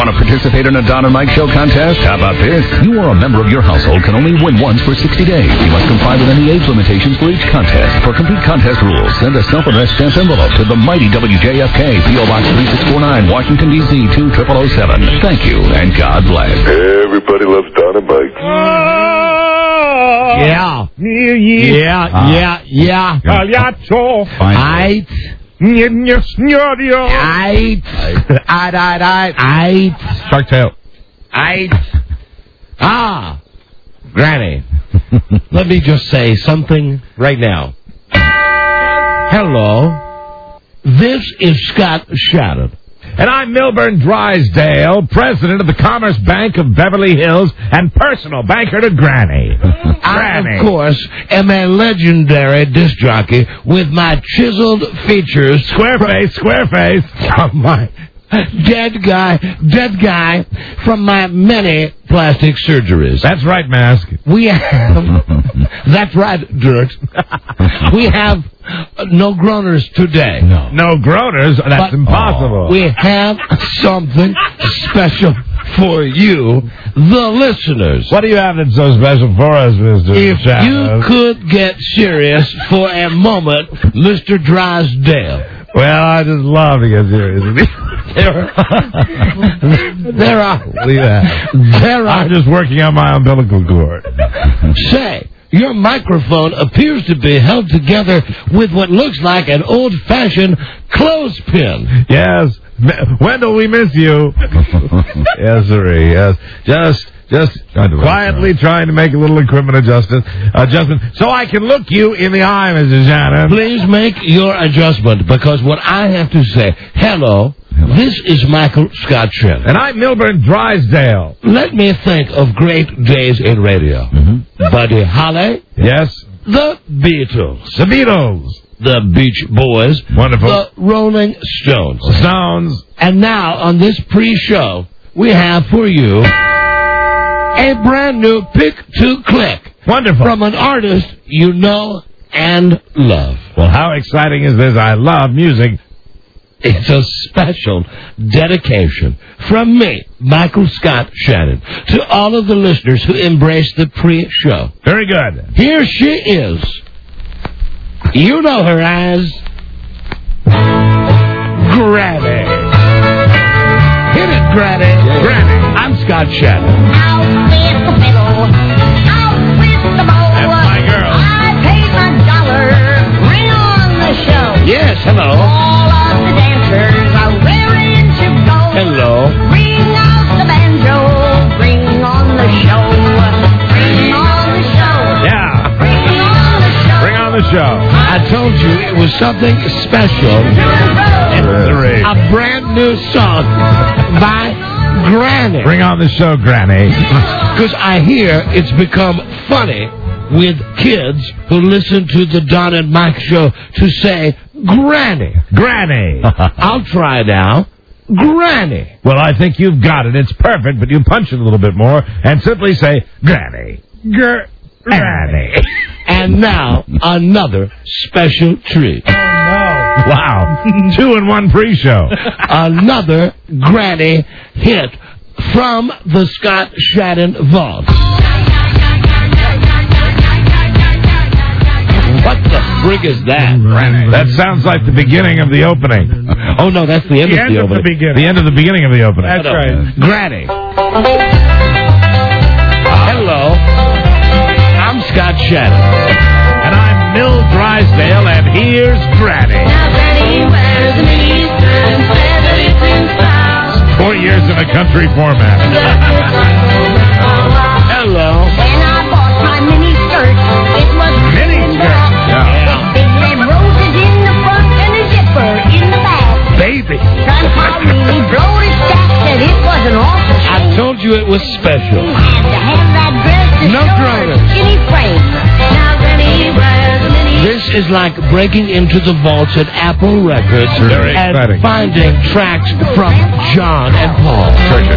Want to participate in a Don and Mike Show contest? How about this? You or a member of your household can only win once for 60 days. You must comply with any age limitations for each contest. For complete contest rules, send a self-addressed stamped envelope to the mighty WJFK, P.O. Box 3649, Washington, D.C. 20007. Thank you, and God bless. Everybody loves Don and Mike. Yeah. Yeah. Pagliaccio. Aight. Shark Tale. Granny. Let me just say something right now. Hello. This is Scott Shannon. And I'm Milburn Drysdale, president of the Commerce Bank of Beverly Hills and personal banker to Granny. I, of course, am a legendary disc jockey with my chiseled features. Squareface. From my dead guy from my many plastic surgeries. That's right, Mask. We have, that's right, Dirt. We have no groaners today. No groaners? That's impossible. We have something special for you, the listeners. What do you have that's so special for us, Mr. If Shannon? you could get serious for a moment, Mr. Drysdale. Well, I just love to get serious. I'm just working on my umbilical cord. Say, your microphone appears to be held together with what looks like an old-fashioned clothespin. Yes. Wendell, we miss you. Yes, sirree. Yes. Just quietly trying to make a little equipment adjustment so I can look you in the eye, Mrs. Shannon. Please make your adjustment, because what I have to say, hello, this is Michael Scott Shannon. And I'm Milburn Drysdale. Let me think of great days in radio. Buddy Holly. Yes. The Beatles. The Beatles. The Beach Boys. Wonderful. The Rolling Stones. Stones. And now, on this pre-show, we have for you a brand new Pick to Click. Wonderful. From an artist you know and love. Well, how exciting is this? I love music. It's a special dedication from me, Michael Scott Shannon, to all of the listeners who embrace the pre-show. Very good. Here she is. You know her as Granny. Hit it, Granny. Yeah. Granny. I'm Scott Shannon. Out with the fiddle, out with the bow. That's my girl. I paid my $1. Bring on the show. Yes, hello. All of the dancers are raring to go. Hello. Bring out the banjo. Bring on the show. Bring on the show. Yeah. Bring on the show. Bring on the show. I told you it was something special. A brand new song by Granny. Bring on the show, Granny. Because I hear it's become funny with kids who listen to the Don and Mike show to say Granny. Granny. I'll try now. Granny. Well, I think you've got it. It's perfect, but you punch it a little bit more and simply say Granny. Granny. And now, another special treat. Wow. 2-in-1 pre-show. Another Granny hit from the Scott Shannon Vault. What the frig is that? That sounds like the beginning of the opening. Oh, no, that's the end of the opening. The end of the beginning of the opening. That's right. Granny. Hello. I'm Scott Shannon. And I'm Mill Drysdale, and here's Granny. Now Granny wears an Eastern feather, it's in style. 4 years in a country format. Hello. When I bought my mini skirt, it was Mini skirt. with big red roses in the front and a zipper in the back. Baby. Grandpa really blowed his stack, said it was an awful I shame. told you it was special. He had to have that dress to No show her groaners. skinny frame. Now Granny wears a mini This is like breaking into the vaults at Apple Records Very and exciting. finding tracks from John and Paul.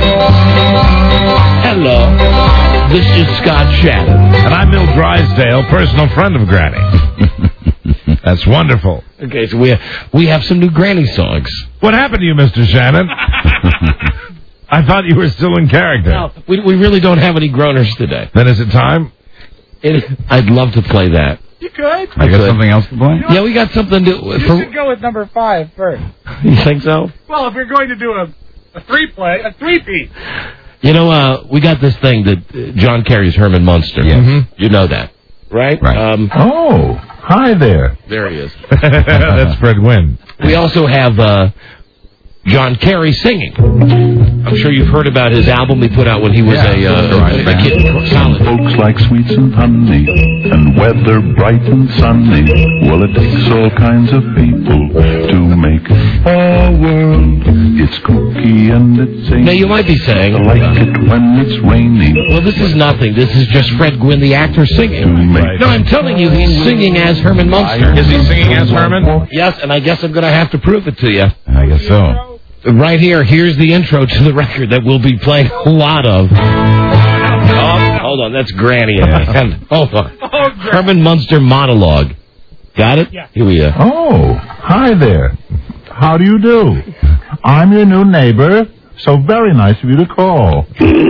Hello. This is Scott Shannon. And I'm Mill Drysdale, personal friend of Granny. That's wonderful. Okay, so we have some new Granny songs. What happened to you, Mr. Shannon? I thought you were still in character. No, we really don't have any groaners today. Then is it time? I'd love to play that. You could. I got something else to play? Yeah, we got something to... You should go with number 5 first. You think so? Well, if you're going to do a three-piece. You know, we got this thing that John Kerry's Herman Munster. Yes. Mm-hmm. You know that, right? Right. Oh, hi there. There he is. That's Fred Gwynn. We also have John Kerry singing. I'm sure you've heard about his album he put out when he was a kid. Solid. Folks like sweets and honey, and weather bright and sunny. Well, it takes all kinds of people to make a world. It's kooky and it's zany. Now, you might be saying... I like it when it's rainy. Well, this is nothing. This is just Fred Gwynn, the actor, singing. No, I'm telling you, he's singing as Herman Munster. Is he singing as Herman? Yes, and I guess I'm going to have to prove it to you. I guess so. Right here, here's the intro to the record that we'll be playing a lot of. Oh, hold on, that's Granny. Hold on. Herman Munster monologue. Got it? Yeah. Here we are. Oh, hi there. How do you do? I'm your new neighbor, so very nice of you to call.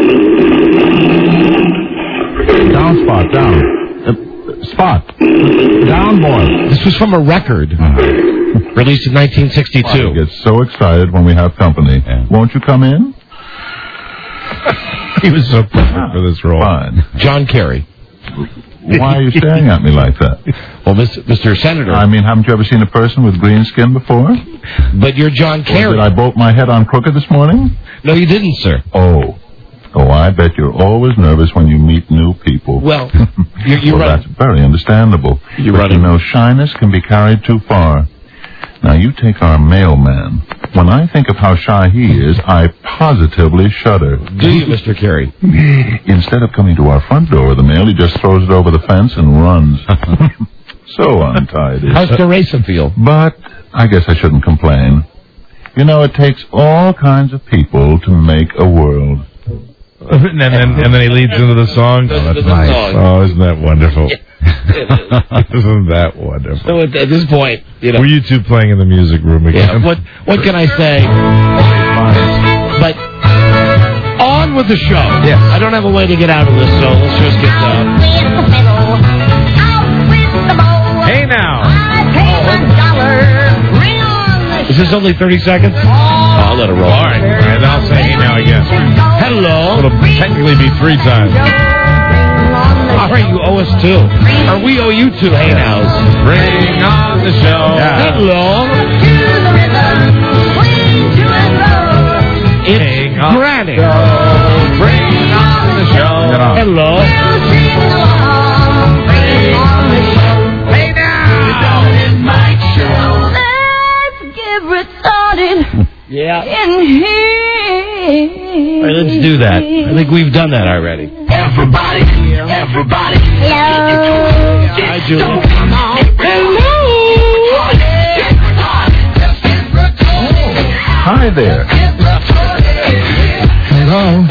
Down, Spot, down. Spot. Down, boy. This was from a record released in 1962. I get so excited when we have company. Yeah. Won't you come in? He was so perfect for this role. Fine. John Kerry. Why are you staring at me like that? Well, Mr. Senator. I mean, haven't you ever seen a person with green skin before? But you're John Kerry. Did I bolt my head on crooked this morning? No, you didn't, sir. Oh, I bet you're always nervous when you meet new people. Well, you're well, right. That's very understandable. You're but right. You know, shyness can be carried too far. Now, you take our mailman. When I think of how shy he is, I positively shudder. Do you, Mr. Kerry? Instead of coming to our front door with the mail, he just throws it over the fence and runs. So untidy. How's Teresa feel? But I guess I shouldn't complain. You know, it takes all kinds of people to make a world. And then he leads into the song. Oh, that's nice. Oh, isn't that wonderful? Isn't that wonderful? So at this point, you know. Were you two playing in the music room again? Yeah, what can I say? But on with the show. Yes. I don't have a way to get out of this, so let's just get Hey now. Is this only 30 seconds? I'll let it roll. All right. And I'll say hey now again. Hello. It'll technically be 3 times. All right, you owe us 2. Or we owe you 2 hey nows. Bring on the show. Yeah. Hello. It's Granny. Bring on the show. Hello. Hey now. Yeah. In here. All right, let's do that. I think we've done that already. Everybody. Hello. Hi, Julie. Hello. Hi there. Hello.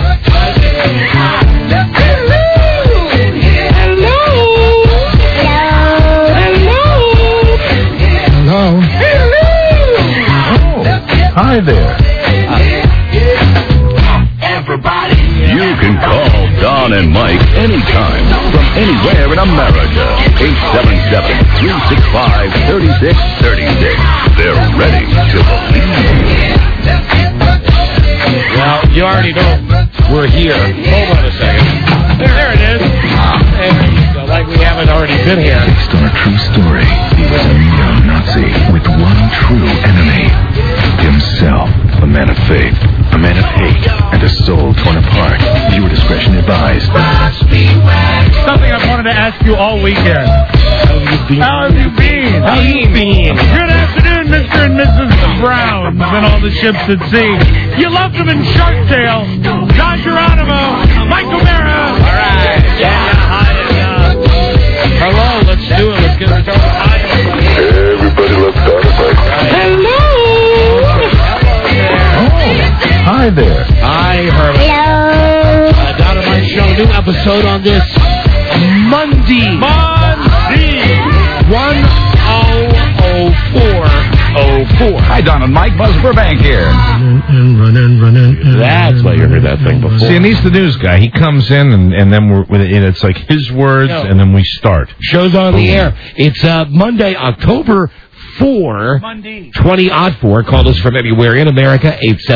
Hi there. You can call Don and Mike anytime from anywhere in America. 877-365-3636. They're ready to believe. Well, you already know we're here. Hold on a second. There it is. There you go. Like we haven't already been here. Based on a true story, he was a neo-Nazi with one true enemy. Himself. A man of faith, a man of hate, and a soul torn apart. Viewer discretion advised. Something I've wanted to ask you all weekend. How have you been? Good afternoon, Mr. and Mrs. Browns and all the ships at sea. You loved them in Shark Tale. Don Geronimo, Mike O'Mara. All right. Yeah. Hi. Hello. Let's do it. Let's get it started. Hi. Everybody loves Don and Mike. Hello. Hi there. Hi, Herman. Hello. Down at my show, new episode on this Monday. 100404. 4. Hi, Don and Mike. Buzz Burbank here. That's why you heard that thing before. See, and he's the news guy. He comes in, and then it's like his words, and then we start. Show's on the air. It's Monday, October 4, 20-4. Call us from anywhere in America,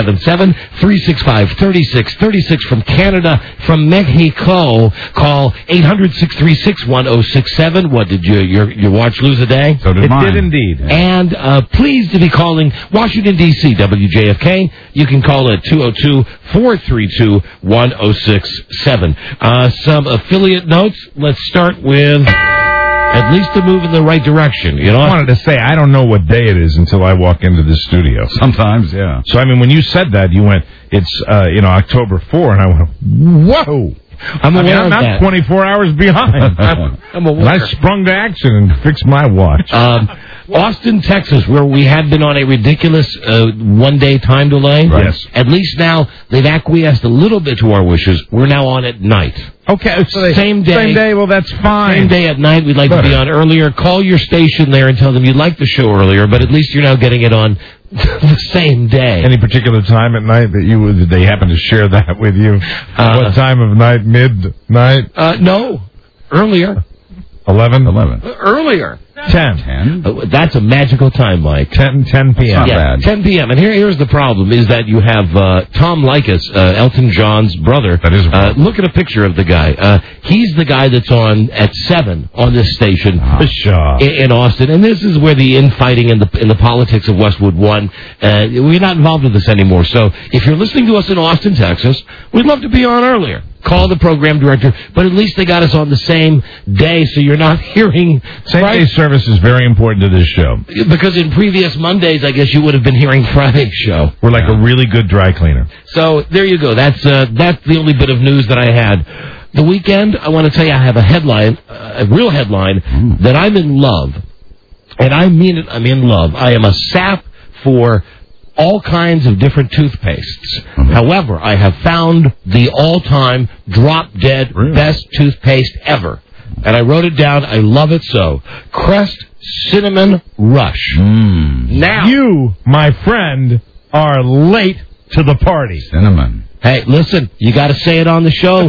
877-365-3636. From Canada, from Mexico, call 800-636-1067. What, did your watch lose a day? So did mine. It did indeed. And pleased to be calling Washington, D.C., WJFK. You can call at 202-432-1067. Some affiliate notes. Let's start with... At least to move in the right direction, you know. I wanted to say, I don't know what day it is until I walk into the studio. Sometimes, yeah. So, I mean, when you said that, you went, it's, October 4, and I went, whoa. I'm 24 hours behind. I'm aware. And I sprung to action and fixed my watch. Austin, Texas, where we had been on a ridiculous one-day time delay. Right. Yes. At least now they've acquiesced a little bit to our wishes. We're now on at night. Okay, so same day. Same day, well, that's fine. Same day at night. We'd like to be on earlier. Call your station there and tell them you'd like the show earlier, but at least you're now getting it on the same day. Any particular time at night that they happen to share that with you? What time of night? Midnight? No. Earlier. 11? Earlier. 10. That's a magical time, Mike. 10 p.m. Yeah, 10 p.m. And here's the problem, is that you have Tom Likas, Elton John's brother. That is a problem. Look at a picture of the guy. He's the guy that's on at 7 on this station in Austin. And this is where the infighting in the politics of Westwood won. We're not involved with this anymore. So if you're listening to us in Austin, Texas, we'd love to be on earlier. Call the program director, but at least they got us on the same day, so you're not hearing... Same-day service is very important to this show. Because in previous Mondays, I guess you would have been hearing Friday's show. We're like a really good dry cleaner. So there you go. That's the only bit of news that I had. The weekend, I want to tell you, I have a headline, a real headline, that I'm in love. And I mean it, I'm in love. I am a sap for... all kinds of different toothpastes. However, I have found the all-time drop-dead best toothpaste ever. And I wrote it down. I love it so. Crest Cinnamon Rush. Now, you, my friend, are late to the party. Cinnamon. Hey, listen, you got to say it on the show.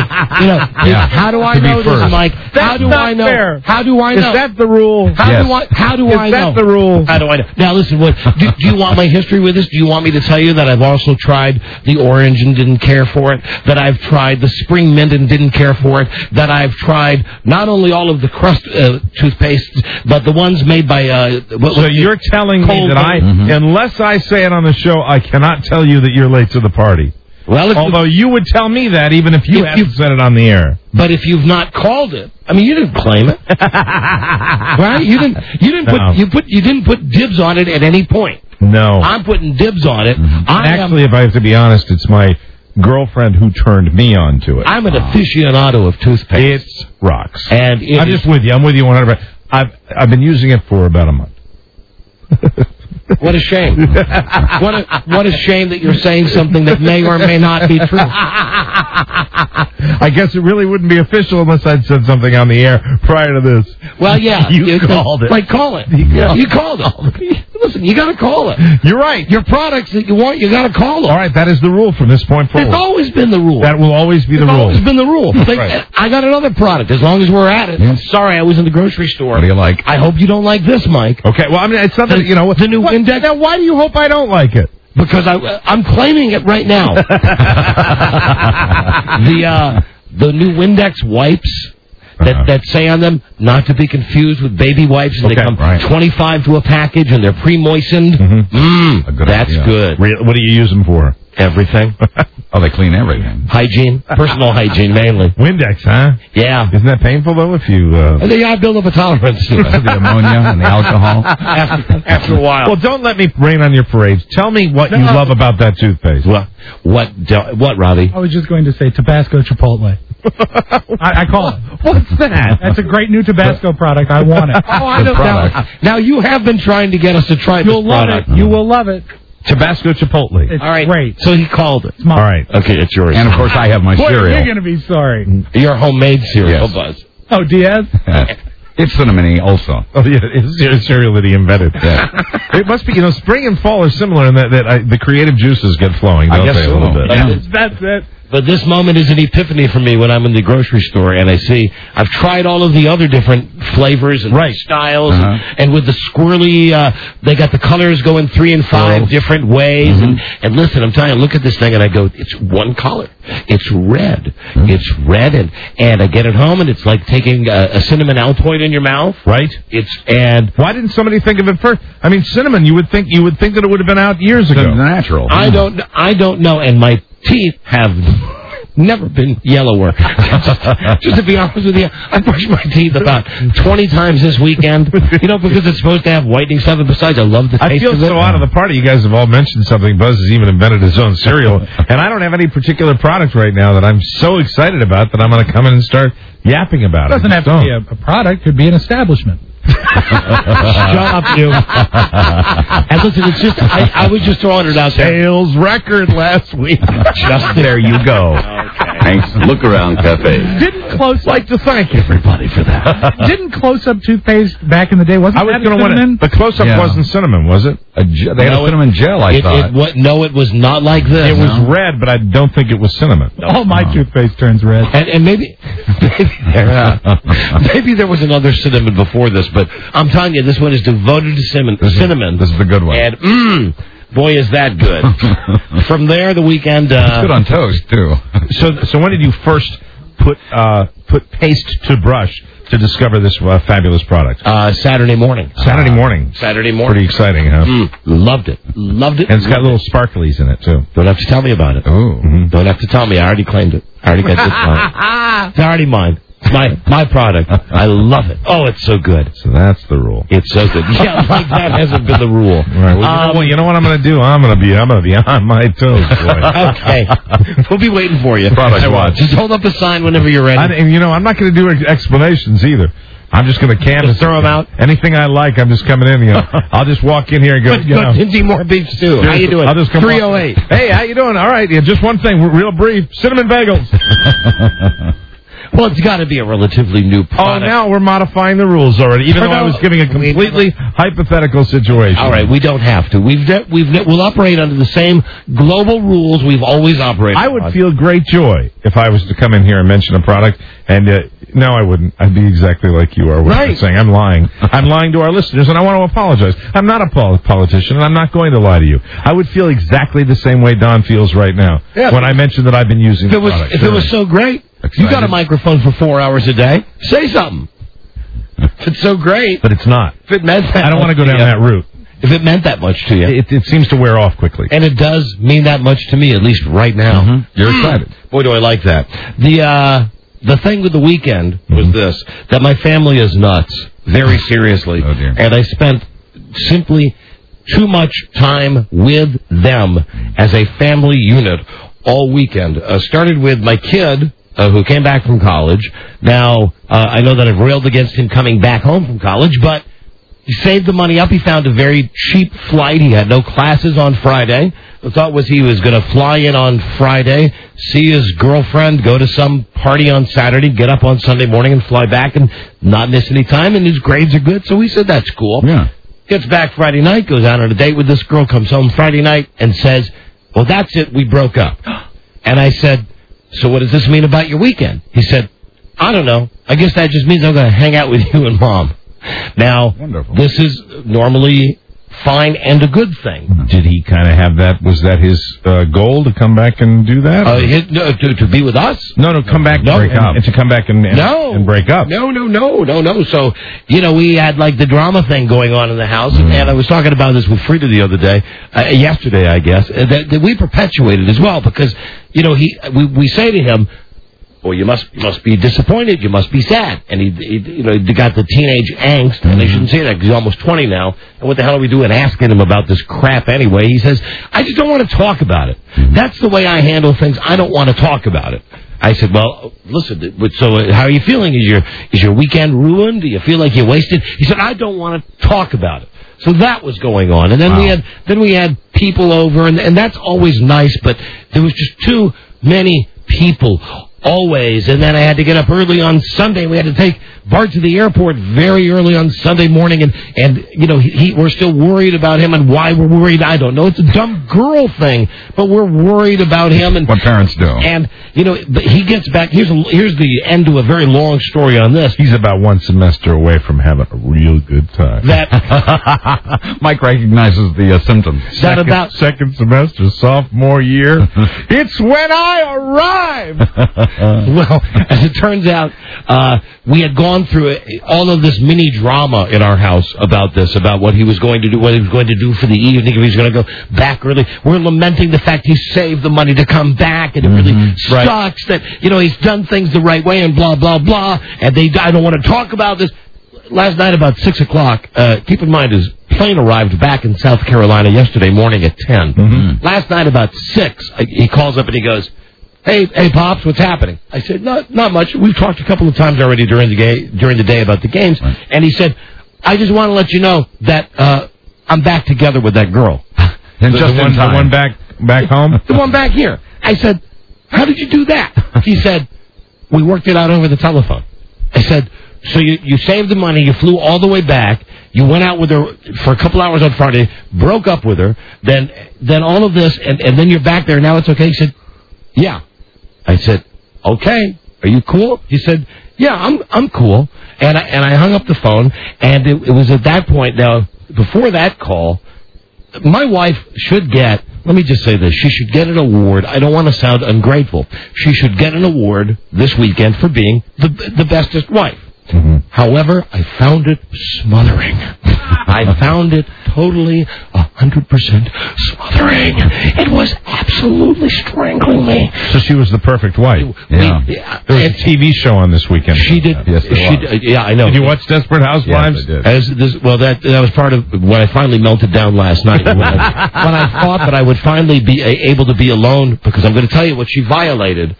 How do I know this, Mike? How do I know? Fair. How do I know? Is that the rule? How do I know? Is that the rule? How do I know? Now, listen, do you want my history with this? Do you want me to tell you that I've also tried the orange and didn't care for it? That I've tried the spring mint and didn't care for it? That I've tried not only all of the Crest toothpastes, but the ones made by... so you're telling me that unless I say it on the show, I cannot tell you that you're late to the party. Well, although you would tell me that even if you hadn't said it on the air. But if you've not called it, I mean, you didn't claim it, right? You didn't put dibs on it at any point. No, I'm putting dibs on it. Actually, if I have to be honest, it's my girlfriend who turned me on to it. I'm an aficionado of toothpaste. It rocks, and I'm just with you. I'm with you 100%. I've been using it for about a month. What a shame. What a shame that you're saying something that may or may not be true. I guess it really wouldn't be official unless I'd said something on the air prior to this. Well, yeah. You called it. Like, call it. You called it. Listen, you got to call it. You're right. Your products that you want, you got to call them. All right, that is the rule from this point forward. It's always been the rule. That will always be the rule. It's always been the rule. Right. I got another product, as long as we're at it. Yeah. Sorry, I was in the grocery store. What do you like? I hope you don't like this, Mike. Okay, well, I mean, it's something, the new Windex. Now, why do you hope I don't like it? Because I'm claiming it right now. The new Windex wipes that say on them not to be confused with baby wipes, and they come 25 to a package, and they're pre-moistened. That's good. What do you use them for? Everything. Oh, they clean everything. Hygiene. Personal hygiene, mainly. Windex, huh? Yeah. Isn't that painful, though, if you... I build up a tolerance to it. The ammonia and the alcohol. After a while. Well, don't let me rain on your parade. Tell me what you love about that toothpaste. What, Robbie? I was just going to say Tabasco Chipotle. I call it. What's that? That's a great new Tabasco product. I want it. Oh, I know. Now, you have been trying to get us to try this product. You will love it. Tabasco Chipotle. It's all right. Great. So he called it. All right. Okay, it's yours. And, of course, I have my cereal. You're going to be sorry. Your homemade cereal, Yes. Buzz. Oh, Diaz? It's cinnamony also. Oh, yeah, it's cereal that he invented. Yeah. It must be, spring and fall are similar in that the creative juices get flowing, don't they, a little bit? Yeah. That's it. But this moment is an epiphany for me when I'm in the grocery store and I've tried all of the other different flavors and styles, and with the squirrely, they got the colors going 3 and 5 different ways. And listen, I'm telling you, look at this thing and I go, it's one color. It's red. It's red, and I get it home and it's like taking a cinnamon Altoid in your mouth. Right. And why didn't somebody think of it first? I mean, cinnamon. You would think that it would have been out years ago. It's natural. I don't know, and my teeth have never been yellower. Just to be honest with you, I brushed my teeth about 20 times this weekend, because it's supposed to have whitening stuff. And besides, I love the taste of it. I feel so out of the party. You guys have all mentioned something. Buzz has even invented his own cereal. And I don't have any particular product right now that I'm so excited about that I'm going to come in and start yapping about it. It doesn't have to be a product. It could be an establishment. Shut up, you. And listen, it's just, I was just throwing it out there. Sales record last week. Just there you go. Thanks. Look Around Cafe. Didn't Close like to thank everybody for that. Didn't Close-Up toothpaste back in the day? Wasn't that cinnamon? The Close-Up wasn't cinnamon, was it? They had a cinnamon gel, I thought. No, it was not like this. It was red, but I don't think it was cinnamon. All my toothpaste turns red. And maybe there was another cinnamon before this, but I'm telling you, this one is devoted to cinnamon. This is the good one. And boy, is that good. From there, the weekend. It's good on toast too. So when did you first put paste to brush to discover this fabulous product? Saturday morning. Saturday morning. Pretty exciting, huh? Loved it. And it's got little sparklies in it, too. Don't have to tell me about it. Don't have to tell me. I already claimed it. I already got this one. It's already mine. It's my product. I love it. Oh, it's so good. So that's the rule. It's so good. Yeah, like that hasn't been the rule. Right. Well, you know what I'm going to do? I'm going to be on my toes, boy. Okay. We'll be waiting for you. Product watch. Just hold up the sign whenever you're ready. I'm not going to do explanations either. I'm just going to canvas. Just throw them out. Anything I like, I'm just coming in. I'll just walk in here and go. Tinty more beef stew. How you doing? I'll just come 308. Hey, how you doing? All right. Yeah, just one thing, real brief. Cinnamon bagels. Well, it's got to be a relatively new product. Oh, now we're modifying the rules already, even though I was giving a completely hypothetical situation. All right, we don't have to. We'll operate under the same global rules we've always operated. I would feel great joy if I was to come in here and mention a product, and no, I wouldn't. I'd be exactly like you are. Right. Saying I'm lying. I'm lying to our listeners, and I want to apologize. I'm not a politician, and I'm not going to lie to you. I would feel exactly the same way Don feels right now when I mentioned that I've been using the product. If it was so great. You got a microphone for 4 hours a day. Say something. If it's so great. But it's not. If it meant that I don't want to go down that route. If it meant that much to you. It seems to wear off quickly. And it does mean that much to me, at least right now. You're excited. Boy, do I like that. The thing with the weekend was this, that my family is nuts, very seriously. Oh, dear. And I spent simply too much time with them as a family unit all weekend. Started with my kid, who came back from college. Now, I know that I've railed against him coming back home from college, but he saved the money up. He found a very cheap flight. He had no classes on Friday. The thought was he was going to fly in on Friday, see his girlfriend, go to some party on Saturday, get up on Sunday morning and fly back and not miss any time, and his grades are good. So we said, that's cool. Yeah. Gets back Friday night, goes out on a date with this girl, comes home Friday night and says, well, that's it, we broke up. And I said, so what does this mean about your weekend? He said, I don't know. I guess that just means I'm going to hang out with you and Mom. Now, wonderful. This is normally fine and a good thing. Did he kind of have that? Was that his goal to come back and do that? To be with us? No, come back and break up. And to come back and break up. No. So, we had like the drama thing going on in the house, and I was talking about this with Frida the other day, yesterday, I guess, that we perpetuated as well, because, we say to him, well, you must be disappointed. You must be sad. And he got the teenage angst, and they shouldn't say that because he's almost 20 now. And what the hell are we doing asking him about this crap anyway? He says, I just don't want to talk about it. That's the way I handle things. I don't want to talk about it. I said, well, listen, so how are you feeling? Is your weekend ruined? Do you feel like you wasted? He said, I don't want to talk about it. So that was going on. And then we had people over, and that's always nice, but there was just too many people always, and then I had to get up early on Sunday. We had to take Bart to the airport very early on Sunday morning, and you know, we're still worried about him, and why we're worried, I don't know. It's a dumb girl thing, but we're worried about him. And what parents do. And, you know, but he gets back. Here's the end to a very long story on this. He's about one semester away from having a real good time. Mike recognizes the symptoms. Second semester, sophomore year. It's when I arrive. Well, as it turns out, we had gone through all of this mini drama in our house about this, about what he was going to do, what he was going to do for the evening, if he was going to go back early. We're lamenting the fact he saved the money to come back, and it really sucks that, you know, he's done things the right way and blah, blah, blah, and I don't want to talk about this. Last night about 6 o'clock, keep in mind his plane arrived back in South Carolina yesterday morning at 10. Mm-hmm. Last night about 6, he calls up and he goes, Hey, Pops, what's happening? I said, not much. We've talked a couple of times already during the day about the games. Right. And he said, I just want to let you know that I'm back together with that girl. And the one back home? The one back here. I said, how did you do that? He said, we worked it out over the telephone. I said, so you saved the money, you flew all the way back, you went out with her for a couple hours on Friday, broke up with her, then all of this, and then you're back there, now it's okay? He said, yeah. I said, okay, are you cool? He said, yeah, I'm cool. And I hung up the phone, and it was at that point, now, before that call, my wife should get, let me just say this, she should get an award. I don't want to sound ungrateful. She should get an award this weekend for being the bestest wife. Mm-hmm. However, I found it smothering. I found it totally 100% smothering. It was absolutely strangling me. So she was the perfect wife. Yeah. There was a TV show on this weekend. She did. Yes, yeah, I know. Did you watch Desperate Housewives? Yes, I did. That was part of when I finally melted down last night. when I thought that I would finally be able to be alone, because I'm going to tell you what she violated.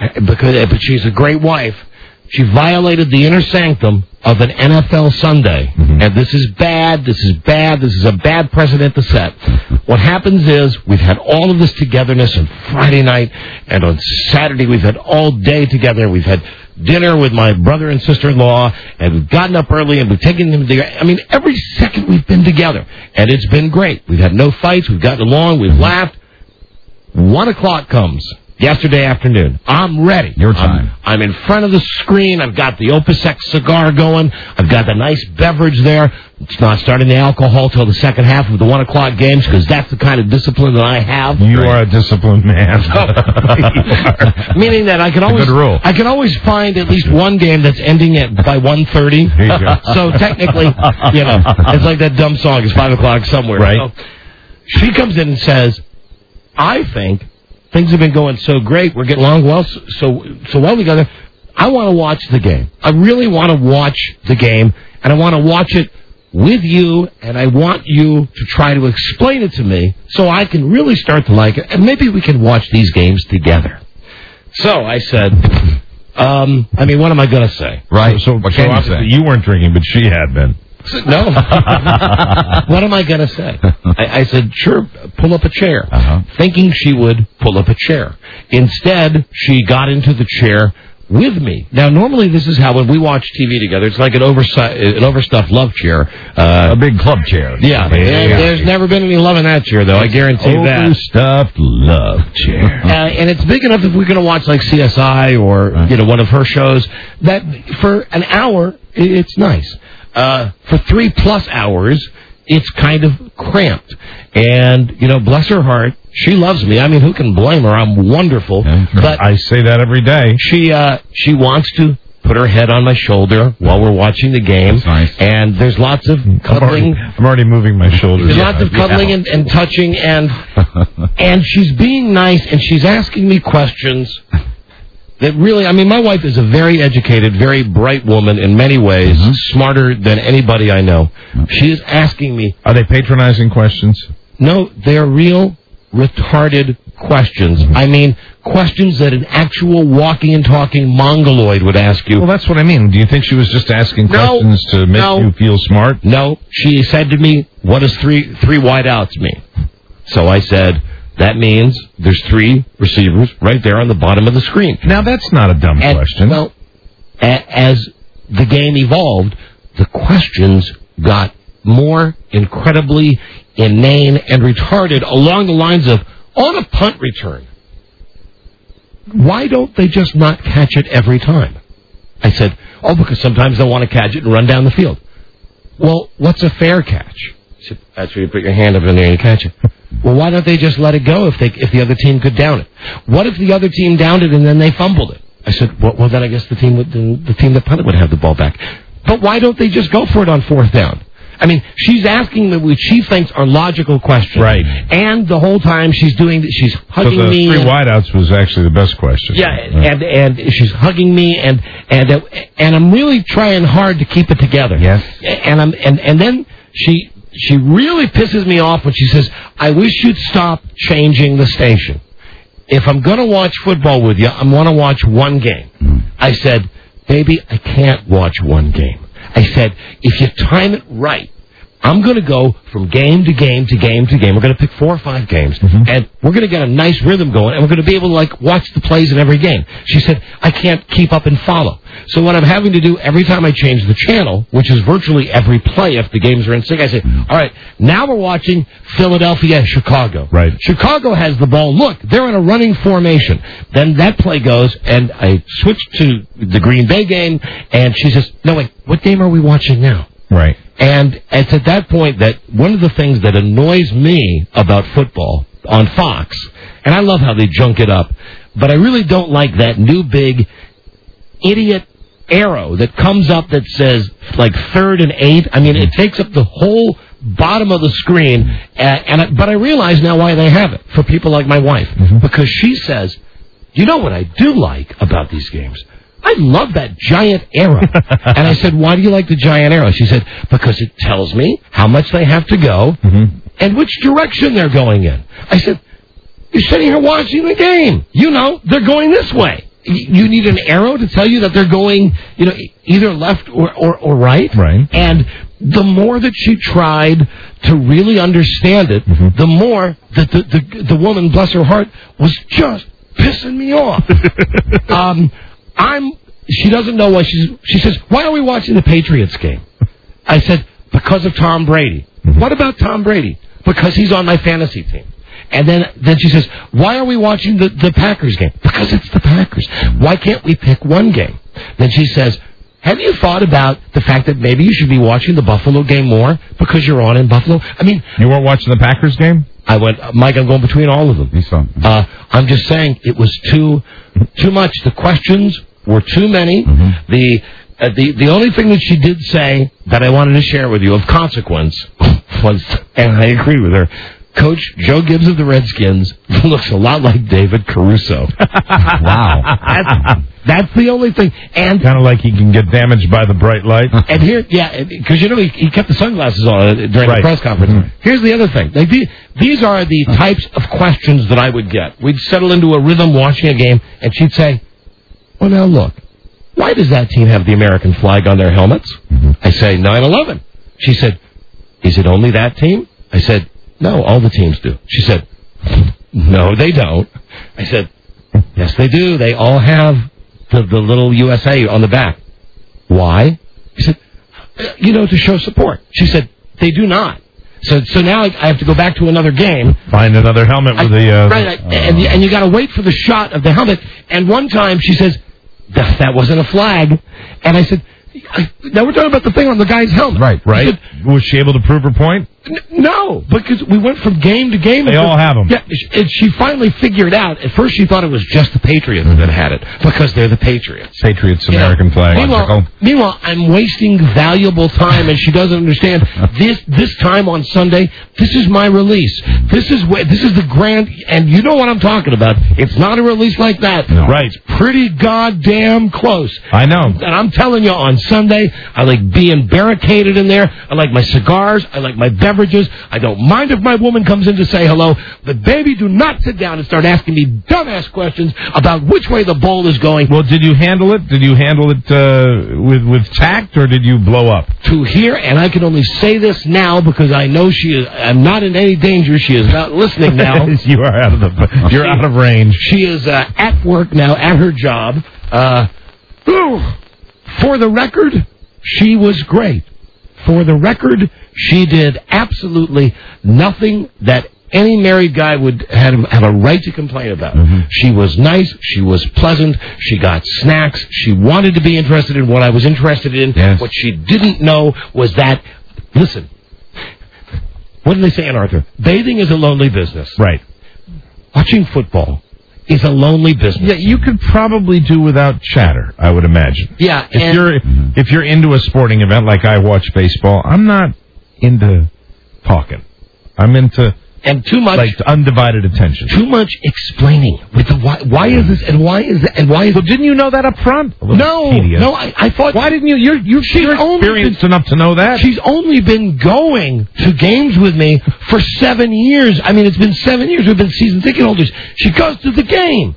But she's a great wife. She violated the inner sanctum of an NFL Sunday. Mm-hmm. And this is bad. This is a bad precedent to set. What happens is we've had all of this togetherness on Friday night, and on Saturday we've had all day together. We've had dinner with my brother and sister-in-law, and we've gotten up early, and we've taken them together. I mean, every second we've been together, and it's been great. We've had no fights. We've gotten along. We've laughed. 1 o'clock comes. Yesterday afternoon. I'm ready. Your time. I'm in front of the screen. I've got the Opus X cigar going. I've got the nice beverage there. It's not starting the alcohol till the second half of the 1 o'clock games, because that's the kind of discipline that I have. You are a disciplined man. Meaning that I can always find at least one game that's ending by 1:30. So technically, you know, it's like that dumb song. It's 5 o'clock somewhere. Right. So she comes in and says, I think things have been going so great. We're getting along so well together. I want to watch the game. I really want to watch the game, and I want to watch it with you, and I want you to try to explain it to me so I can really start to like it, and maybe we can watch these games together. So I said, I mean, what am I going to say? Right. So obviously you weren't drinking, but she had been. No. What am I going to say? I said, sure, pull up a chair. Thinking she would pull up a chair. Instead, she got into the chair with me. Now, normally this is how when we watch TV together, it's like an overstuffed love chair. A big club chair. Yeah. There's never been any love in that chair, though. I guarantee that. Overstuffed love chair. And it's big enough if we're going to watch like CSI or, one of her shows, that for an hour, it's nice. For 3+ hours, it's kind of cramped. And, bless her heart, she loves me. I mean, who can blame her? I'm wonderful. But I say that every day. She wants to put her head on my shoulder while we're watching the game. That's nice. And there's lots of cuddling. I'm already moving my shoulders. There's lots of cuddling and touching, and she's being nice, and she's asking me questions that really, I mean, my wife is a very educated, very bright woman in many ways, smarter than anybody I know. She is asking me... Are they patronizing questions? No, they're real retarded questions. I mean, questions that an actual walking and talking mongoloid would ask you. Well, that's what I mean. Do you think she was just asking questions to make you feel smart? No. She said to me, what does three wide outs mean? So I said... That means there's 3 receivers right there on the bottom of the screen. Now, that's not a dumb question. Well, as the game evolved, the questions got more incredibly inane and retarded along the lines of, on a punt return, why don't they just not catch it every time? I said, because sometimes they'll want to catch it and run down the field. Well, what's a fair catch? I said, that's where you put your hand up in there and you catch it. Well, why don't they just let it go if the other team could down it? What if the other team downed it and then they fumbled it? I said, well then I guess the team that punted would have the ball back. But why don't they just go for it on fourth down? I mean, she's asking me what she thinks are logical questions. Right. And the whole time she's hugging me. So the 3 wideouts was actually the best question. Yeah, and she's hugging me, and I'm really trying hard to keep it together. Yes. And then she really pisses me off when she says, I wish you'd stop changing the station. If I'm going to watch football with you, I'm going to watch one game. I said, baby, I can't watch one game. I said, if you time it right, I'm going to go from game to game to game to game. We're going to pick 4 or 5 games, and we're going to get a nice rhythm going, and we're going to be able to, watch the plays in every game. She said, I can't keep up and follow. So what I'm having to do every time I change the channel, which is virtually every play if the games are in sync, I say, all right, now we're watching Philadelphia, Chicago. Right. Chicago has the ball. Look, they're in a running formation. Then that play goes, and I switch to the Green Bay game, and she says, no, wait, what game are we watching now? Right. And it's at that point that one of the things that annoys me about football on Fox, and I love how they junk it up, but I really don't like that new big idiot arrow that comes up that says, 3rd and 8. I mean, it takes up the whole bottom of the screen, but I realize now why they have it, for people like my wife, because she says, you know what I do like about these games? I love that giant arrow. And I said, why do you like the giant arrow? She said, because it tells me how much they have to go and which direction they're going in. I said, you're sitting here watching the game. You know, they're going this way. You need an arrow to tell you that they're going, either left or right. Right. And the more that she tried to really understand it, the more that the woman, bless her heart, was just pissing me off. She doesn't know why she says, why are we watching the Patriots game? I said, because of Tom Brady. What about Tom Brady? Because he's on my fantasy team. And then she says, why are we watching the Packers game? Because it's the Packers. Why can't we pick one game? Then she says, have you thought about the fact that maybe you should be watching the Buffalo game more because you're on in Buffalo? I mean, you weren't watching the Packers game? I went, Mike, I'm going between all of them. You saw. I'm just saying it was too much. The questions were too many. The only thing that she did say that I wanted to share with you of consequence was, and I agree with her, Coach Joe Gibbs of the Redskins looks a lot like David Caruso. Wow. That's the only thing. And kind of like he can get damaged by the bright light. And here, because he kept the sunglasses on during the press conference. Here's the other thing. These are the types of questions that I would get. We'd settle into a rhythm watching a game, and she'd say, well, now look, why does that team have the American flag on their helmets? I say, 9/11. She said, is it only that team? I said, no, all the teams do. She said, no, they don't. I said, yes, they do. They all have the little USA on the back. Why? She said, to show support. She said, they do not. So now I have to go back to another game. Find another helmet with the... and you got to wait for the shot of the helmet. And one time she says, that wasn't a flag. And I said, now we're talking about the thing on the guy's helmet. Right. Said, was she able to prove her point? No, because we went from game to game. They all have them. Yeah, and she finally figured out. At first she thought it was just the Patriots that had it, because they're the Patriots. Patriots, American flag. Meanwhile, I'm wasting valuable time, and she doesn't understand. This time on Sunday, this is my release. This is the grand, and you know what I'm talking about. It's not a release like that. No. Right. It's pretty goddamn close. I know. And I'm telling you, on Sunday, I like being barricaded in there. I like my cigars. I like my beverages. I don't mind if my woman comes in to say hello, but baby, do not sit down and start asking me dumbass questions about which way the ball is going. Well, did you handle it? Did you handle it with tact, or did you blow up? To here, and I can only say this now because I know I'm not in any danger. She is not listening now. You are out of range. She is at work now, at her job. For the record, she was great. For the record, she did absolutely nothing that any married guy would have a right to complain about. She was nice. She was pleasant. She got snacks. She wanted to be interested in what I was interested in. Yes. What she didn't know was that, listen, what do they say in Arthur? Bathing is a lonely business. Right. Watching football is a lonely business. Yeah, you could probably do without chatter, I would imagine. Yeah, If you're into a sporting event like I watch baseball, I'm not into talking. I'm into too much, like undivided attention. Too much explaining with the why is this and why is that and why is. So didn't you know that up front? No, I thought. Why didn't you? You're experienced enough to know that. She's only been going to games with me for 7 years. I mean, it's been 7 years. We've been season ticket holders. She goes to the game.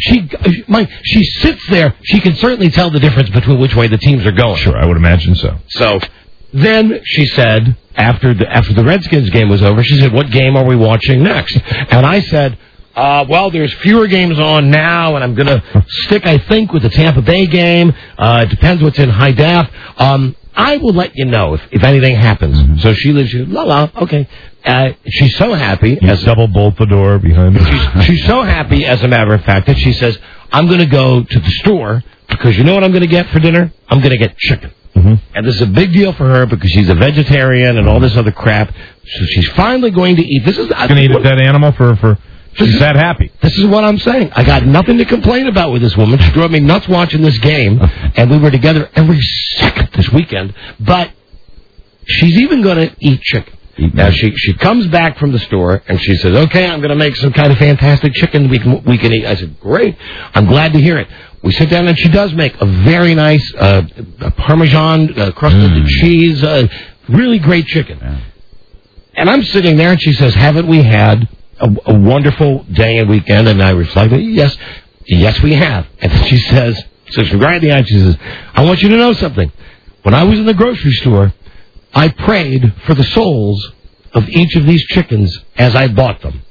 She sits there. She can certainly tell the difference between which way the teams are going. Sure, I would imagine so. So then she said, after the Redskins game was over, she said, "What game are we watching next?" And I said, well, there's fewer games on now, and I'm going to stick, I think, with the Tampa Bay game. It depends what's in high def. I will let you know if anything happens. So she lives, okay. She's so happy. You double bolt the door behind her. She's so happy, as a matter of fact, that she says, I'm going to go to the store, because you know what I'm going to get for dinner? I'm going to get chicken. And this is a big deal for her because she's a vegetarian and all this other crap. So she's finally going to eat. She's going to eat a dead animal for she's that happy. This is what I'm saying. I got nothing to complain about with this woman. She drove me nuts watching this game, and we were together every second this weekend. But she's even going to eat chicken. Now, she comes back from the store, and she says, okay, I'm going to make some kind of fantastic chicken we can eat. I said, great. I'm glad to hear it. We sit down, and she does make a very nice Parmesan crusted cheese, really great chicken. Yeah. And I'm sitting there, and she says, haven't we had a wonderful day and weekend? And I reflected, yes, we have. And then she says, right in the eye, she says, I want you to know something. When I was in the grocery store, I prayed for the souls of each of these chickens as I bought them.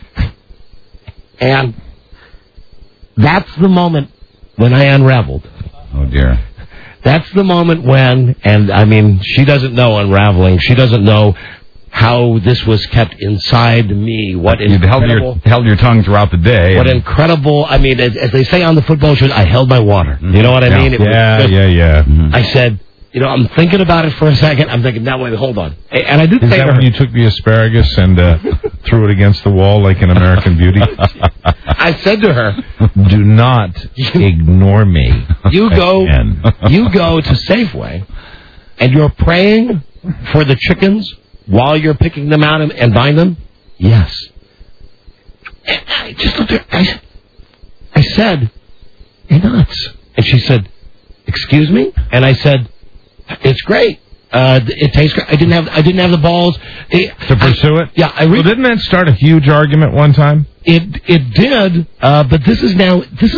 And that's the moment when I unraveled. Oh, dear. That's the moment when, and I mean, she doesn't know unraveling. She doesn't know how this was kept inside me. What incredible. You held your tongue throughout the day. What incredible. I mean, as they say on the football shows, I held my water. You know what I mean? Yeah. I said, I'm thinking about it for a second. I'm thinking, now wait, hold on. And I did say to her, when you took the asparagus and threw it against the wall like in American Beauty? I said to her, do not ignore me. You go to Safeway, and you're praying for the chickens while you're picking them out and buying them? Yes. And I just looked at her. I said, you're nuts. And she said, excuse me? And I said, it's great. It tastes great. I didn't have the balls to pursue it. Yeah, well, didn't that start a huge argument one time? It did. But this is new. This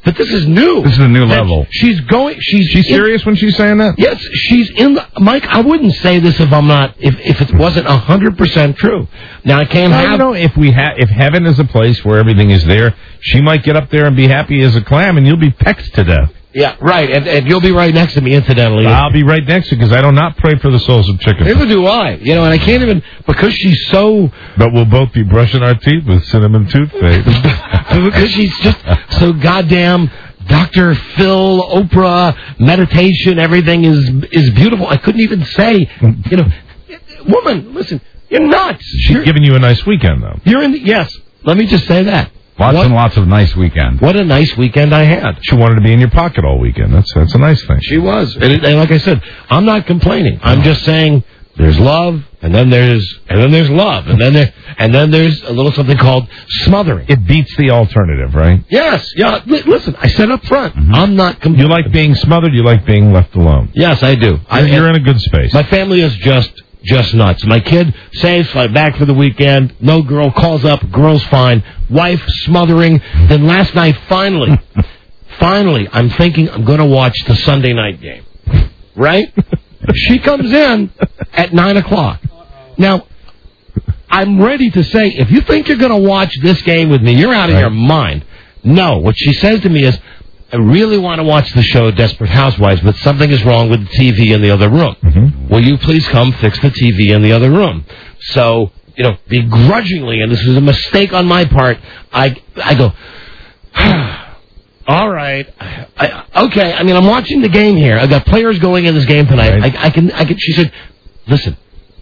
is a new level. She's serious when she's saying that? Yes, she's in the Mike. I wouldn't say this if it wasn't 100% true. Now I can't have. If heaven is a place where everything is there, she might get up there and be happy as a clam, and you'll be pecked to death. Yeah, right, and you'll be right next to me, incidentally. I'll be right next to you, because I do not pray for the souls of chickens. Neither do I. And I can't even, because she's so... But we'll both be brushing our teeth with cinnamon toothpaste. Because she's just so goddamn Dr. Phil, Oprah, meditation, everything is beautiful. I couldn't even say, woman, listen, you're nuts. She's giving you a nice weekend, though. Yes, let me just say that. Lots of nice weekends. What a nice weekend I had. She wanted to be in your pocket all weekend. That's a nice thing. She was. And like I said, I'm not complaining. I'm just saying there's love, and then there's love, and then there's a little something called smothering. It beats the alternative, right? Yes. Yeah. Listen, I said up front, I'm not complaining. You like being smothered, you like being left alone. Yes, I do. You're in a good space. My family is just nuts. My kid saves, fly back for the weekend. No girl calls up. Girl's fine. Wife smothering. Then last night, finally, I'm thinking I'm going to watch the Sunday night game. Right? She comes in at 9 o'clock. Now, I'm ready to say, if you think you're going to watch this game with me, you're out of your mind. No. What she says to me is, I really want to watch the show Desperate Housewives, but something is wrong with the TV in the other room. Mm-hmm. Will you please come fix the TV in the other room? So, begrudgingly, and this is a mistake on my part, I go, all right, okay. I mean, I'm watching the game here. I've got players going in this game tonight. Right. I can. She said, listen.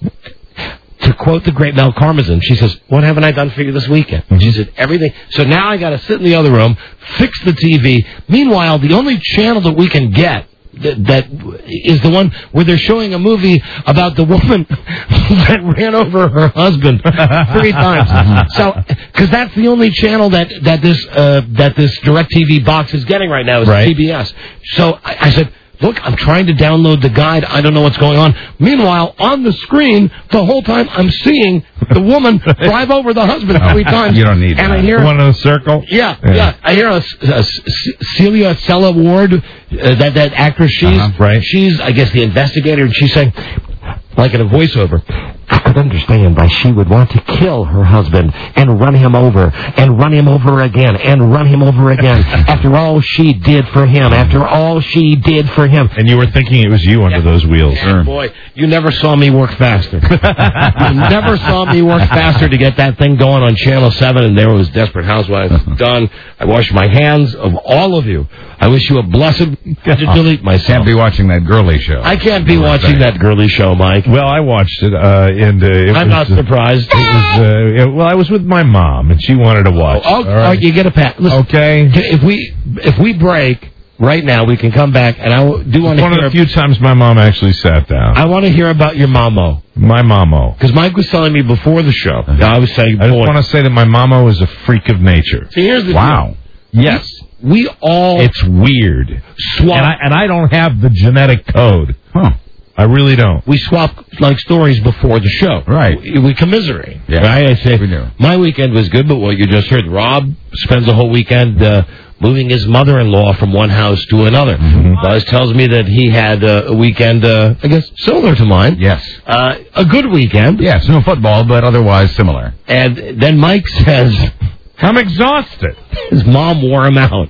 To quote the great Mel Karmazin, she says, what haven't I done for you this weekend? Mm-hmm. She said, everything. So now I got to sit in the other room, fix the TV. Meanwhile, the only channel that we can get that is the one where they're showing a movie about the woman that ran over her husband 3 times. So, because that's the only channel that this DirecTV box is getting right now is CBS. So I said, look, I'm trying to download the guide. I don't know what's going on. Meanwhile, on the screen, the whole time I'm seeing the woman drive over the husband 3 times. You don't need that. I hear one in a circle? Yeah. I hear Celia Sella Ward, that actress, she's, I guess, the investigator, and she's saying, like in a voiceover, I could understand why she would want to kill her husband and run him over and run him over again and run him over again after all she did for him, And you were thinking it was you under those wheels. Boy, you never saw me work faster. You never saw me work faster to get that thing going on Channel 7, and there was Desperate Housewives done. I wash my hands of all of you. I wish you a blessed delete myself. Can't be watching that girly show. I can't be watching that girly show, Mike. Well, I watched it, and I'm not surprised. It was, I was with my mom, and she wanted to watch. All right, you get a pat. Listen, okay. If we break right now, we can come back, and I do want to hear. One of the few times my mom actually sat down. I want to hear about your mamo. My mamo. Because Mike was telling me before the show. I was saying, I just want to say that my mamo is a freak of nature. See, here's the deal. Yes. We all... It's weird. And I don't have the genetic code. Huh. I really don't. We swap, stories before the show. Right. We commiserate. Yeah. Right? I say, we do. My weekend was good, but what you just heard, Rob spends the whole weekend moving his mother-in-law from one house to another. Mm-hmm. Buzz tells me that he had a weekend, I guess, similar to mine. Yes. A good weekend. Yes, no football, but otherwise similar. And then Mike says... I'm exhausted. His mom wore him out.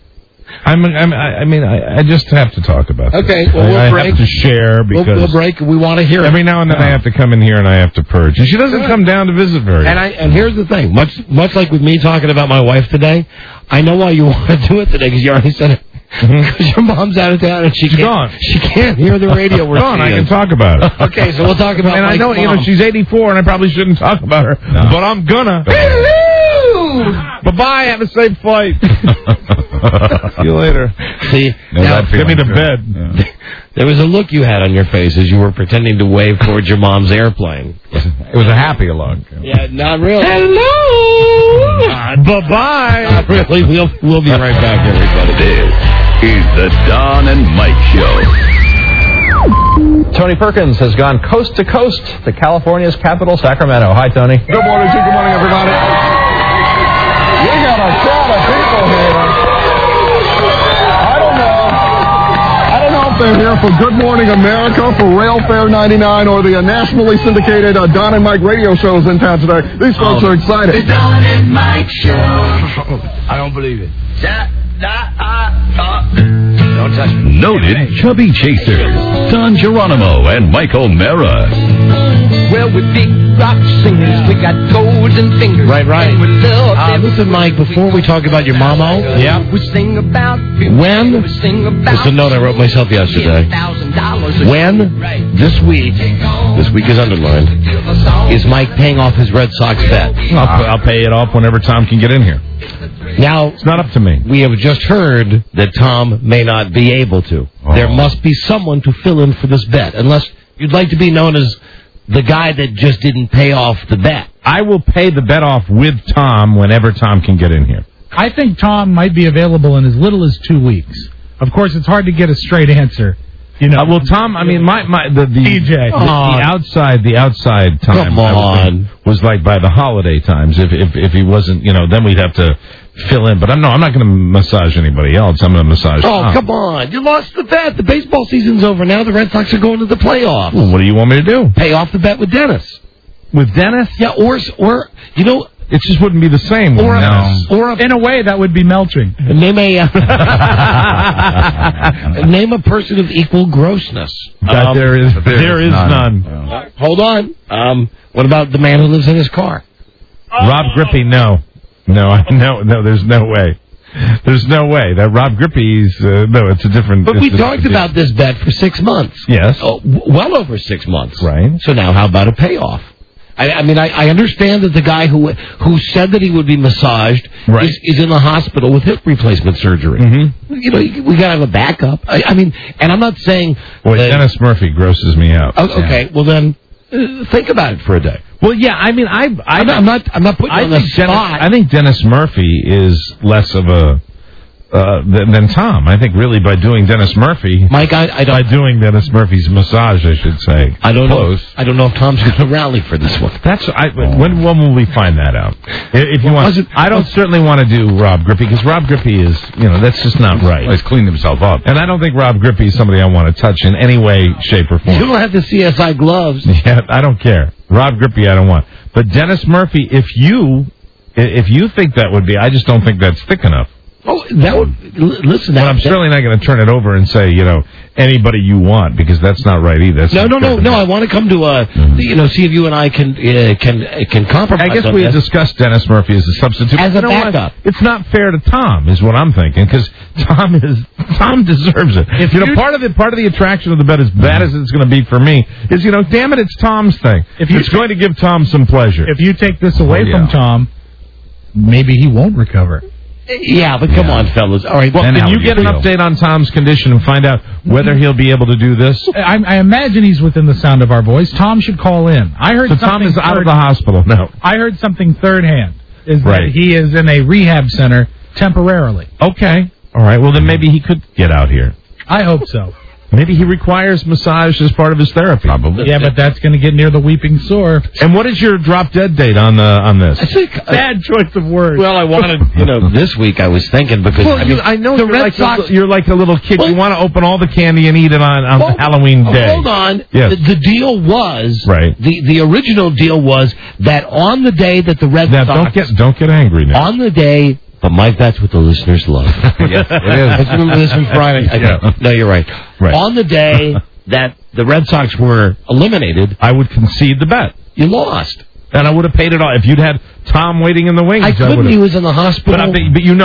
I just have to talk about this. Okay, well, we'll break. I have to share because... We'll break. We want to hear it. Every now and then I have to come in here and I have to purge. And she doesn't come down to visit very often. And here's the thing. Much like with me talking about my wife today, I know why you want to do it today because you already said it. Because your mom's out of town and she's gone. She can't hear the radio. We're gone. I can talk about it. Okay, so we'll talk about. And I know, she's 84, and I probably shouldn't talk about her, but I'm gonna. Bye-bye. Have a safe flight. See you later. See, now get me to bed. Yeah. There was a look you had on your face as you were pretending to wave towards your mom's airplane. It was a happy look. Yeah, not really. Hello. Bye-bye. Not really. We'll be right back, everybody. This is the Don and Mike Show. Tony Perkins has gone coast to coast to California's capital, Sacramento. Hi, Tony. Good morning, Good morning, everybody. We got a crowd of people here. I don't know if they're here for Good Morning America, for Rail Fair 99, or the nationally syndicated Don and Mike radio shows in town today. These folks are excited. The Don and Mike Show. I don't believe it. Don't touch me. Noted chubby chasers, Don Geronimo and Mike O'Mara. Well, we're big rock singers. We got golden fingers. Right. And we love listen, Mike, before we talk about your mamo, we sing about when, we sing about it's a note I wrote myself yesterday, when this week is underlined, is Mike paying off his Red Sox bet? I'll pay it off whenever Tom can get in here. Now, it's not up to me. We have just heard that Tom may not be able to. Oh. There must be someone to fill in for this bet, unless you'd like to be known as the guy that just didn't pay off the bet. I will pay the bet off with Tom whenever Tom can get in here. I think Tom might be available in as little as 2 weeks. Of course, it's hard to get a straight answer. You know, well, Tom, I mean, the DJ. The outside time was like by the holiday times. If he wasn't, then we'd have to fill in. But I'm not going to massage anybody else. I'm going to massage Tom. Come on. You lost the bet. The baseball season's over now. The Red Sox are going to the playoffs. Well, what do you want me to do? Pay off the bet with Dennis. With Dennis? Yeah, or It just wouldn't be the same. Or in a way, that would be melting. Name a person of equal grossness. There is none. Hold on. What about the man who lives in his car? Rob Grippy, no. No, there's no way. There's no way. That Rob Grippy's, no, it's a different... But we talked about this bet for 6 months. Yes. Oh, well over 6 months. Right. So now how about a payoff? I mean, I understand that the guy who said that he would be massaged is in the hospital with hip replacement surgery. Mm-hmm. You know, we got to have a backup. I mean, and I'm not saying... Boy, Dennis Murphy grosses me out. Oh, okay, well then, think about it for a day. Well, yeah, I mean, I'm not putting you on the spot. I think Dennis Murphy is less of a... than Tom. I think really by doing Dennis Murphy, Mike, by doing Dennis Murphy's massage, I should say. I don't know. I don't know if Tom's going to rally for this one. When will we find that out? If you want, I don't certainly want to do Rob Grippy because Rob Grippy is, that's just not right. He's cleaned himself up, and I don't think Rob Grippy is somebody I want to touch in any way, shape, or form. You don't have the CSI gloves. Yeah, I don't care. Rob Grippy, I don't want. But Dennis Murphy, if you think that would be, I just don't think that's thick enough. Oh, that would listen. But I'm certainly not going to turn it over and say, anybody you want because that's not right either. No. I want to come to see if you and I can compromise. I guess we discussed Dennis Murphy as a substitute as a backup. It's not fair to Tom, is what I'm thinking, because Tom deserves it. If part of the attraction of the bet, as bad as it's going to be for me, is damn it, it's Tom's thing. It's going to give Tom some pleasure. If you take this away from Tom, maybe he won't recover. Yeah, but come on, fellas. All right. Well, can you get an update on Tom's condition and find out whether he'll be able to do this? I imagine he's within the sound of our voice. Tom should call in. I heard Tom is out of the hospital now. I heard something third hand. That he is in a rehab center temporarily. Okay. All right. Well, then maybe he could get out here. I hope so. Maybe he requires massage as part of his therapy. Probably. Yeah, but that's going to get near the weeping sore. And what is your drop-dead date on this? I think bad choice of words. Well, I wanted, this week I was thinking because I know the Red Sox. You're like a little kid. You want to open all the candy and eat it on Halloween day. Hold on. Yes. The deal was the original deal was that on the day that the Red Sox don't get angry now. On the day. But, Mike, that's what the listeners love. Yes, it is. Let's remember this from Friday. No, you're right. On the day that the Red Sox were eliminated, I would concede the bet. You lost. And I would have paid it all. If you'd had Tom waiting in the wings, I couldn't. He was in the hospital. But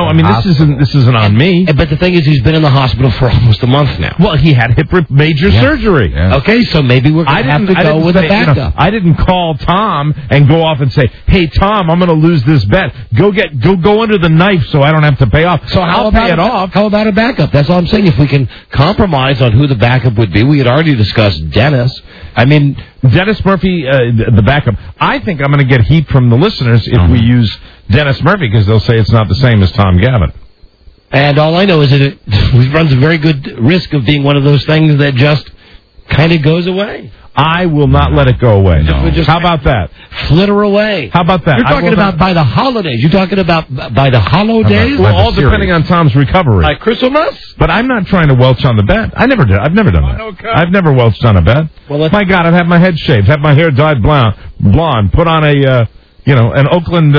this isn't on me. But the thing is, he's been in the hospital for almost a month now. Well, he had major surgery. Yeah. Okay, so maybe we're going to have to go with a backup. I didn't call Tom and go off and say, "Hey, Tom, I'm going to lose this bet. Go under the knife so I don't have to pay off." So I'll pay it off. How about a backup? That's all I'm saying. If we can compromise on who the backup would be, we had already discussed Dennis. I mean, Dennis Murphy, the backup. I think I'm going to get heat from the listeners if we use Dennis Murphy because they'll say it's not the same as Tom Gavin. And all I know is that it runs a very good risk of being one of those things that just kind of goes away. I will not let it go away. No. How about that? Flitter away. How about that? You're talking about by the holidays. You're talking about by the holidays? Well, all depending on Tom's recovery. Like Christmas? But I'm not trying to welch on the bet. I never did. I've never done that. I've never welched on a bet. Well, my God, I've had my head shaved, had my hair dyed blonde, put on an Oakland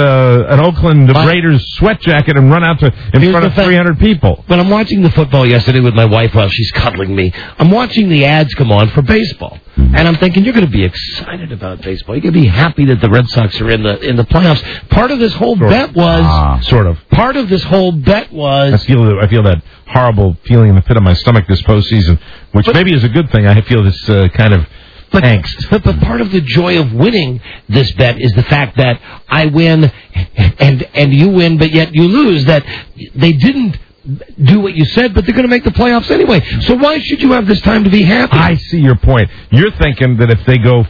Raiders sweat jacket and run out in front of 300 people. When I'm watching the football yesterday with my wife while she's cuddling me, I'm watching the ads come on for baseball. And I'm thinking, you're going to be excited about baseball. You're going to be happy that the Red Sox are in the playoffs. Part of this whole bet was... sort of. Part of this whole bet was... I feel that horrible feeling in the pit of my stomach this postseason, which maybe is a good thing. I feel this kind of... But part of the joy of winning this bet is the fact that I win and you win, but yet you lose. That they didn't do what you said, but they're going to make the playoffs anyway. So why should you have this time to be happy? I see your point. You're thinking that if they go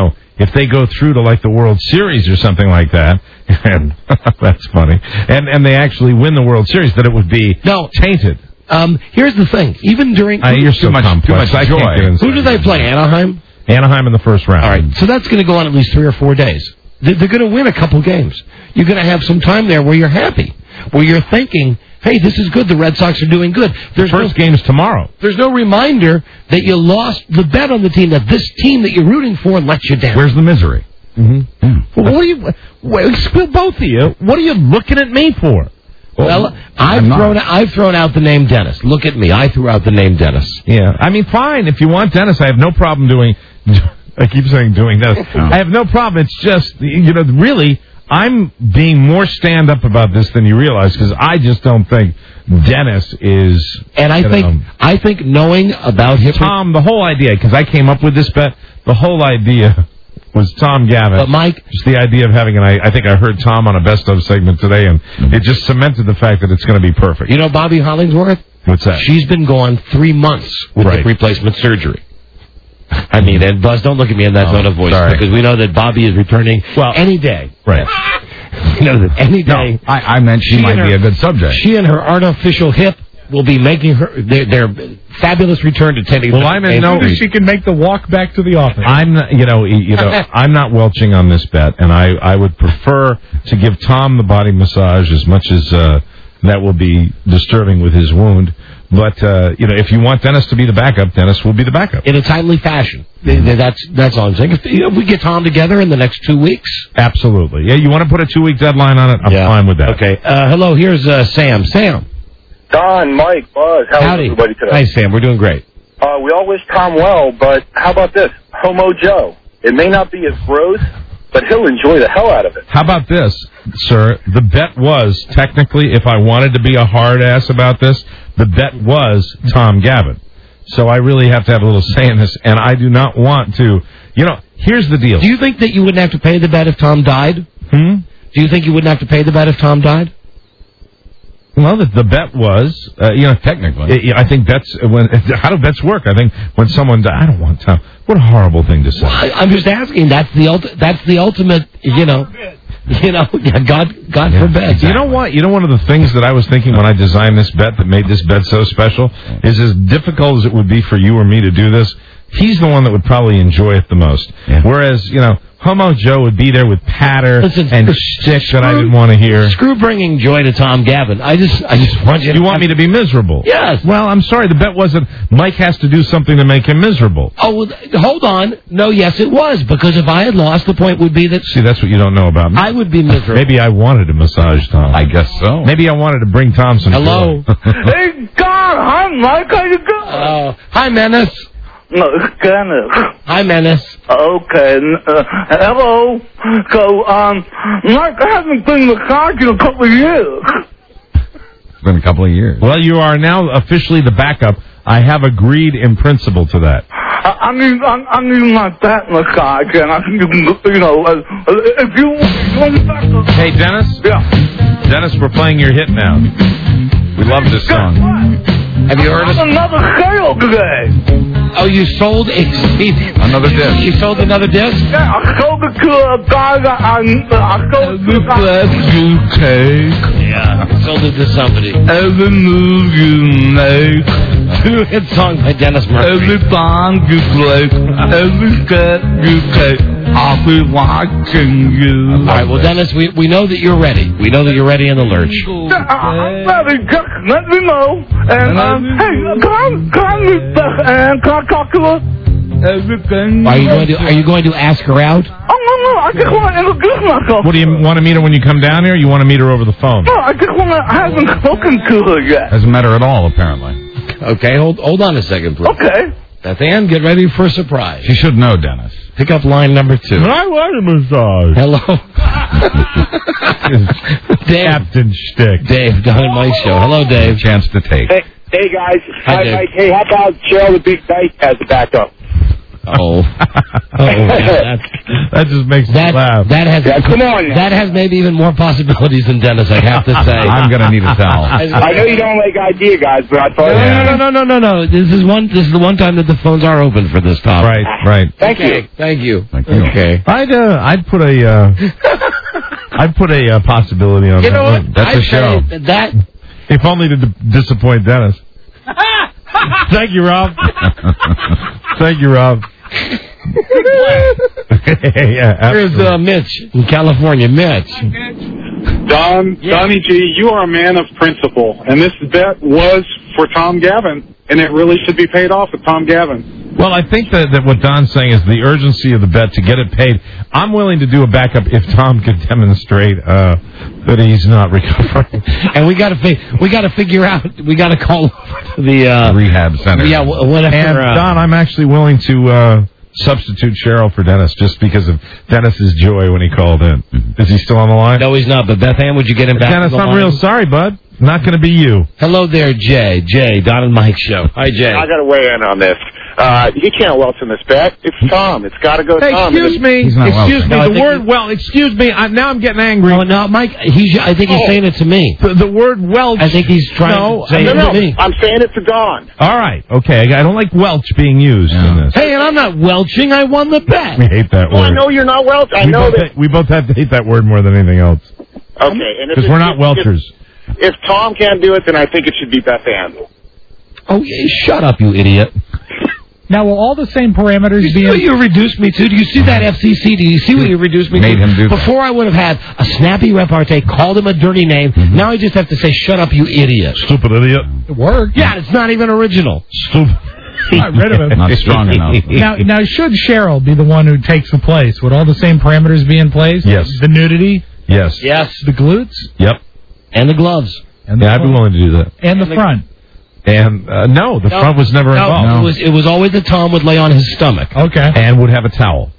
through to like the World Series or something like that, and that's funny, and they actually win the World Series, that it would be tainted. Here's the thing. Even during... you're so complex. I can't get inside. Who do they play? Anaheim? Anaheim in the first round. All right, so that's going to go on at least 3 or 4 days. They're going to win a couple games. You're going to have some time there where you're happy, where you're thinking, hey, this is good. The Red Sox are doing good. The first game's tomorrow. There's no reminder that you lost the bet on the team, that this team that you're rooting for let you down. Where's the misery? Well, what are you? Both of you. What are you looking at me for? Well, I've thrown out the name Dennis. Look at me. I threw out the name Dennis. Yeah. I mean, fine. If you want Dennis, I have no problem doing. I keep saying doing this. I have no problem. It's just, really, I'm being more stand-up about this than you realize because I just don't think Dennis is. And I think knowing about him, Tom, the whole idea, because I came up with this bet. The whole idea was Tom Gavin. But Mike, just the idea of having I think I heard Tom on a best of segment today, and it just cemented the fact that it's going to be perfect. You know Bobby Hollingsworth? What's that? She's been gone 3 months with hip replacement surgery. I mean, and Buzz, don't look at me in that tone of voice because we know that Bobby is returning any day. Right. We know that any day. No, I meant she might be a good subject. She and her artificial hip will be making their fabulous return to Teddy. Well, I'm in no. She can make the walk back to the office. I'm not, I'm not welching on this bet, and I would prefer to give Tom the body massage as much as that will be disturbing with his wound. But if you want Dennis to be the backup, Dennis will be the backup in a timely fashion. That's all I'm saying. If we get Tom together in the next 2 weeks, absolutely. Yeah, you want to put a 2-week deadline on it? I'm fine with that. Okay. Hello. Here's Sam. Sam. Don, Mike, Buzz, how's everybody today? Hi, Sam. We're doing great. We all wish Tom well, but how about this? Homo Joe. It may not be as gross, but he'll enjoy the hell out of it. How about this, sir? The bet was, technically, if I wanted to be a hard ass about this, the bet was Tom Gavin. So I really have to have a little say in this, and I do not want to. Here's the deal. Do you think that you wouldn't have to pay the bet if Tom died? Do you think you wouldn't have to pay the bet if Tom died? Well, the bet was, technically. I think bets, how do bets work? I think when someone dies, I don't want Tom. What a horrible thing to say. Well, I'm just asking. That's the ultimate, God forbid. You know what? One of the things that I was thinking when I designed this bet that made this bet so special is as difficult as it would be for you or me to do this, he's the one that would probably enjoy it the most. Yeah. Whereas, Homo Joe would be there with patter and shtick that I didn't want to hear. Screw bringing joy to Tom Gavin. I just want you to... You want me to be miserable? Yes. Well, I'm sorry. The bet wasn't Mike has to do something to make him miserable. Oh, well, hold on. No, yes, it was. Because if I had lost, the point would be that... See, that's what you don't know about me. I would be miserable. Maybe I wanted to massage Tom. I guess so. Maybe I wanted to bring Tom some Hello. Hey, God, hi, Mike. How you going? Hi, Menace. No, Kenneth. Hi, Menace. Okay. Hello. So, Mike, I haven't been massaged in a couple of years. It's been a couple of years. Well, you are now officially the backup. I have agreed in principle to that. I need my back massage, and I think if you want to back up. Hey, Dennis? Yeah. Dennis, we're playing your hit now. We love this song. Have you heard of another sale today? Oh, you sold another disc. You sold another disc? Yeah, I sold it to a guy that I sold it to a guy. You take. Yeah, sold it to somebody. Every move you make. Two-hit song by Dennis Murphy. Every bond you break. Every step you take. I'll be watching you. All right, well, Dennis, we know that you're ready. We know that you're ready in the lurch. Yeah, I'm ready. Just let me know. And, hey, can I talk to her? Everything. Are you going to ask her out? Oh, no, I just want to introduce myself. What, do you want to meet her when you come down here, or you want to meet her over the phone? No, I haven't spoken to her yet. Doesn't matter at all, apparently. Okay, hold on a second, please. Okay. Beth Ann, get ready for a surprise. She should know, Dennis. Pick up line number 2. I want a massage. Hello. Dave. Captain Shtick. Dave, Don and Mike Show. Hello, Dave. Chance to take. Hey guys. Hi, Dave. Mike. Hey, how about Cheryl the Big Dyke as a backup? Oh, that just makes me laugh. Come on now. That has maybe even more possibilities than Dennis, I have to say. I'm going to need a towel. I know you don't like idea guys, but I thought... No. This is the one time that the phones are open for this topic. Right. Thank you. Thank you. Okay. I'd put a possibility on you that. Know what? That's a show. That if only to disappoint Dennis. Thank you, Rob. Thank you, Rob. Yeah, here's Mitch in California. Mitch. Donnie G, you are a man of principle, and this bet was for Tom Gavin, and it really should be paid off with Tom Gavin. Well, I think that what Don's saying is the urgency of the bet to get it paid. I'm willing to do a backup if Tom can demonstrate that he's not recovering. And we got to figure out. We got to call the rehab center. Yeah, whatever. And Don, I'm actually willing to substitute Cheryl for Dennis just because of Dennis's joy when he called in. Is he still on the line? No, he's not. But Beth Ann, would you get him back? Dennis, on the I'm line? real sorry, bud. Not going to be you. Hello there, Jay. Jay, Don and Mike show. Hi, Jay. I got to weigh in on this. You can't welch in this bet. It's Tom. It's got to go Tom. Excuse me. The word well. Excuse me. Now I'm getting angry. No, Mike. I think he's saying it to me. The word welch. I think he's trying to say it to me. I'm saying it to Don. All right. Okay. I don't like welch being used in this. Hey, and I'm not welching. I won the bet. We hate that Well, word. I know you're not welch. I know that. We both have to hate that word more than anything else. Okay. Because we're not welchers. If Tom can't do it, then I think it should be Beth Ann. Oh, shut up, you idiot. Now, will all the same parameters You see what you reduced me to? Do you see that, FCC? Do you see what you reduced me to? Made him do that. Before I would have had a snappy repartee, called him a dirty name. Now I just have to say, shut up, you idiot. Stupid idiot. It worked. Yeah, it's not even original. Stupid. Got rid of him. Not strong enough. Now, should Cheryl be the one who takes the place? Would all the same parameters be in place? Yes. The nudity? Yes. Yes. The glutes? Yep. And the gloves. And the I'd be willing to do that. And the front? And no, the front was never involved. No, it was always that Tom would lay on his stomach. Okay. And would have a towel.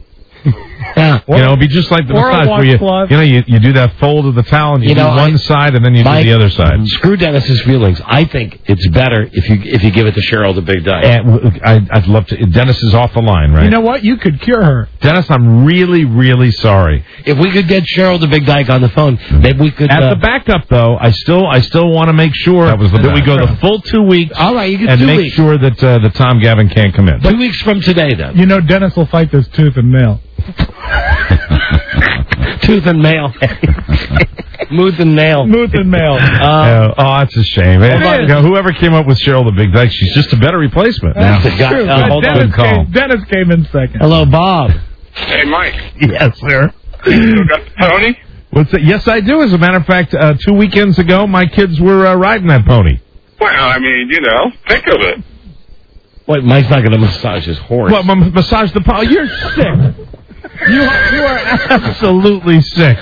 Yeah. It'd be just like the or a massage where washcloth. you do that fold of the towel and you do one side and then you do the other side. Screw Dennis's feelings. I think it's better if you give it to Cheryl the Big Dyke. And I'd love to. Dennis is off the line, right? You know what? You could cure her. Dennis, I'm really, really sorry. If we could get Cheryl the Big Dyke on the phone, maybe we could. At the backup, though, I still want to make sure that we go the full 2 weeks. All right, you get and 2 make weeks. sure that Tom Gavin can't come in. 2 weeks from today, then. You know Dennis will fight this tooth and nail. Tooth and nail. Mooth and nail. Mooth and nail. That's a shame. Whoever came up with Cheryl the Big Dyke, she's just a better replacement. That's now. true. Hold on. Good call. Dennis came in second. Hello, Bob. Hey, Mike. Yes, sir. You got the pony? What's that? Yes, I do. As a matter of fact, 2 weekends ago, my kids were riding that pony. Well, I mean, think of it. Wait, Mike's not going to massage his horse. What, massage the pony? You're sick. You are absolutely sick.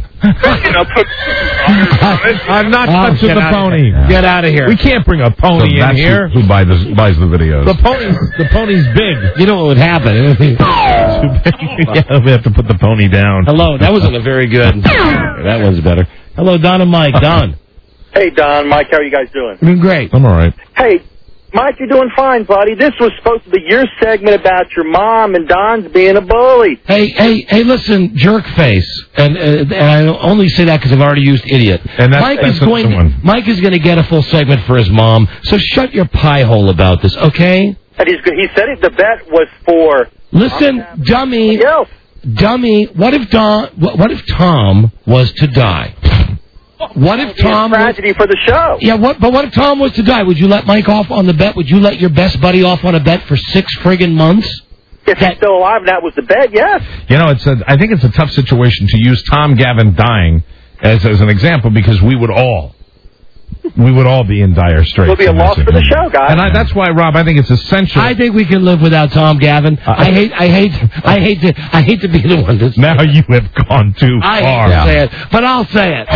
I'm not touching the pony. Get out of here. We can't bring a pony in here. Who buys the videos? The pony's big. You know what would happen? Yeah, we have to put the pony down. Hello, that wasn't a very good. That one's better. Hello, Don and Mike. Don. Hey, Don, Mike, how are you guys doing? Doing great. I'm all right. Hey, Mike, you're doing fine, buddy. This was supposed to be your segment about your mom and Don's being a bully. Hey, listen, jerk face. And I only say that because I've already used idiot. And Mike is going to get a full segment for his mom, so shut your pie hole about this, okay? And he said the bet was for... Listen, dummy. Dummy, what if Tom was to die? What if Tom... tragedy for the show. Yeah, but what if Tom was to die? Would you let Mike off on the bet? Would you let your best buddy off on a bet for 6 friggin' months? If he's still alive and that was the bet, yes. I think it's a tough situation to use Tom Gavin dying as an example because we would all be in dire straits. It'll be a loss for the show, guys. And that's why, Rob, I think it's essential. I think we can live without Tom Gavin. I hate to be the one to say now you have gone too far. I hate to say it, but I'll say it.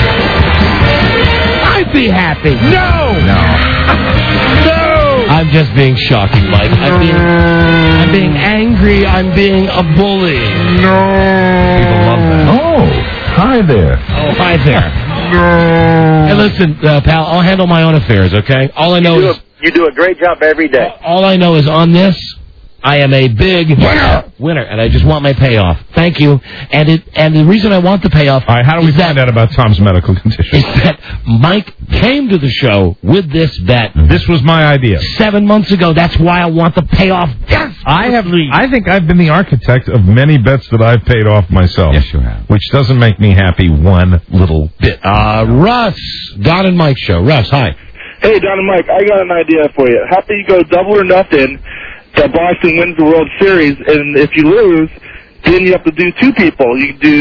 I'd be happy. No. I'm just being shocking, Mike. I'm being angry. I'm being a bully. No. People love that. Oh, hi there. Oh, hi there. No. Hey, listen, pal, I'll handle my own affairs, okay? All I know is... You do a great job every day. All I know is on this, I am a big winner, and I just want my payoff. Thank you. And the reason I want the payoff... All right, how do we find out about Tom's medical condition? Is that Mike came to the show with this bet. This was my idea. 7 months ago. That's why I want the payoff. I think I've been the architect of many bets that I've paid off myself. Yes, you have. Which doesn't make me happy one little bit. Russ, Don and Mike show. Russ, hi. Hey, Don and Mike, I got an idea for you. How about you go double or nothing that Boston wins the World Series, and if you lose, then you have to do 2 people. You can do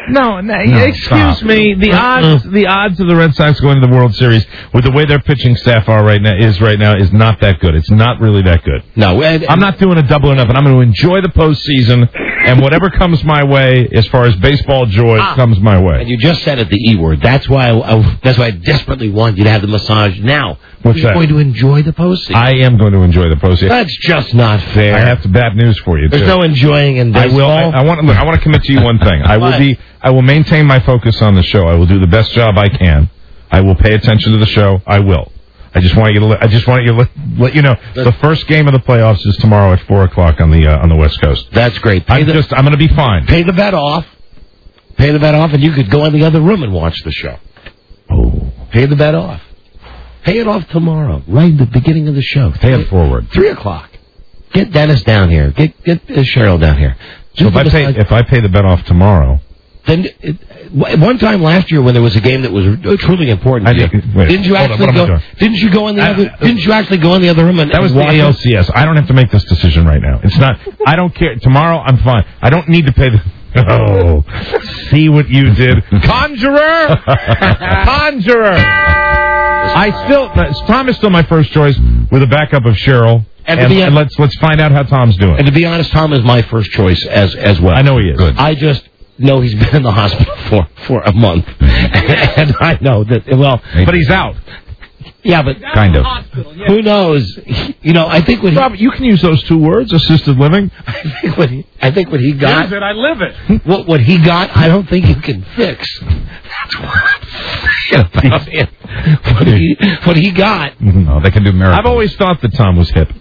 No, excuse me. The odds of the Red Sox going to the World Series with the way their pitching staff are right now is not that good. It's not really that good. No, I'm not doing a double or nothing. I'm going to enjoy the postseason, and whatever comes my way, as far as baseball joy, comes my way. And you just said it, the E word. That's why I desperately want you to have the massage now. What's You're that? going to enjoy the postseason. I am going to enjoy the postseason. That's just not fair. I have bad news for you. There's too. no enjoying in baseball. I want to commit to you one thing. I will maintain my focus on the show. I will do the best job I can. I will pay attention to the show. I will. I just want you to let you know the first game of the playoffs is tomorrow at 4:00 on the West Coast. That's great. I'm going to be fine. Pay the bet off. Pay the bet off, and you could go in the other room and watch the show. Oh. Pay the bet off. Pay it off tomorrow, right at the beginning of the show. Pay it forward. 3:00. Get Dennis down here. Get Cheryl down here. So if I pay the bet off tomorrow, then one time last year when there was a game that was truly important, didn't you actually go? Didn't you go in the other? Didn't you actually go in the other room and that was the ALCS? I don't have to make this decision right now. It's not. I don't care. Tomorrow I'm fine. I don't need to pay the. Oh, see what you did, Conjurer! Conjurer! Tom is still my first choice with a backup of Cheryl. And let's find out how Tom's doing. And to be honest, Tom is my first choice as well. I know he is. Good. I just know he's been in the hospital for a month, and I know that. Well, but he's out. Yeah, but kind of. Who knows? I think what Robert, you can use those two words, assisted living. I think what he got. Use it, I live it. What he got, I don't think you can fix. That's what I'm saying about him. What he got. No, they can do miracles. I've always thought that Tom was hip.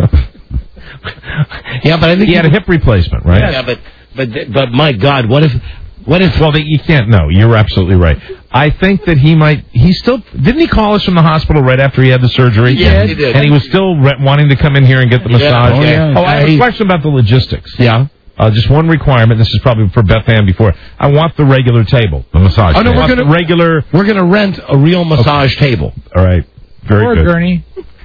Yeah, but I think he had a hip replacement, right? Yeah, but my God, what if? Well, you can't know. You're absolutely right. I think that he still, didn't he call us from the hospital right after he had the surgery? Yeah, he did. And he was still wanting to come in here and get the massage. Oh, yeah. I have a question about the logistics. Yeah. Just one requirement. This is probably for Beth Ann before. I want the regular table. The massage table. We're going to rent a real massage table. All right. Very good. Or a gurney.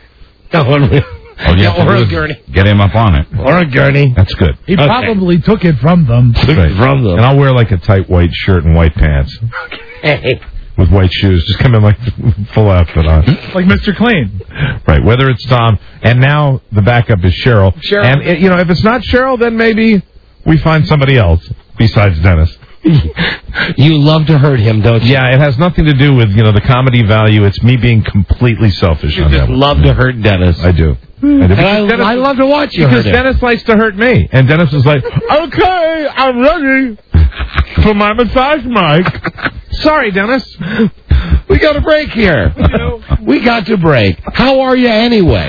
Or a gurney. Get him up on it. Or a gurney. That's good. He probably took it from them. From them. And I'll wear like a tight white shirt and white pants. Okay. With white shoes. Just come in like full outfit on. Like Mr. Clean. Right. Whether it's Tom, and now the backup is Cheryl. And, if it's not Cheryl, then maybe we find somebody else besides Dennis. You love to hurt him, don't you? Yeah, it has nothing to do with, the comedy value. It's me being completely selfish on that. You just love to hurt Dennis. I do. I love to watch you because Dennis likes to hurt me. And Dennis is like, okay, I'm ready for my massage mic. Sorry, Dennis. We got a break here. We got to break. How are you anyway?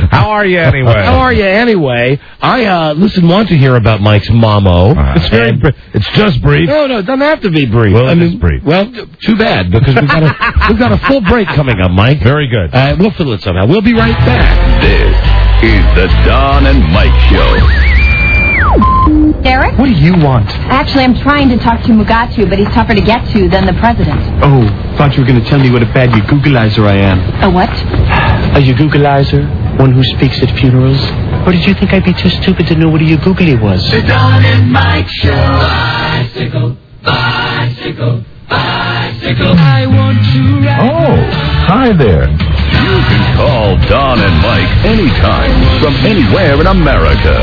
I want to hear about Mike's mamo. It's just brief. No, it doesn't have to be brief. Well, it is brief. Well, too bad, because we've got a full break coming up, Mike. Very good. We'll fill it somehow. We'll be right back. This is the Don and Mike Show. Derek? What do you want? Actually, I'm trying to talk to Mugatu, but he's tougher to get to than the president. Oh, thought you were going to tell me what a bad Googleizer I am. A what? A Googleizer? One who speaks at funerals? Or did you think I'd be too stupid to know what a googly was? The Don and Mike Show. Bicycle, bicycle, bicycle. I want to ride. Oh, hi there. You can call Don and Mike anytime from anywhere in America.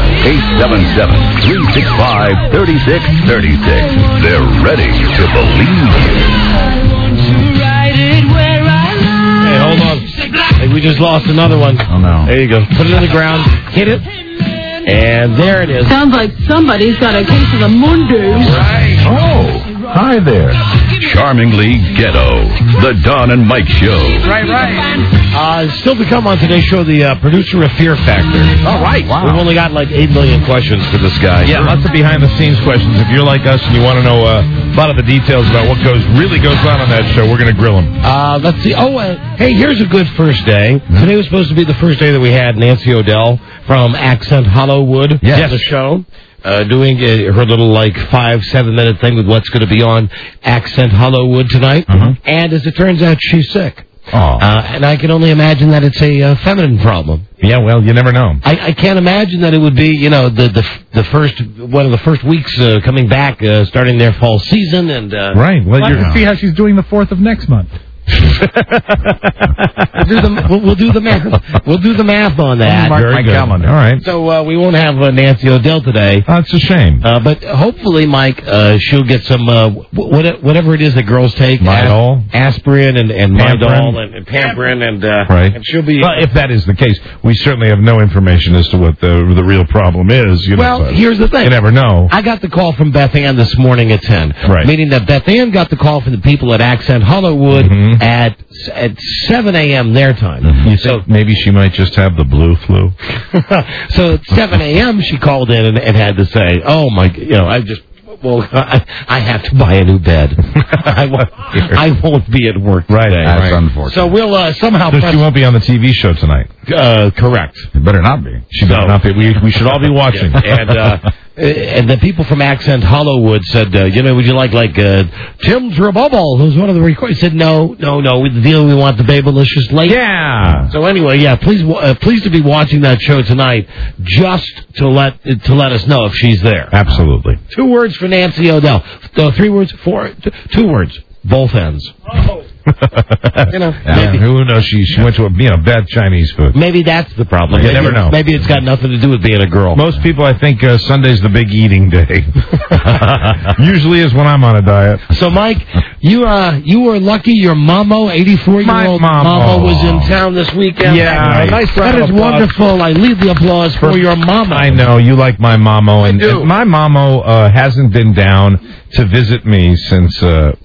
877-365-3636. They're ready to believe you. Hey, hold on. Hey, we just lost another one. Oh, no. There you go. Put it on the ground. Hit it. And there it is. Sounds like somebody's got a case of the Mondays. Right. Oh, hi there. Charmingly ghetto. The Don and Mike Show. Right. Still to come on today's show, the producer of Fear Factor. All right. Wow. We've only got like 8 million questions for this guy. Yeah, lots of behind-the-scenes questions. If you're like us and you want to know a lot of the details about what really goes on that show, we're going to grill him. Let's see. Hey, here's a good first day. Today was supposed to be the first day that we had Nancy O'Dell from Accent Hollywood. Yes. The show. Doing her little 5-7 minute thing with what's going to be on Accent Hollywood tonight. And as it turns out, she's sick. And I can only imagine that it's a feminine problem. Yeah, well, you never know. I can't imagine that it would be, the first one of the first weeks coming back, starting their fall season, and right. Well, I'd like to see how she's doing the 4th of next month. We'll do the math. We'll do the math on that. Mark my calendar. All right. So we won't have Nancy O'Dell today. That's a shame. But hopefully, Mike, she'll get some whatever it is that girls take. Midol, aspirin, and Midol, and Pamprin, and right. And she'll be. Well, if that is the case, we certainly have no information as to what the real problem is. Well, here's the thing. You never know. I got the call from Beth Ann this morning at 10. Right. Meaning that Beth Ann got the call from the people at Accent Hollywood at 7 a.m. their time. You think maybe she might just have the blue flu? So at 7 a.m. she called in and had to say, "Oh my, I have to buy a new bed. I won't be at work today." Right, that's unfortunate. So we'll somehow. So she won't be on the TV show tonight. Correct. It better not be. She better not be. We should all be watching. And the people from Accent Hollywood said, would you like Tim Trebubble, who's one of the requests? He said, no, with the deal we want the Babylicious late. Yeah. So anyway, please to be watching that show tonight, just to let us know if she's there. Absolutely. 2 words for Nancy O'Dell. 3 words, 2 words. Both ends. Maybe. Who knows? She went to a bad Chinese food. Maybe that's the problem. You never know. Maybe it's got nothing to do with being a girl. Most people, I think, Sunday's the big eating day. Usually is when I'm on a diet. So, Mike, you were lucky. Your Mamo, 84-year-old Mamo, was in town this weekend. Yeah, nice. That is wonderful. I leave the applause for your Mamo. I know you like my Mamo, and my Mamo hasn't been down to visit me since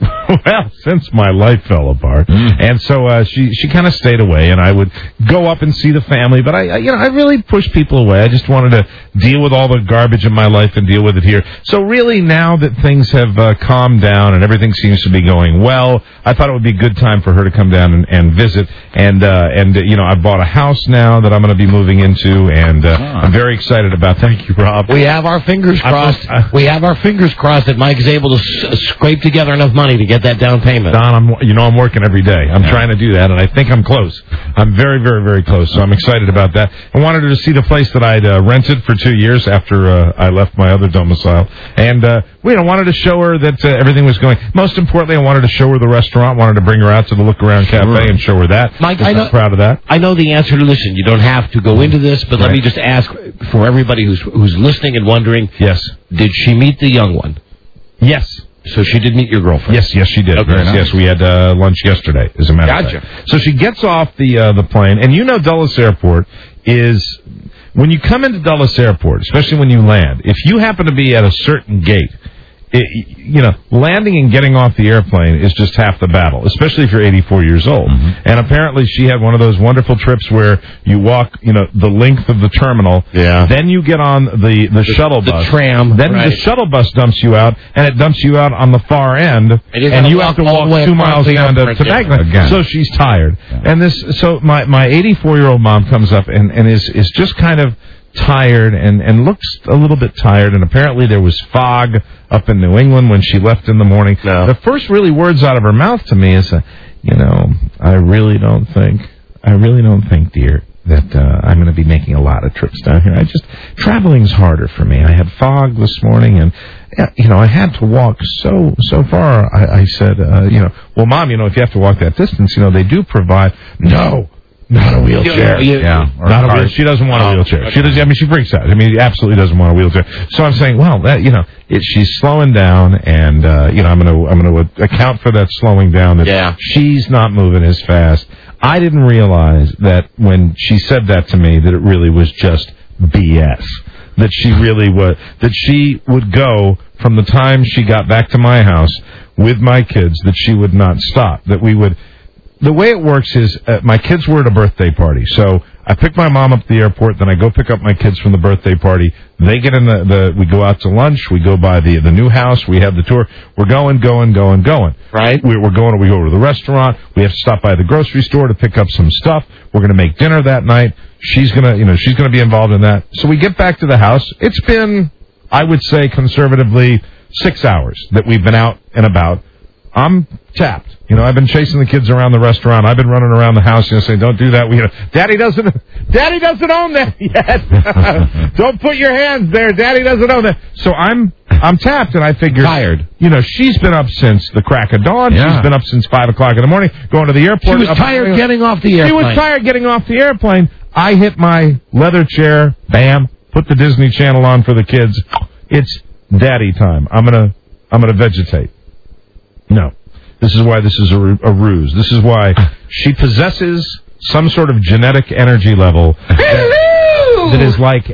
my life fell apart. And so she kind of stayed away, and I would go up and see the family, but I really pushed people away. I just wanted to deal with all the garbage in my life and deal with it here. So really, now that things have calmed down and everything seems to be going well, I thought it would be a good time for her to come down and visit. And I bought a house now that I'm going to be moving into, and I'm very excited about that. Thank you, Rob. We have our fingers crossed. We have our fingers crossed that Mike is able to scrape together enough money to get that down payment. Don, I'm working every day. I'm trying to do that, and I think I'm close. I'm very, very, very close, so I'm excited about that. I wanted her to see the place that I'd rented for 2 years after I left my other domicile, and wanted to show her that everything was going. Most importantly, I wanted to show her the restaurant, wanted to bring her out to the Look Around Cafe and show her that. Mike, I'm proud of that. I know the answer to listen. You don't have to go into this, but let me just ask for everybody who's listening and wondering. Yes. Did she meet the young one? Yes. So she did meet your girlfriend? Yes, she did. Okay, nice. Yes, we had lunch yesterday, as a matter of fact. So she gets off the plane, and Dulles Airport is, when you come into Dulles Airport, especially when you land, if you happen to be at a certain gate, landing and getting off the airplane is just half the battle, especially if you're 84 years old. And apparently she had one of those wonderful trips where you walk, the length of the terminal. Yeah. Then you get on the shuttle bus. The tram. Then the shuttle bus dumps you out, and it dumps you out on the far end, and you have to walk 2 miles down to Magna. So she's tired. Yeah. And so my 84-year-old mom comes up and is just kind of tired and looks a little bit tired, and apparently there was fog up in New England when she left in the morning. No. The first really words out of her mouth to me is, I really don't think, dear, that I'm going to be making a lot of trips down here. Traveling's harder for me. I had fog this morning, and I had to walk so far. I said, well, Mom, if you have to walk that distance, they do provide. No. Not a wheelchair. Not a wheelchair. She doesn't want a wheelchair. She doesn't. She freaks out. Absolutely doesn't want a wheelchair. So I'm saying, well, that she's slowing down, and I'm going to account for that slowing down. That she's not moving as fast. I didn't realize that when she said that to me, that it really was just BS. That she really was. That she would go from the time she got back to my house with my kids. That she would not stop. That we would. The way it works is my kids were at a birthday party. So I pick my mom up at the airport, then I go pick up my kids from the birthday party. They get in we go out to lunch, we go by the new house, we have the tour. We're going. Right? We go to the restaurant, we have to stop by the grocery store to pick up some stuff. We're going to make dinner that night. She's going to be involved in that. So we get back to the house. It's been, I would say conservatively, 6 hours that we've been out and about I'm tapped. You know, I've been chasing the kids around the restaurant. I've been running around the house, saying, don't do that. Daddy doesn't own that yet. Don't put your hands there. Daddy doesn't own that. So I'm tapped, and I figure, tired. You know, she's been up since the crack of dawn. Yeah. She's been up since 5 o'clock in the morning, going to the airport. She was tired getting off the airplane. She was tired getting off the airplane. I hit my leather chair, bam, put the Disney Channel on for the kids. It's daddy time. I'm gonna vegetate. No. This is why this is a ruse. This is why she possesses some sort of genetic energy level that is like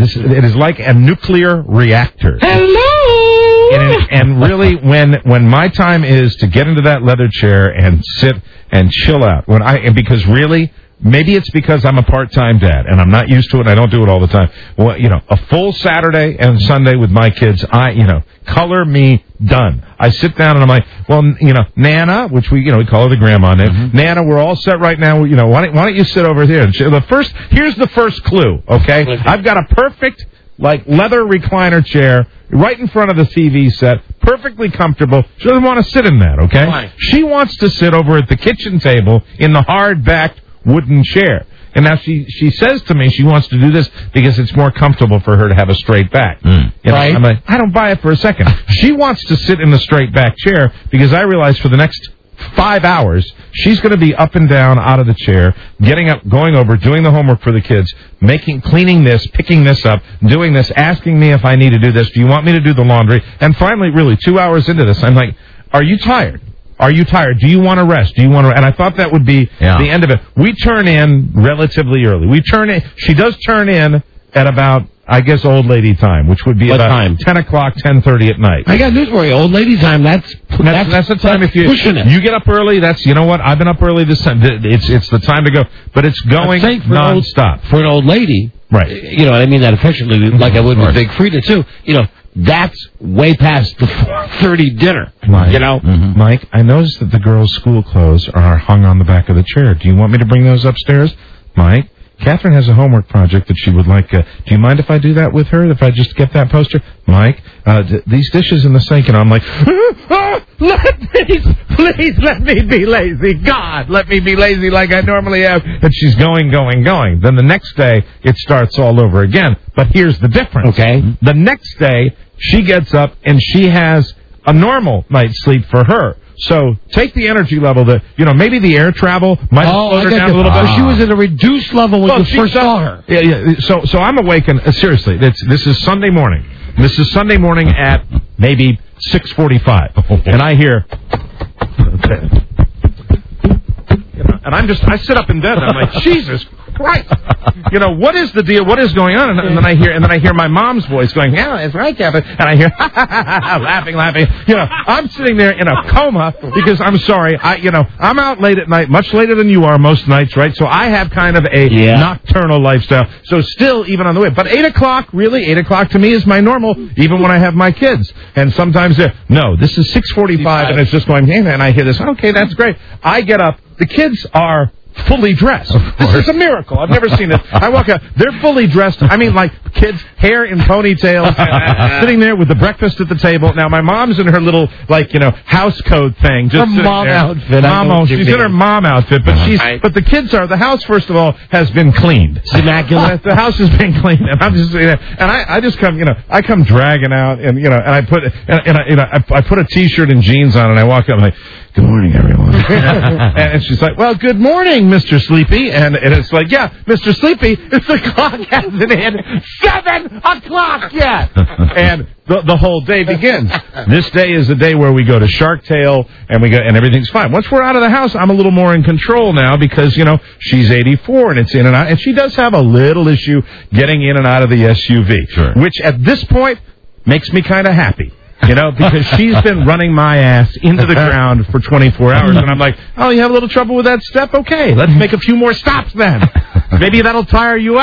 a nuclear reactor. Hello. And really, when my time is to get into that leather chair and sit and chill out, because really. Maybe it's because I'm a part-time dad, and I'm not used to it, and I don't do it all the time. Well, you know, a full Saturday and Sunday with my kids, color me done. I sit down, and I'm like, well, you know, Nana, which we call her the grandma name. Mm-hmm. Nana, we're all set right now. You know, why don't you sit over here? And here's the first clue, okay? I've got a perfect, leather recliner chair right in front of the TV set, perfectly comfortable. She doesn't want to sit in that, okay? Why? She wants to sit over at the kitchen table in the hard-backed wooden chair. And now she says to me she wants to do this because it's more comfortable for her to have a straight back. Right? I'm like, I don't buy it for a second. She wants to sit in the straight back chair because I realize for the next 5 hours she's going to be up and down out of the chair, getting up, going over, doing the homework for the kids, cleaning this, picking this up, doing this, asking me if I need to do this. Do you want me to do the laundry? And finally, really, 2 hours into this, I'm like, are you tired? Are you tired? Do you want to rest? And I thought that would be the end of it. We turn in relatively early. She does turn in at about, I guess, old lady time, which would be what about time? 10 o'clock, 10:30 at night. I got news for you. Old lady time, that's the time. If you get up early, you know what? I've been up early this time. It's the time to go. But it's going nonstop. For an old lady. Right. You know, I mean that affectionately, like I would with Big Frida, too. You know, that's way past the 4:30 dinner. Mike, you know? Mm-hmm. Mike, I noticed that the girls' school clothes are hung on the back of the chair. Do you want me to bring those upstairs? Mike, Catherine has a homework project that she would like. Do you mind if I do that with her, if I just get that poster? Mike, these dishes in the sink, and I'm like, please let me be lazy. God, let me be lazy like I normally am. And she's going. Then the next day, it starts all over again. But here's the difference. Okay. The next day, she gets up, and she has a normal night's sleep for her. So take the energy level that, maybe the air travel might have slowed her down a little bit. She was at a reduced level when you first saw her. Yeah. So I'm awakened. Seriously, this is Sunday morning. This is Sunday morning at maybe 6:45. And I hear... And I sit up in bed, and I'm like, Jesus Christ. What is the deal? What is going on? And then I hear my mom's voice going, yeah, it's right, Captain. And I hear laughing. I'm sitting there in a coma because I'm sorry. I'm out late at night, much later than you are most nights, right? So I have kind of a nocturnal lifestyle. So still, even on the way. But 8 o'clock, really, 8 o'clock to me is my normal, even when I have my kids. And sometimes, no, this is 6:45, and it's just going, and I hear this, okay, that's great. I get up. The kids are fully dressed. This is a miracle. I've never seen this. I walk out. They're fully dressed. I mean, like kids, hair in ponytails, sitting there with the breakfast at the table. Now, my mom's in her little, house coat thing. Just her mom outfit. She's in her mom outfit. But but the kids are, the house, first of all, has been cleaned. It's immaculate. The house has been cleaned. And I'm just, and I just come, I come dragging out, and, and I put a T-shirt and jeans on, and I walk up, and I'm like, good morning, everyone. And she's like, well, good morning, Mr. Sleepy. And it's like, yeah, Mr. Sleepy, the clock hasn't hit 7 o'clock yet. And the whole day begins. This day is the day where we go to Shark Tale, and and everything's fine. Once we're out of the house, I'm a little more in control now because, she's 84, and it's in and out. And she does have a little issue getting in and out of the SUV, which at this point makes me kind of happy. Because she's been running my ass into the ground for 24 hours. And I'm like, oh, you have a little trouble with that step? Okay, let's make a few more stops then. Maybe that'll tire you out.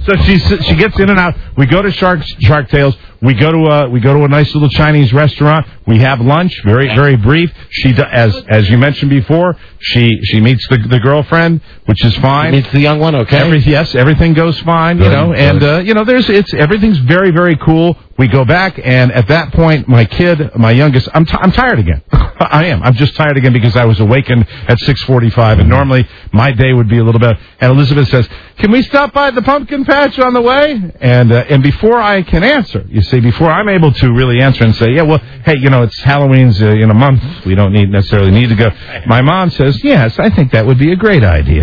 So she gets in and out. We go to Shark Tales. We go to a nice little Chinese restaurant. We have lunch, very, very brief. As you mentioned before, she meets the girlfriend, which is fine. Meets the young one, okay? Everything goes fine, good, and everything's very, very cool. We go back, and at that point, my youngest, I'm tired again. I am. I'm just tired again because I was awakened at 6:45, and normally my day would be a little better. And Elizabeth says, "Can we stop by the pumpkin patch on the way?" And before I can answer, before I'm able to really answer and say, "Yeah, well, hey, it's Halloween's in a month. We don't necessarily need to go." My mom says, "Yes, I think that would be a great idea."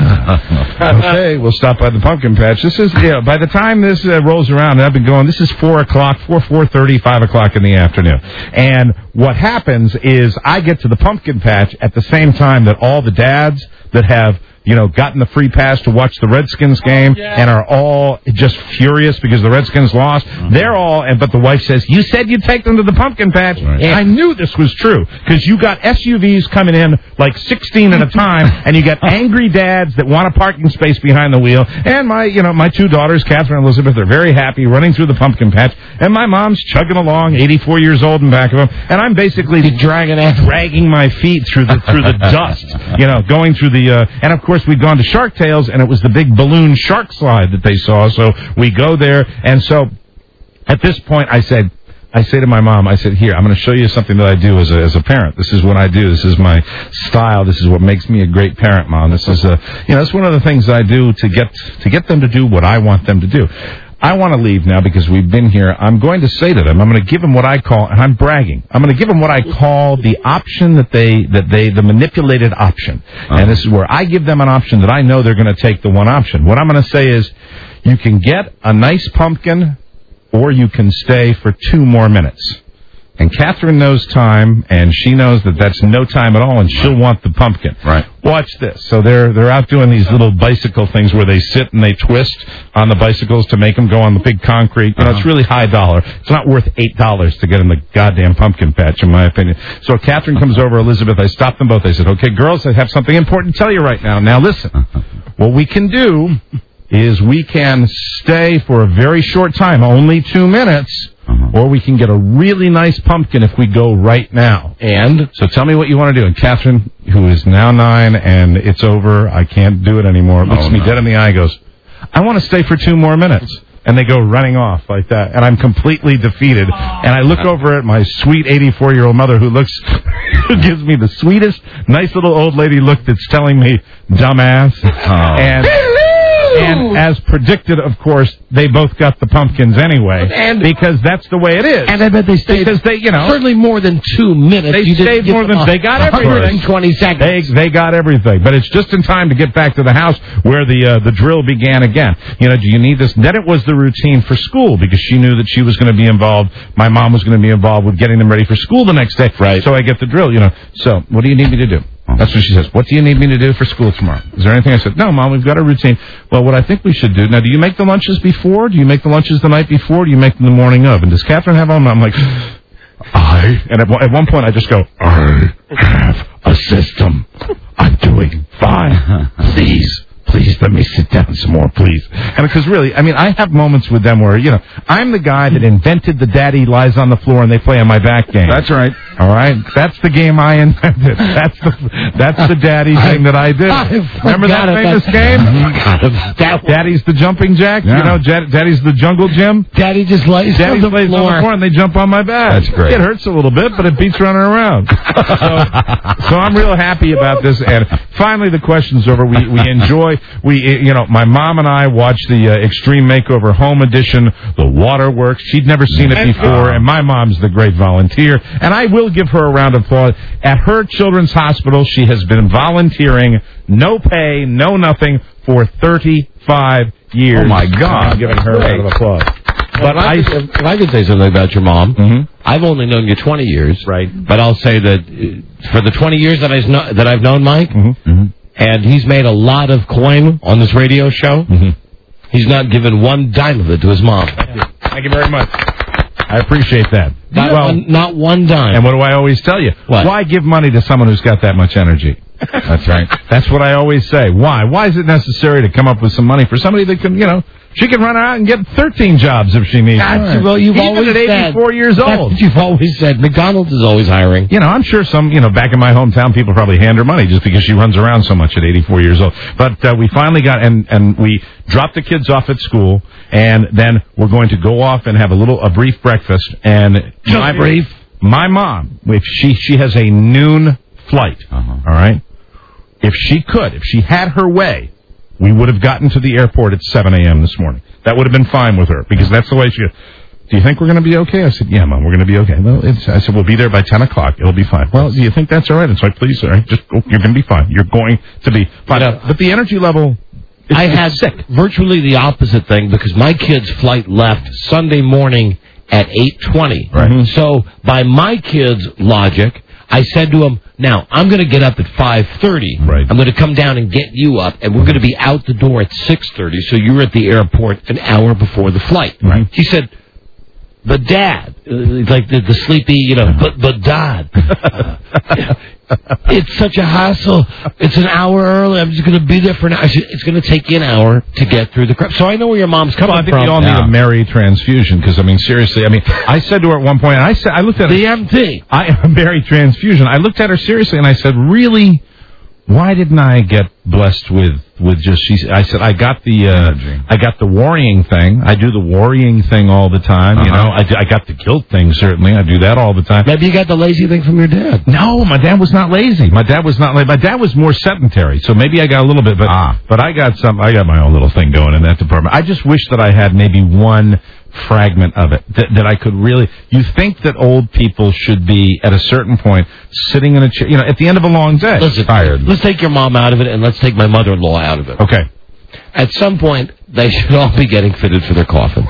Okay, we'll stop by the pumpkin patch. This is by the time this rolls around, and I've been going. This is 4 o'clock, 4:30, 5 o'clock in the afternoon, and what happens is I get to the pumpkin patch at the same time that all the dads that have gotten the free pass to watch the Redskins game and are all just furious because the Redskins lost. They're all, but the wife says, "You said you'd take them to the pumpkin patch." Right. And I knew this was true because you got SUVs coming in like 16 at a time, and you got angry dads that want a parking space behind the wheel. And my two daughters, Catherine and Elizabeth, are very happy running through the pumpkin patch, and my mom's chugging along, 84 years old in back of them, and I'm basically dragging my feet through the dust, going through the and of course we'd gone to Shark Tales, and it was the big balloon shark slide that they saw. So we go there, and so at this point, I say to my mom, I said, "Here, I'm going to show you something that I do as a parent. This is what I do. This is my style. This is what makes me a great parent, Mom. This is it's one of the things I do to get them to do what I want them to do." I want to leave now because we've been here. I'm going to say to them, I'm going to give them what I call, and I'm bragging, I'm going to give them what I call the option the manipulated option. And this is where I give them an option that I know they're going to take the one option. What I'm going to say is, you can get a nice pumpkin, or you can stay for 2 more minutes. And Catherine knows time, and she knows that that's no time at all, and she'll want the pumpkin. Right. Watch this. So they're out doing these little bicycle things where they sit and they twist on the bicycles to make them go on the big concrete. It's really high dollar. It's not worth $8 to get in the goddamn pumpkin patch, in my opinion. So Catherine comes over, Elizabeth. I stopped them both. I said, "Okay, girls, I have something important to tell you right now. Now listen. What we can do is we can stay for a very short time, only 2 minutes, or we can get a really nice pumpkin if we go right now. And so tell me what you want to do." And Catherine, who is now 9, and it's over, I can't do it anymore, looks me dead in the eye, goes, "I want to stay for 2 more minutes." And they go running off like that, and I'm completely defeated. And I look over at my sweet 84-year-old mother who gives me the sweetest, nice little old lady look that's telling me, "Dumbass." And as predicted, of course, they both got the pumpkins anyway, because that's the way it is. And I bet they stayed because certainly more than 2 minutes. They stayed more than they got everything. 120 seconds. They got everything, but it's just in time to get back to the house where the drill began again. Do you need this? Then it was the routine for school because she knew that she was going to be involved. My mom was going to be involved with getting them ready for school the next day. Right. So I get the drill. So what do you need me to do? That's what she says. "What do you need me to do for school tomorrow? Is there anything?" I said, "No, Mom, we've got a routine." "Well, what I think we should do, now, do you make the lunches before? Do you make the lunches the night before? Or do you make them the morning of? And does Catherine have them?" I'm like, and at one point I just go, "I have a system. I'm doing fine. Please let me sit down some more, please." And because really, I have moments with them where, I'm the guy that invented the daddy lies on the floor and they play on my back game. That's right. All right? That's the game I invented. That's the daddy thing that I did. Remember that famous game? Daddy's the jumping jack? Yeah. Daddy's the jungle gym? Daddy just lays on the floor and they jump on my back. That's great. It hurts a little bit, but it beats running around. So I'm real happy about this. And finally, the question's over. We enjoy... my mom and I watched the Extreme Makeover Home Edition, the Waterworks. She'd never seen it before, and my mom's the great volunteer. And I will give her a round of applause. At her children's hospital, she has been volunteering, no pay, no nothing, for 35 years. Oh, my God. I'm giving her a round of applause. But if I could say something about your mom, I've only known you 20 years. Right. But I'll say that for the 20 years that I've known Mike, and he's made a lot of coin on this radio show, he's not given one dime of it to his mom. Thank you very much. I appreciate that. Not one dime. And what do I always tell you? What? Why give money to someone who's got that much energy? That's right. That's what I always say. Why? Why is it necessary to come up with some money for somebody that can, she can run out and get 13 jobs if she needs. That's well, you've Even always at 84 years That's old. what you've always said. McDonald's is always hiring. I'm sure some, back in my hometown, people probably hand her money just because she runs around so much at 84 years old. But we finally got, and we dropped the kids off at school, and then we're going to go off and have a brief breakfast. And my mom, if she has a noon flight, all right? If she had her way, we would have gotten to the airport at 7 a.m. this morning. That would have been fine with her, because that's the way she... Do you think we're going to be okay? I said, yeah, Mom, we're going to be okay. Well, I said, we'll be there by 10 o'clock. It'll be fine. Well, do you think that's all right? It's like, please, all right, just go. You're going to be fine. You're going to be fine. But the energy level... I had virtually the opposite thing, because my kid's flight left Sunday morning at 8:20. Right. So by my kid's logic, I said to him, now, I'm going to get up at 5:30. Right. I'm going to come down and get you up, and we're going to be out the door at 6:30, so you're at the airport an hour before the flight. Right. He said, but Dad, like the sleepy, but Dad, it's such a hassle. It's an hour early. I'm just going to be there for an hour. I said, it's going to take you an hour to get through the crap. So I know where your mom's coming from. I think we all need a Mary transfusion, because, seriously, I said to her at one point, and I looked at her. DMT. Mary transfusion. I looked at her seriously, and I said, really? Why didn't I get blessed with just I said I got the worrying thing. I do the worrying thing all the time. I got the guilt thing, certainly. I do that all the time. Maybe you got the lazy thing from your dad. No, my dad was not lazy. My dad was more sedentary. So maybe I got a little bit, but I got my own little thing going in that department. I just wish that I had maybe one fragment of it that I could really... You think that old people should be, at a certain point, sitting in a chair, at the end of a long day. Listen, tired. Let's take your mom out of it, and let's take my mother-in-law out of it. Okay. At some point, they should all be getting fitted for their coffins.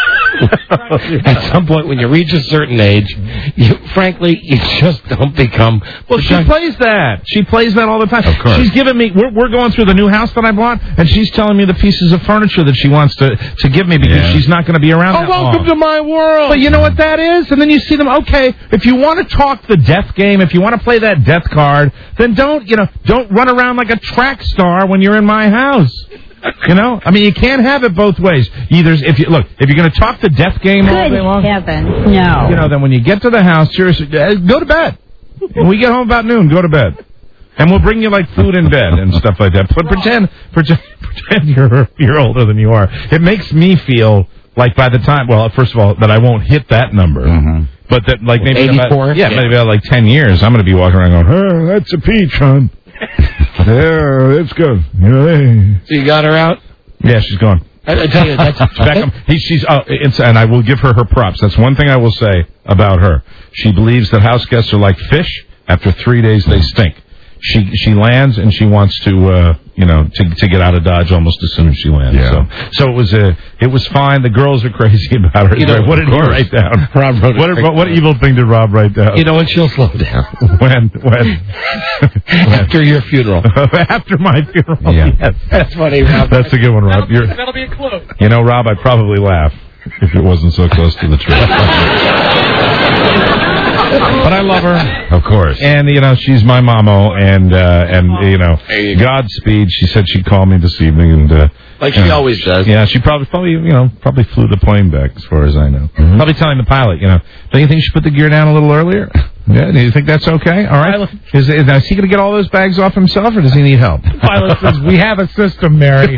At some point, when you reach a certain age, frankly, you just don't become... Well, she plays that. She plays that all the time. Of course. She's giving me... We're going through the new house that I bought, and she's telling me the pieces of furniture that she wants to give me, because she's not going to be around that long. Welcome to my world! But you know what that is? And then you see them, okay, if you want to talk the death game, if you want to play that death card, then don't run around like a track star when you're in my house. You can't have it both ways. Either if you're going to talk the death game all day long. Good heavens, no. Then when you get to the house, seriously, go to bed. When we get home about noon, go to bed, and we'll bring you like food in bed and stuff like that. But pretend you're older than you are. It makes me feel like by the time, first of all, that I won't hit that number. Mm-hmm. But that maybe 84? Maybe about 10 years, I'm going to be walking around going, that's a peach, hon. Yeah, it's good. So you got her out? Yeah, she's gone. I tell you, that's and I will give her props. That's one thing I will say about her. She believes that house guests are like fish. After 3 days, they stink. She lands and she wants to get out of Dodge almost as soon as she lands. Yeah. So it was fine. The girls are crazy about her. What did he write down? Rob wrote what evil thing did Rob write down? And she'll slow down. When? After your funeral. After my funeral. Yeah. Yes. That's funny, Rob. That's a good one, Rob. That'll be a clue. Rob, I'd probably laugh if it wasn't so close to the truth. But I love her, of course, and she's my mamo, and Godspeed. She said she'd call me this evening, and like she always does. Yeah, she probably flew the plane back, as far as I know. Mm-hmm. Probably telling the pilot, don't you think you should put the gear down a little earlier? Yeah, do you think that's okay? All right. Is he going to get all those bags off himself, or does he need help? Pilot says, we have a system, Mary.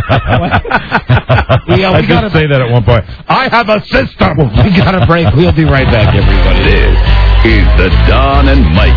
I did say that at one point. I have a system. We got a break. We'll be right back, everybody. This is the Don and Mike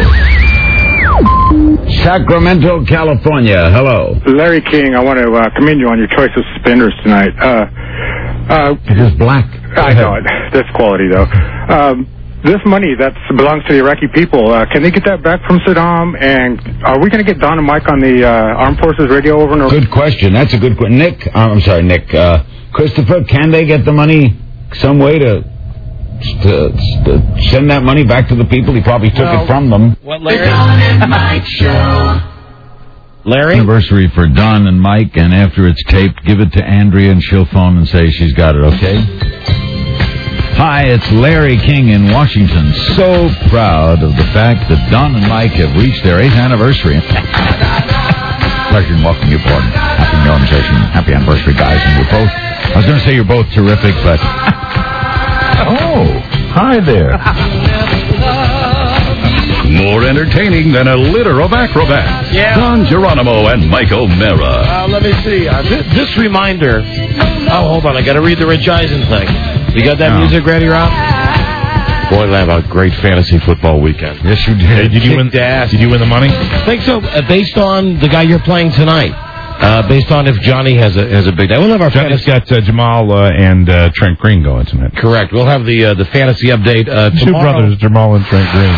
Show. Sacramento, California. Hello. Larry King, I want to commend you on your choice of suspenders tonight. It is black. I know it. That's quality, though. This money that belongs to the Iraqi people, can they get that back from Saddam? And are we going to get Don and Mike on the Armed Forces radio over and over? Good question. That's a good question. Nick, Christopher, can they get the money some way to send that money back to the people? He probably took it from them. What, Larry? The Don and Mike Show. Larry? Anniversary for Don and Mike, and after it's taped, give it to Andrea, and she'll phone and say she's got it, okay? Hi, it's Larry King in Washington. So proud of the fact that Don and Mike have reached their 8th anniversary. Pleasure and welcome you aboard. Happy realization. Happy anniversary, guys. And you're both, I was going to say you're both terrific, but... Oh, hi there. More entertaining than a litter of acrobats. Yeah. Don Geronimo and Mike O'Mara. Let me see. This reminder. Oh, hold on. I got to read the Rich Eisen thing. You got that music ready, Rob? Boy, did I have a great fantasy football weekend. Yes, you did. Did you win? Did you win the money? I think so. Based on the guy you're playing tonight. Based on if Johnny has a big day. We'll have our Johnny's got Jamal and Trent Green going tonight. Correct. We'll have the fantasy update tomorrow. Two brothers, Jamal and Trent Green.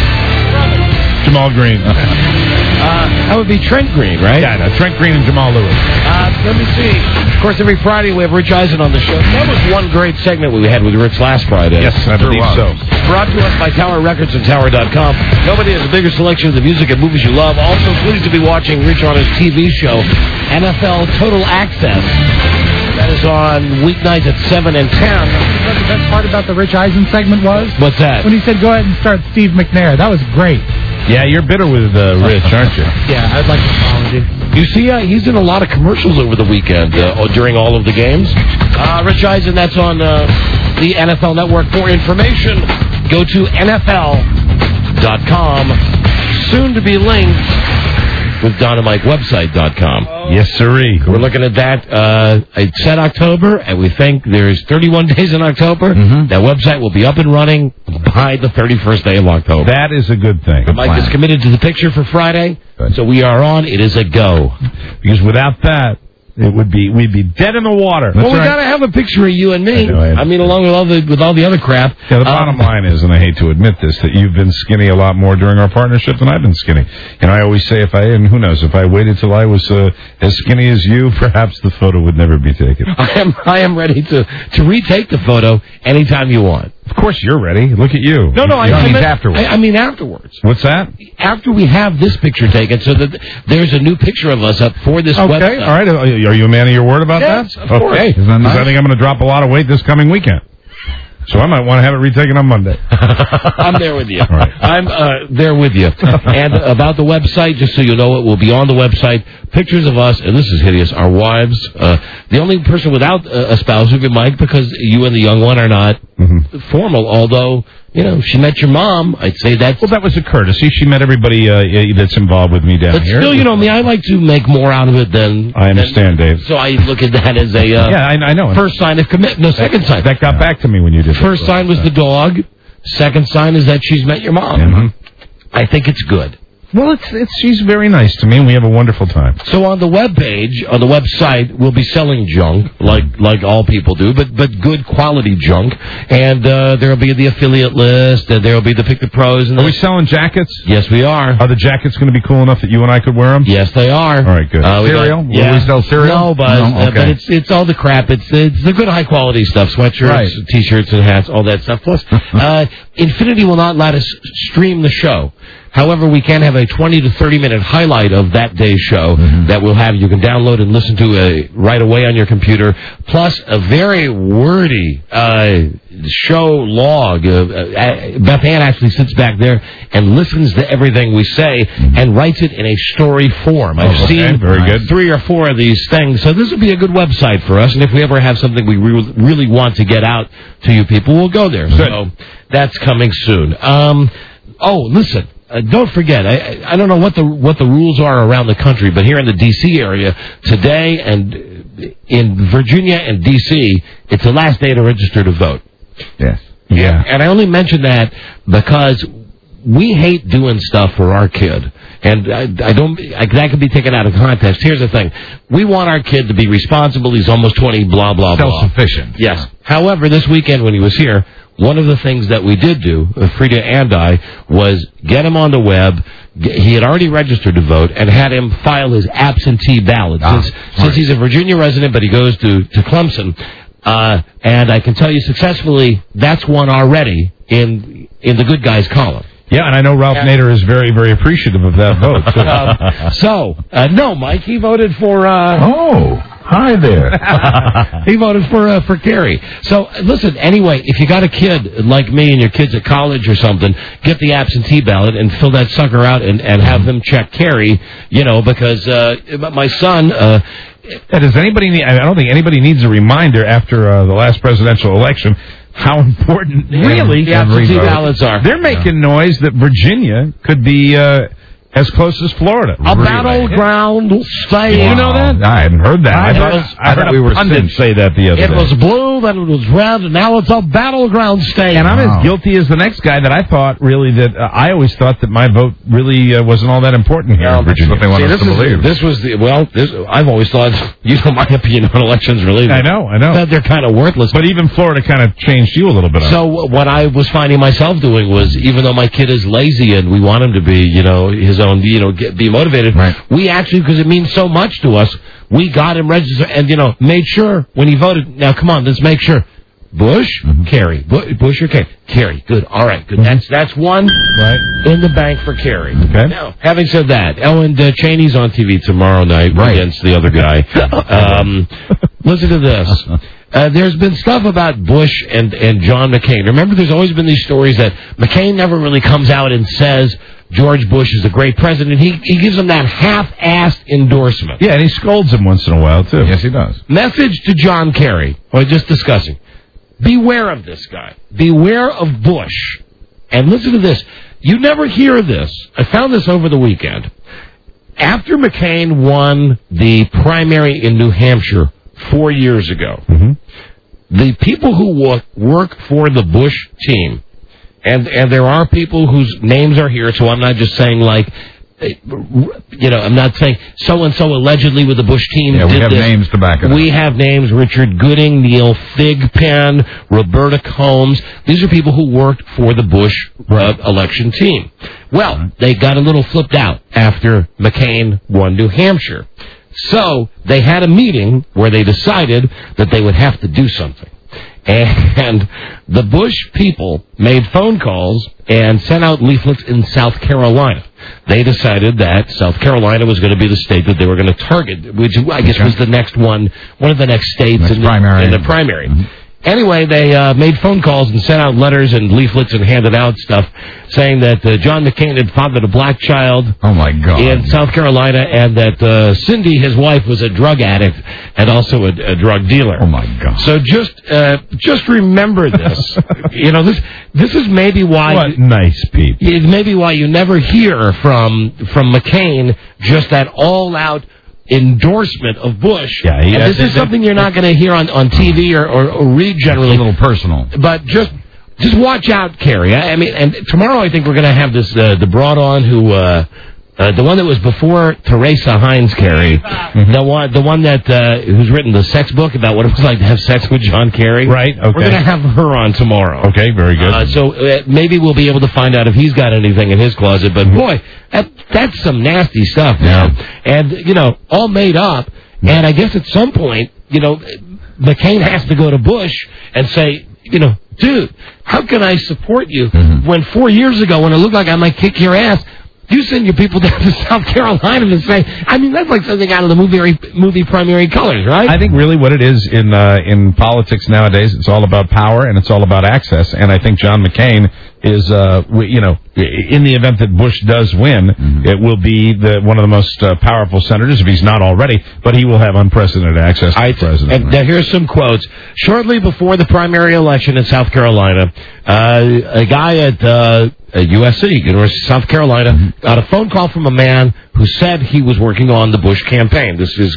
Jamal Green. That would be Trent Green, right? Yeah, no, Trent Green and Jamal Lewis. Let me see. Of course, every Friday we have Rich Eisen on the show. That was one great segment we had with Rich last Friday. Yes, I believe so. Brought to us by Tower Records and Tower.com. Nobody has a bigger selection of the music and movies you love. Also, pleased to be watching Rich on his TV show, NFL Total Access. That is on weeknights at 7 and 10. What the best part about the Rich Eisen segment was? What's that? When he said, go ahead and start Steve McNair. That was great. Yeah, you're bitter with Rich, aren't you? Yeah, I'd like an apology. You see, he's in a lot of commercials over the weekend during all of the games. Rich Eisen, that's on the NFL Network. For information, go to NFL.com. Soon to be linked with DynamiteWebsite.com. Yes, sirree. We're looking at that. It said October, and we think there's 31 days in October. Mm-hmm. That website will be up and running by the 31st day of October. That is a good thing. Mike is committed to the picture for Friday, so we are on. It is a go. Because without that, we'd be dead in the water. Well, we got to have a picture of you and me. I mean, along with all the other crap. Yeah, the bottom line is, and I hate to admit this, that you've been skinny a lot more during our partnership than I've been skinny. And I always say, and who knows, if I waited till I was as skinny as you, perhaps the photo would never be taken. I am ready to retake the photo anytime you want. Of course you're ready. Look at you. No, I mean afterwards. I mean afterwards. What's that? After we have this picture taken, so that there's a new picture of us up for this website. Okay, all right. Are you a man of your word about that? Of course. Okay. Because I think I'm going to drop a lot of weight this coming weekend. So I might want to have it retaken on Monday. I'm there with you. Right. I'm there with you. And about the website, just so you know, it will be on the website. Pictures of us, and this is hideous, our wives. The only person without a spouse would be Mike, because you and the young one are not formal, although... You know, she met your mom. I'd say that's... Well, that was a courtesy. She met everybody that's involved with me down here. But still, you know me, I like to make more out of it than... I understand, Dave. So I look at that as a... yeah, I know. First sign of commitment. No, second sign. That got back to me when you did First sign was the dog. Second sign is that she's met your mom. Mm-hmm. I think it's good. Well, she's very nice to me, and we have a wonderful time. So on the webpage, on the website, we'll be selling junk, like all people do, but good quality junk. And there'll be the affiliate list, and there'll be the Pick the Pros. And are we selling jackets? Yes, we are. Are the jackets going to be cool enough that you and I could wear them? Yes, they are. All right, good. Cereal? Yeah. Will we sell cereal? No, Buzz, but it's all the crap. It's the good high-quality stuff, sweatshirts, T-shirts, and hats, all that stuff. Plus, Infinity will not let us stream the show. However, we can have a 20 to 30-minute highlight of that day's show that we'll have. You can download and listen to right away on your computer, plus a very wordy show log. Beth Ann actually sits back there and listens to everything we say and writes it in a story form. I've seen very good. 3 or 4 of these things. So this will be a good website for us, and if we ever have something we really want to get out to you people, we'll go there. Good. So that's coming soon. Listen. Don't forget, I don't know what the rules are around the country, but here in the D.C. area today and in Virginia and D.C., it's the last day to register to vote. Yes. Yeah. And I only mention that because we hate doing stuff for our kid. And that could be taken out of context. Here's the thing. We want our kid to be responsible. He's almost 20, blah, blah, blah. Self-sufficient. Yes. However, this weekend when he was here, one of the things that we did do, Frida and I, was get him on the web. He had already registered to vote and had him file his absentee ballot. Since he's a Virginia resident, but he goes to Clemson. And I can tell you successfully, that's one already in the good guys column. Yeah, and I know Ralph Nader is very, very appreciative of that vote. No, Mike, he voted for... Hi there. He voted for Kerry. So, listen, anyway, if you got a kid like me and your kid's at college or something, get the absentee ballot and fill that sucker out and have them check Kerry, because my son... does anybody need, I don't think anybody needs a reminder after the last presidential election how important really the absentee ballots are. They're making noise that Virginia could be... as close as Florida. A battleground state. You know that? I haven't heard that. I thought we were pundits say that the other day. It was blue, then it was red, and now it's a battleground state. And I'm as guilty as the next guy that I thought really that I always thought that my vote really wasn't all that important here in Virginia. What they want us to believe. I've always thought, my opinion on elections really. I know. That they're kind of worthless. But even Florida kind of changed you a little bit. So what I was finding myself doing was, even though my kid is lazy and we want him to be, his own, be motivated. Right. We actually, because it means so much to us, we got him registered and, made sure when he voted. Now, come on, let's make sure. Bush, Kerry. Bush or Kerry? Kerry. Good. All right. Good. That's one in the bank for Kerry. Okay. Now, having said that, and Cheney's on TV tomorrow night against the other guy. Listen to this. There's been stuff about Bush and John McCain. Remember, there's always been these stories that McCain never really comes out and says George Bush is a great president. He gives him that half-assed endorsement. Yeah, and he scolds him once in a while, too. Yes, he does. Message to John Kerry, or just discussing. Beware of this guy. Beware of Bush. And listen to this. You never hear this. I found this over the weekend. After McCain won the primary in New Hampshire 4 years ago, the people who work for the Bush team, and there are people whose names are here, so I'm not just saying I'm not saying so-and-so allegedly with the Bush team did we have this. Names to back it up. We have names: Richard Gooding, Neil Thigpen, Roberta Combs. These are people who worked for the Bush election team. Well, they got a little flipped out after McCain won New Hampshire. So they had a meeting where they decided that they would have to do something. And the Bush people made phone calls and sent out leaflets in South Carolina. They decided that South Carolina was going to be the state that they were going to target, which I guess was the next one of the next states in the primary. Anyway, they made phone calls and sent out letters and leaflets and handed out stuff saying that John McCain had fathered a black child in South Carolina, and that Cindy, his wife, was a drug addict and also a drug dealer. Oh, my God. So just remember this. This is maybe why... What nice people. It's maybe why you never hear from McCain just that all-out endorsement of Bush. Yeah, and this is something you're not going to hear on TV or read generally. It's a little personal. But just watch out, Kerry. I mean, and tomorrow I think we're going to have this the broad on who the one that was before Teresa Hines, Kerry, the one that who's written the sex book about what it was like to have sex with John Kerry. Right. Okay. We're going to have her on tomorrow. Okay. Very good. So maybe we'll be able to find out if he's got anything in his closet. But boy, that's some nasty stuff, man. And all made up. And I guess at some point, McCain has to go to Bush and say, dude, how can I support you when 4 years ago, when it looked like I might kick your ass, you send your people down to South Carolina to say, I mean, that's like something out of the movie Primary Colors, right? I think really what it is in politics nowadays, it's all about power and it's all about access. And I think John McCain is, in the event that Bush does win, it will be one of the most powerful senators, if he's not already, but he will have unprecedented access to the president. And now here's some quotes. Shortly before the primary election in South Carolina, a guy at USC, University of South Carolina, got a phone call from a man who said he was working on the Bush campaign. This is,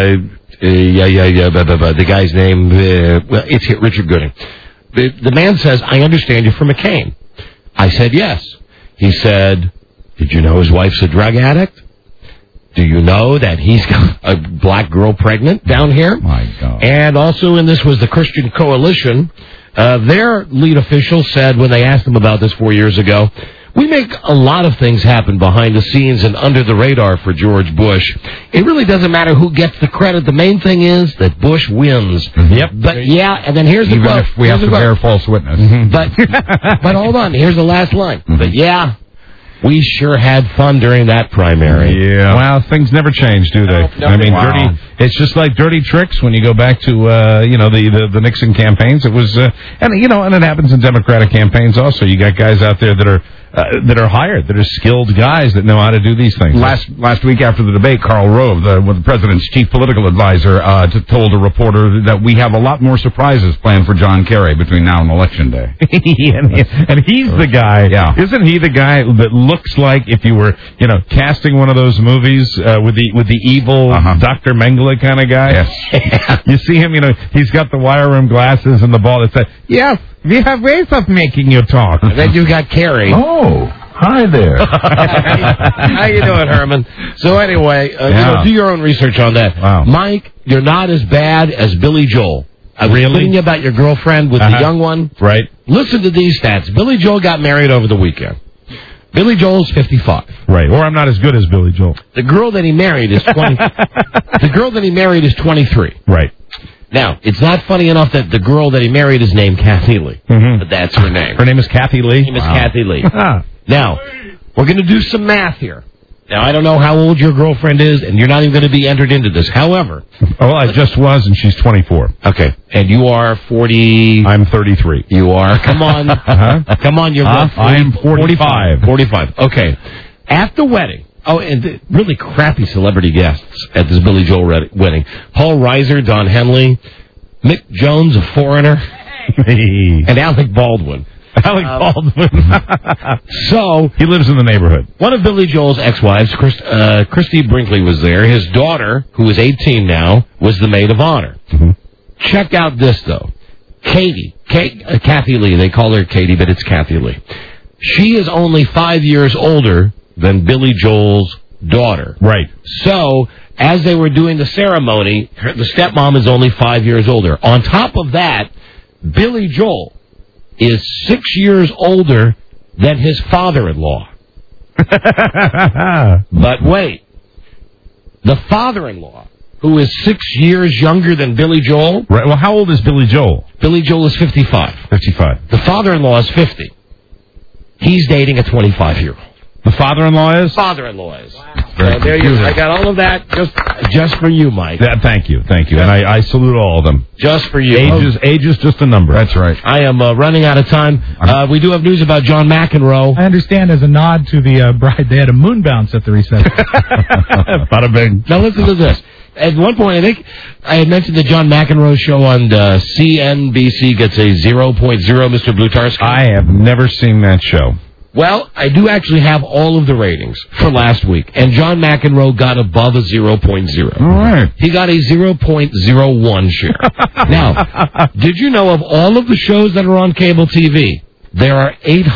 the guy's name, it's Richard Gooding. The man says, I understand you're from McCain. I said, yes. He said, did you know his wife's a drug addict? Do you know that he's got a black girl pregnant down here? My God. And also, and this was the Christian Coalition, their lead official said when they asked him about this 4 years ago, we make a lot of things happen behind the scenes and under the radar for George Bush. It really doesn't matter who gets the credit. The main thing is that Bush wins. Yep. But and then here's the quote. Even if we have to bear false witness. But hold on, here's the last line. But We sure had fun during that primary. Yeah. Well, things never change, do they? No, I mean, wow. It's just like dirty tricks when you go back to, the Nixon campaigns. It was, and it happens in Democratic campaigns also. You got guys out there that are hired, that are skilled guys that know how to do these things. Last week after the debate, Karl Rove, the president's chief political advisor, told a reporter that we have a lot more surprises planned for John Kerry between now and Election Day. and he's the guy. Yeah. Isn't he the guy that looks like if you were, casting one of those movies with the evil Dr. Mengele kind of guy? Yes. You see him, he's got the wire rim glasses and the ball that says, yes, we have ways of making you talk. And then you got Kerry. Oh, hi there. How you doing, Herman? So anyway, do your own research on that. Wow. Mike, you're not as bad as Billy Joel. I was telling you about your girlfriend with the young one. Right. Listen to these stats. Billy Joel got married over the weekend. Billy Joel's 55. Right. Or I'm not as good as Billy Joel. The girl that he married is 20. The girl that he married is 23. Right. Now, it's not funny enough that the girl that he married is named Kathy Lee. Mm-hmm. But that's her name. Her name is Kathy Lee? Her name is Kathy Lee. Now, we're going to do some math here. Now, I don't know how old your girlfriend is, and you're not even going to be entered into this. However... Oh, I just was, and she's 24. Okay. And you are 40... I'm 33. You are. Come on. Come on, you're both 40, I am 45. 45. Okay. At the wedding... Oh, and the really crappy celebrity guests at this Billy Joel wedding. Paul Reiser, Don Henley, Mick Jones, a foreigner, and Alec Baldwin. Alec Baldwin. So he lives in the neighborhood. One of Billy Joel's ex-wives, Christy Brinkley, was there. His daughter, who is 18 now, was the maid of honor. Mm-hmm. Check out this, though. Kathy Lee. They call her Katie, but it's Kathy Lee. She is only 5 years older than Billy Joel's daughter. Right. So, as they were doing the ceremony, the stepmom is only 5 years older. On top of that, Billy Joel is 6 years older than his father-in-law. But wait. The father-in-law, who is 6 years younger than Billy Joel... Right. Well, how old is Billy Joel? Billy Joel is 55. 55. The father-in-law is 50. He's dating a 25-year-old. The father-in-law is? Father-in-law is. Wow. So there you go. I got all of that just for you, Mike. Thank you. And I salute all of them. Just for you. Age is just a number. That's right. I am running out of time. We do have news about John McEnroe. I understand as a nod to the bride, they had a moon bounce at the reception. Bada bing. Now listen to this. At one point, I think I had mentioned the John McEnroe show on CNBC gets a 0.0, Mr. Blutarski. I have never seen that show. Well, I do actually have all of the ratings for last week, and John McEnroe got above a 0.0. All right. He got a 0.01 share. Now, did you know of all of the shows that are on cable TV, there are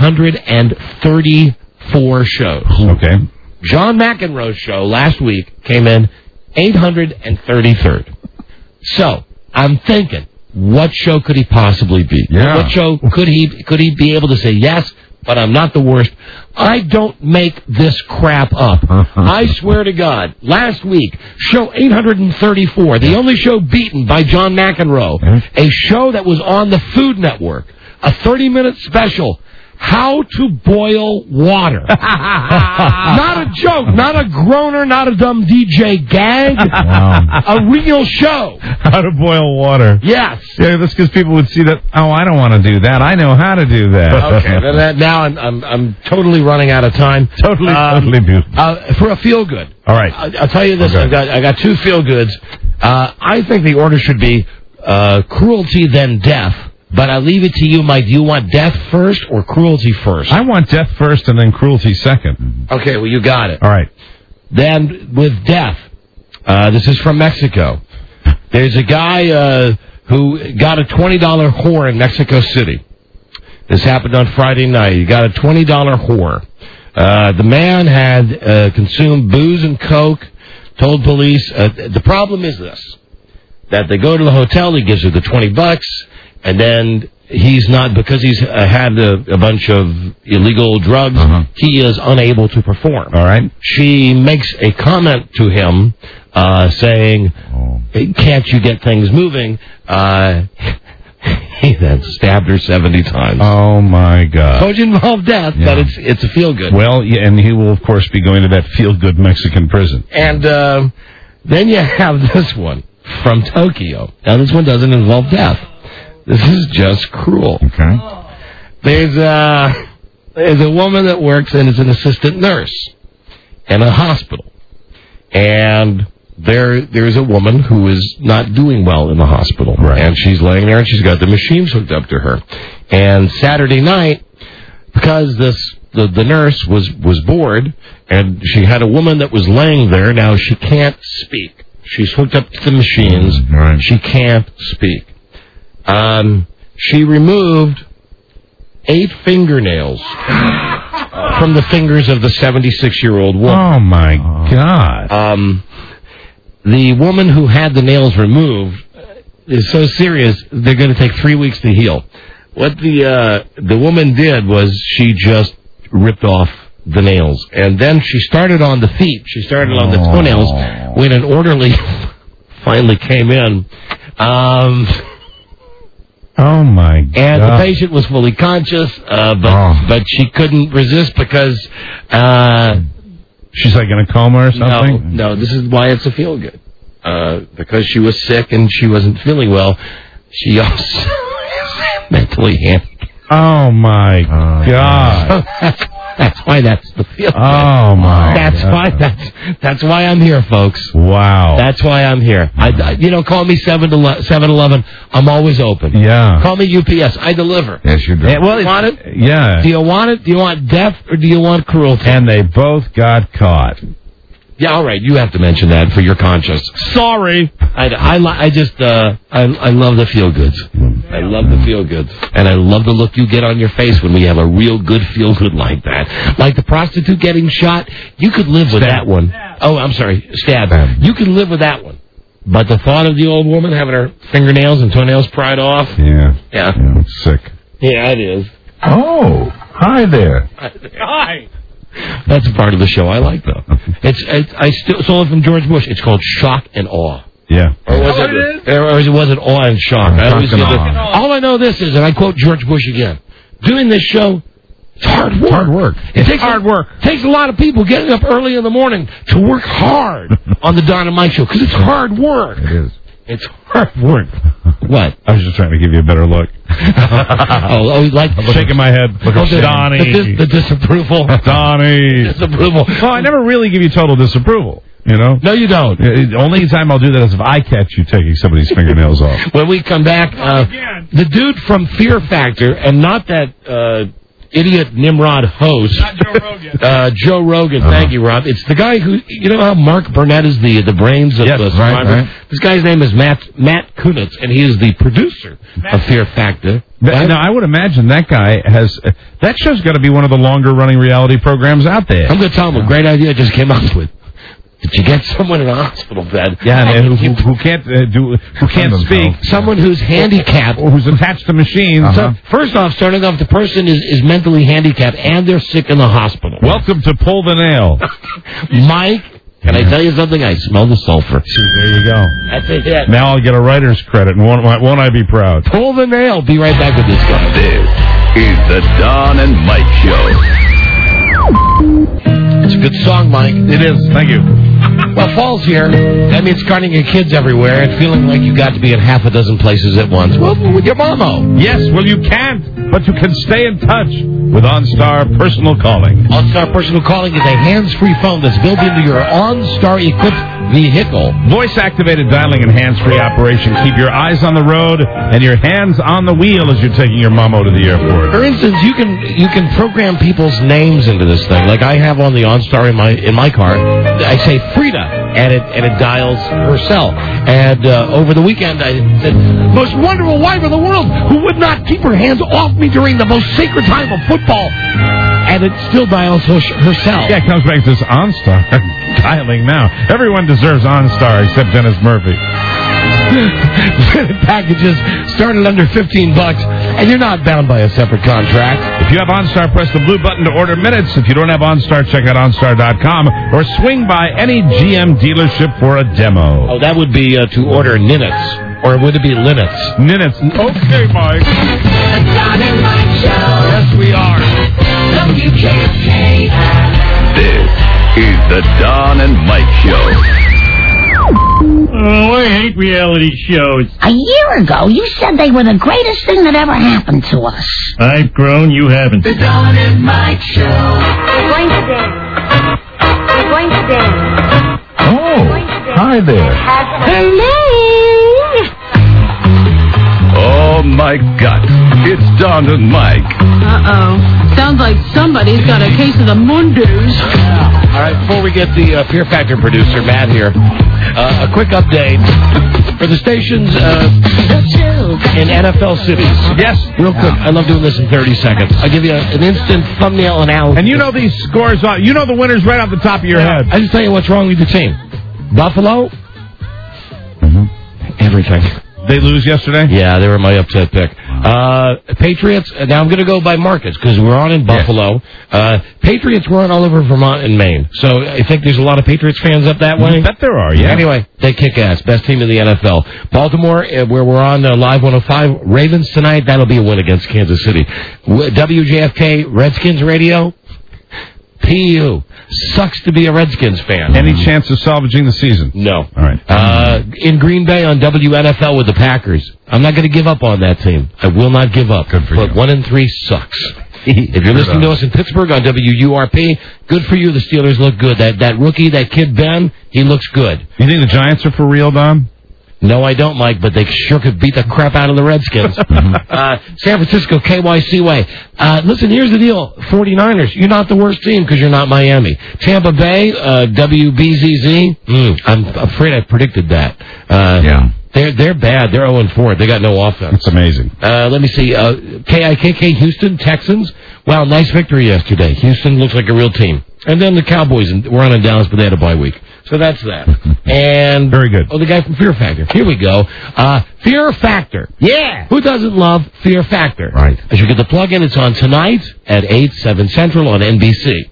834 shows. Okay. John McEnroe's show last week came in 833rd. So, I'm thinking, what show could he possibly be? Yeah. What show could he be able to say, yes, but I'm not the worst? I don't make this crap up. I swear to God. Last week, show 834, the only show beaten by John McEnroe, a show that was on the Food Network, a 30-minute special, How to Boil Water. Not a joke, not a groaner, not a dumb DJ gag. Wow. A real show. How to boil water. Yes. Yeah, that's because people would see that, oh, I don't want to do that. I know how to do that. Okay, now I'm totally running out of time. Totally beautiful. For a feel-good. All right. I'll tell you this. Okay. I got two feel-goods. I think the order should be cruelty, then death. But I leave it to you, Mike. Do you want death first or cruelty first? I want death first and then cruelty second. Okay, well, you got it. All right. Then, with death, this is from Mexico. There's a guy who got a $20 whore in Mexico City. This happened on Friday night. He got a $20 whore. The man had consumed booze and coke, told police. The problem is this, that they go to the hotel, he gives her the $20, and then he's not, because he's had a bunch of illegal drugs, he is unable to perform. All right. She makes a comment to him saying, can't you get things moving? He then stabbed her 70 times. Oh, my God. So it involved death, but it's a feel-good. Well, yeah, and he will, of course, be going to that feel-good Mexican prison. And then you have this one from Tokyo. Now, this one doesn't involve death. This is just cruel. Okay. There's a woman that works and is an assistant nurse in a hospital. And there's a woman who is not doing well in the hospital. Right. And she's laying there and she's got the machines hooked up to her. And Saturday night, because the nurse was bored and she had a woman that was laying there, now she can't speak. She's hooked up to the machines. Right. She can't speak. She removed 8 fingernails from the fingers of the 76-year-old woman. Oh, my God. The woman who had the nails removed is so serious, they're going to take 3 weeks to heal. What the woman did was she just ripped off the nails. And then she started on the feet. She started on the toenails when an orderly finally came in. Oh, my God. And the patient was fully conscious, but she couldn't resist because... she's like in a coma or something? No, this is why it's a feel-good. Because she was sick and she wasn't feeling well, she also is mentally handicapped. Oh, my God. So that's why that's the feel-good. Oh, my God. That's why I'm here, folks. Wow. That's why I'm here. Call me 7-Eleven. I'm always open. Yeah. Call me UPS. I deliver. Yes, you do. Do you want it? Yeah. Do you want it? Do you want death or do you want cruelty? And they both got caught. Yeah, all right. You have to mention that for your conscience. Sorry. I love the feel-goods. I love the feel-goods. And I love the look you get on your face when we have a real good feel-good like that. Like the prostitute getting shot, you could live with that one. Oh, I'm sorry, stab. You could live with that one. But the thought of the old woman having her fingernails and toenails pried off. Yeah. Yeah. It's sick. Yeah, it is. Oh, hi there. Hi. That's a part of the show I like, though. I still saw it from George Bush. It's called Shock and Awe. Yeah. Or was it Awe and Shock? All I know this is, and I quote George Bush again, doing this show, it's hard work. Hard work. It takes hard work. It takes a lot of people getting up early in the morning to work hard on the Don and Mike show, because it's hard work. It is. It's hard work. What? I was just trying to give you a better look. Shaking my head. Look at Donnie. The disapproval. Donnie. Disapproval. Well, I never really give you total disapproval. You know? No, you don't. Only time I'll do that is if I catch you taking somebody's fingernails off. When we come back, the dude from Fear Factor, and not that idiot Nimrod host. Not Joe Rogan. Joe Rogan, thank you, Rob. It's the guy who, you know how Mark Burnett is the brains of the Survivor? Right. This guy's name is Matt Kunitz, and he is the producer of Fear Factor. Right? Now, I would imagine that guy has... that show's got to be one of the longer-running reality programs out there. I'm going to tell him a great idea I just came up with. Did you get someone in a hospital bed? Yeah, and who can't speak? Someone who's handicapped, or who's attached to machines. So, first off, starting off, the person is mentally handicapped and they're sick in the hospital. Welcome to Pull the Nail, Mike. Can I tell you something? I smell the sulfur. There you go. That's a hit. Now I'll get a writer's credit, and won't I be proud? Pull the nail. Be right back with this guy. This is the Don and Mike Show. It's a good song, Mike. It is. Thank you. Well, fall's here. That means carting your kids everywhere and feeling like you got to be in half a dozen places at once. Well, with your mama. Yes, well, you can't, but you can stay in touch with OnStar Personal Calling. OnStar Personal Calling is a hands-free phone that's built into your OnStar-equipped vehicle. Voice-activated dialing and hands-free operation keep your eyes on the road and your hands on the wheel as you're taking your mama to the airport. For instance, you can program people's names into this thing. Like I have on the OnStar in my car. I say Frida, and it dials her cell. And over the weekend, I said, most wonderful wife in the world who would not keep her hands off me during the most sacred time of football. And it still dials her cell. Yeah, it comes back to this OnStar dialing now. Everyone deserves OnStar except Dennis Murphy. Packages start at under $15, and you're not bound by a separate contract. If you have OnStar, press the blue button to order minutes. If you don't have OnStar, check out OnStar.com or swing by any GM dealership for a demo. Oh, that would be to order minutes. Or would it be Linux? Minutes. Okay, Mike. The Don and Mike Show. Yes, we are. WKK. This is the Don and Mike Show. Oh, I hate reality shows. A year ago, you said they were the greatest thing that ever happened to us. I've grown, you haven't. The Don and Mike Show. We're going to dance. We're going to dance. Oh, hi there. Hello. Oh, my God. It's Don and Mike. Uh-oh. Sounds like somebody's got a case of the Mondays. All right, before we get the Fear Factor producer, Matt, here, a quick update for the stations in NFL cities. Yes. Real quick. I love doing this in 30 seconds. I'll give you an instant thumbnail analysis. And you know these scores, you know the winners right off the top of your head. I just tell you what's wrong with your team. Buffalo? Everything. They lose yesterday? Yeah, they were my upset pick. Patriots, now I'm going to go by markets because we're on in Buffalo. Patriots were on all over Vermont and Maine. So I think there's a lot of Patriots fans up that way. I bet there are, yeah. Anyway, they kick ass. Best team in the NFL. Baltimore, where we're on Live 105. Ravens tonight, that'll be a win against Kansas City. WJFK, Redskins radio. PU. Sucks to be a Redskins fan. Any chance of salvaging the season? No. All right. In Green Bay on WNFL with the Packers. I'm not going to give up on that team. I will not give up. Good for you. But 1-3 sucks. If you're listening to us in Pittsburgh on WURP, good for you. The Steelers look good. That rookie, that kid Ben, he looks good. You think the Giants are for real, Don? No, I don't, Mike, but they sure could beat the crap out of the Redskins. San Francisco, KYC way. Listen, here's the deal. 49ers, you're not the worst team because you're not Miami. Tampa Bay, WBZZ, I'm afraid I predicted that. Yeah. They're bad. They're 0-4. They got no offense. It's amazing. Let me see. KIKK, Houston, Texans. Wow, nice victory yesterday. Houston looks like a real team. And then the Cowboys, we're on in Dallas, but they had a bye week. So that's that. And very good. Oh, the guy from Fear Factor. Here we go. Fear Factor. Yeah. Who doesn't love Fear Factor? Right. As you get the plug-in, it's on tonight at 8, 7 Central on NBC.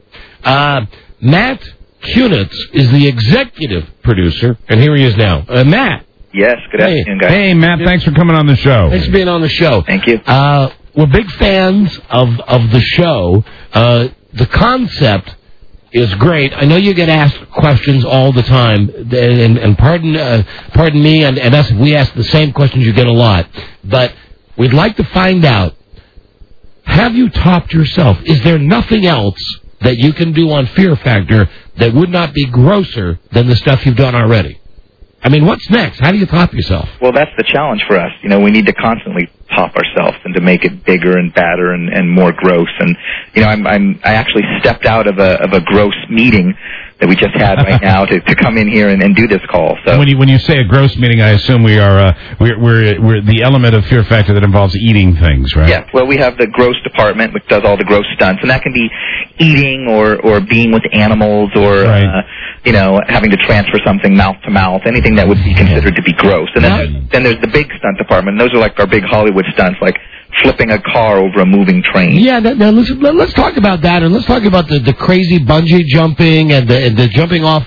Matt Kunitz is the executive producer, and here he is now. Matt. Yes, good afternoon, guys. Hey, Matt, thanks for coming on the show. Thanks for being on the show. Thank you. We're big fans of the show. The concept is great. I know you get asked questions all the time, and pardon me and us, we ask the same questions you get a lot. But we'd like to find out, have you topped yourself? Is there nothing else that you can do on Fear Factor that would not be grosser than the stuff you've done already? I mean, what's next? How do you top yourself? Well, that's the challenge for us. You know, we need to constantly top ourselves and to make it bigger and badder and more gross. And you know, I actually stepped out of a gross meeting that we just had right now to come in here and do this call. So when you say a gross meeting, I assume we're the element of Fear Factor that involves eating things, right? Yeah. Well, we have the gross department which does all the gross stunts, and that can be eating or being with animals or you know, having to transfer something mouth to mouth, anything that would be considered to be gross. And then there's the big stunt department. And those are like our big Hollywood stunts, like flipping a car over a moving train. Yeah, now let's talk about that, and let's talk about the crazy bungee jumping and the jumping off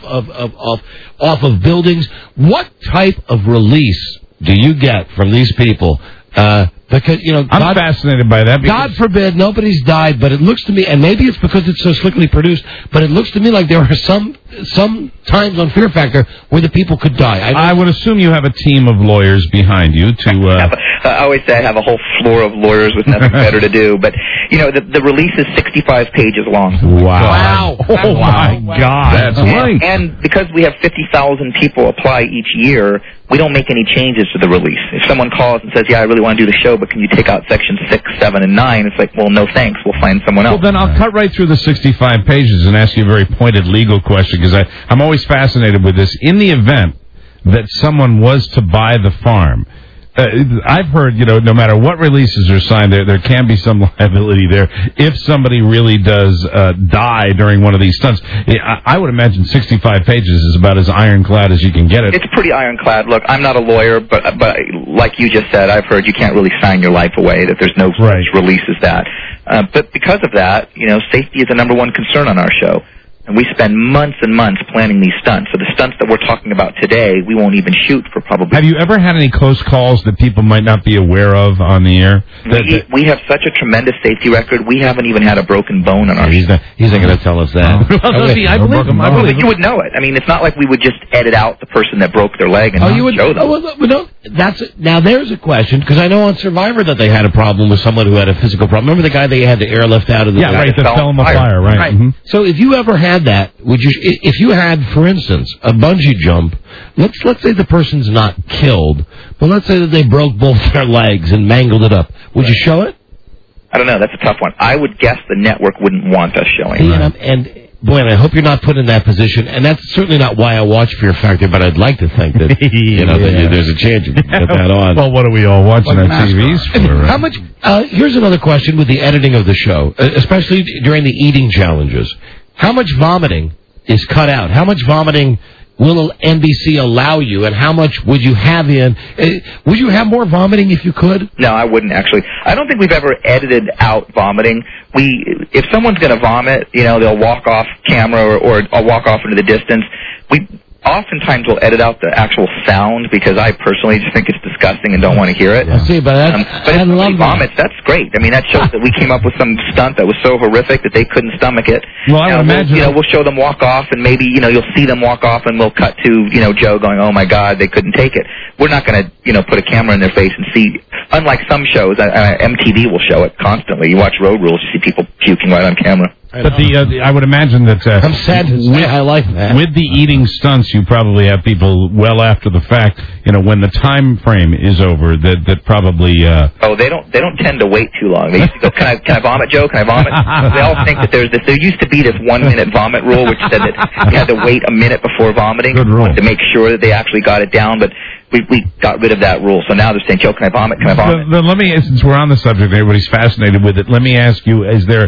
of buildings. What type of release do you get from these people? Because, you know, I'm fascinated by that. God forbid nobody's died, but it looks to me, and maybe it's because it's so slickly produced, but it looks to me like there are some times on Fear Factor where the people could die. I would assume you have a team of lawyers behind you to... I always say I have a whole floor of lawyers with nothing better to do, but, you know, the release is 65 pages long. Wow. Oh, my God. That's right. And because we have 50,000 people apply each year, we don't make any changes to the release. If someone calls and says, yeah, I really want to do the show, but can you take out sections 6, 7, and 9? It's like, well, no thanks. We'll find someone else. Well, then I'll cut right through the 65 pages and ask you a very pointed legal question, because I'm always fascinated with this. In the event that someone was to buy the farm, I've heard, you know, no matter what releases are signed, there can be some liability there if somebody really does die during one of these stunts. I would imagine 65 pages is about as ironclad as you can get it. It's pretty ironclad. Look, I'm not a lawyer, but like you just said, I've heard you can't really sign your life away, that there's no such release as that. But because of that, you know, safety is the number one concern on our show. And we spend months and months planning these stunts. So the stunts that we're talking about today, we won't even shoot for probably... Have you ever had any close calls that people might not be aware of on the air? We have such a tremendous safety record. We haven't even had a broken bone on our... He's not going to tell us that. I believe him. But you would know it. I mean, it's not like we would just edit out the person that broke their leg and not show them. Now, there's a question, because I know on Survivor that they had a problem with someone who had a physical problem. Remember the guy they had to airlift out of the... Yeah, right, that fell in the fire, right. Mm-hmm. So if you ever had that, if you had, for instance, a bungee jump, let's say the person's not killed, but let's say that they broke both their legs and mangled it up, would you show it? I don't know. That's a tough one. I would guess the network wouldn't want us showing it. And boy, I hope you're not put in that position, and that's certainly not why I watch Fear Factor, but I'd like to think that, that there's a chance you can get that on. Well, what are we all watching on TVs for? How much, here's another question with the editing of the show, especially during the eating challenges. How much vomiting is cut out? How much vomiting will NBC allow you, and how much would you have in? Would you have more vomiting if you could? No, I wouldn't, actually. I don't think we've ever edited out vomiting. If someone's going to vomit, they'll walk off camera or walk off into the distance. Oftentimes we'll edit out the actual sound because I personally just think it's disgusting and don't want to hear it. I see, but if somebody vomits, that's great. I mean, that shows that we came up with some stunt that was so horrific that they couldn't stomach it. Well, I would imagine... We'll show them walk off, and maybe, you'll see them walk off, and we'll cut to, Joe going, oh, my God, they couldn't take it. We're not going to, put a camera in their face and see... Unlike some shows, MTV will show it constantly. You watch Road Rules, you see people puking right on camera. But I would imagine that I'm sad to say I like that. With the eating stunts, you probably have people well after the fact. When the time frame is over, that probably. They don't tend to wait too long. They used to go, can I vomit, Joe? Can I vomit? They all think that there's this. There used to be this 1 minute vomit rule, which said that you had to wait a minute before vomiting to make sure that they actually got it down, but. We got rid of that rule, so now they're saying, Joe, can I vomit? Can I vomit? Let me, since we're on the subject, everybody's fascinated with it, let me ask you,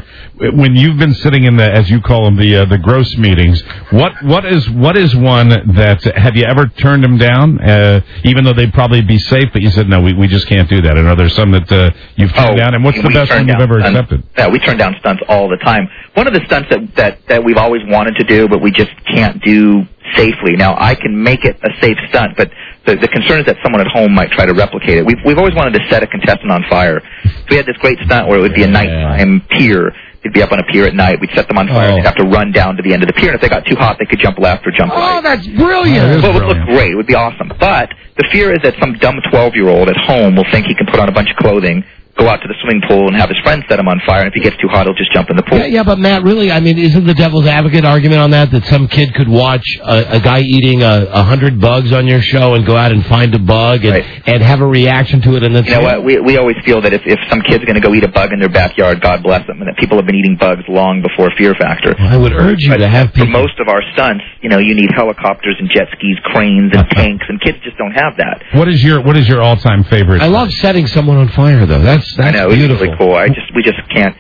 when you've been sitting in the, as you call them, the gross meetings, what is one that, have you ever turned them down, even though they'd probably be safe, but you said, no, we just can't do that, and are there some that you've turned down, and what's the best one you've ever accepted? Yeah, we turn down stunts all the time. One of the stunts that we've always wanted to do, but we just can't do safely. Now, I can make it a safe stunt, but the concern is that someone at home might try to replicate it. We've always wanted to set a contestant on fire. So we had this great stunt where it would be a nighttime pier. They'd be up on a pier at night. We'd set them on fire. They'd have to run down to the end of the pier. And if they got too hot, they could jump left or jump right. Oh, that's brilliant. Well, it would look great. It would be awesome. But the fear is that some dumb 12-year-old at home will think he can put on a bunch of clothing, go out to the swimming pool and have his friends set him on fire, and if he gets too hot, he'll just jump in the pool. Yeah, but Matt, really, I mean, isn't the devil's advocate argument on that some kid could watch a guy eating 100 bugs on your show and go out and find a bug and have a reaction to it? And then what? We always feel that if some kid's going to go eat a bug in their backyard, God bless them, and that people have been eating bugs long before Fear Factor. Well, I would urge you to have people... For most of our stunts, you need helicopters and jet skis, cranes and tanks, and kids just don't have that. What is your all-time favorite? I love setting someone on fire, though. That's beautiful. Really cool. We just can't.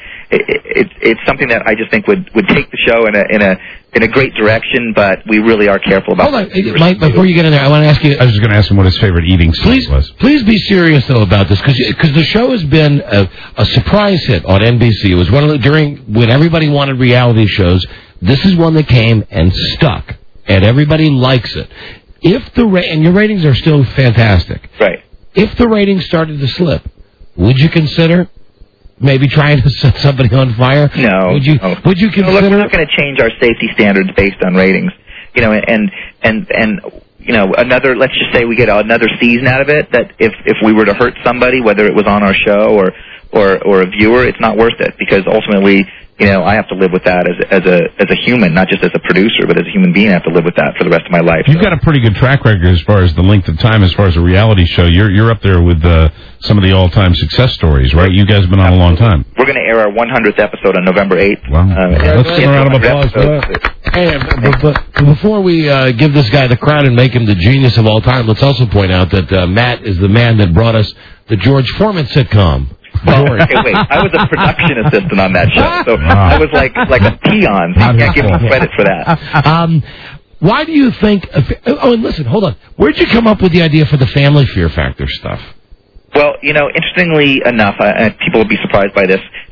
It's something that I just think would take the show in a great direction, but we really are careful about. Hold on, Mike. Before you get in there, I want to ask you. I was just going to ask him what his favorite eating stunt was. Please be serious though about this, because the show has been a surprise hit on NBC. It was one of when everybody wanted reality shows. This is one that came and stuck, and everybody likes it. And your ratings are still fantastic. Right. If the ratings started to slip, would you consider maybe trying to set somebody on fire? No. Would you consider? Look, we're not going to change our safety standards based on ratings. And another. Let's just say we get another season out of it. That if we were to hurt somebody, whether it was on our show or a viewer, it's not worth it, because ultimately, I have to live with that as a human, not just as a producer, but as a human being. I have to live with that for the rest of my life. You've got a pretty good track record as far as the length of time, as far as a reality show. You're up there with some of the all-time success stories, right? You guys have been on a long time. We're going to air our 100th episode on November 8th. Wow. Let's give a round of applause for that. Hey, but before we give this guy the crown and make him the genius of all time, let's also point out that Matt is the man that brought us the George Foreman sitcom. Okay, wait. I was a production assistant on that show, so I was like a peon. So you can't give me credit for that. Why do you think... and listen, hold on. Where'd you come up with the idea for the Family Fear Factor stuff? Well, interestingly enough, people will be surprised by this.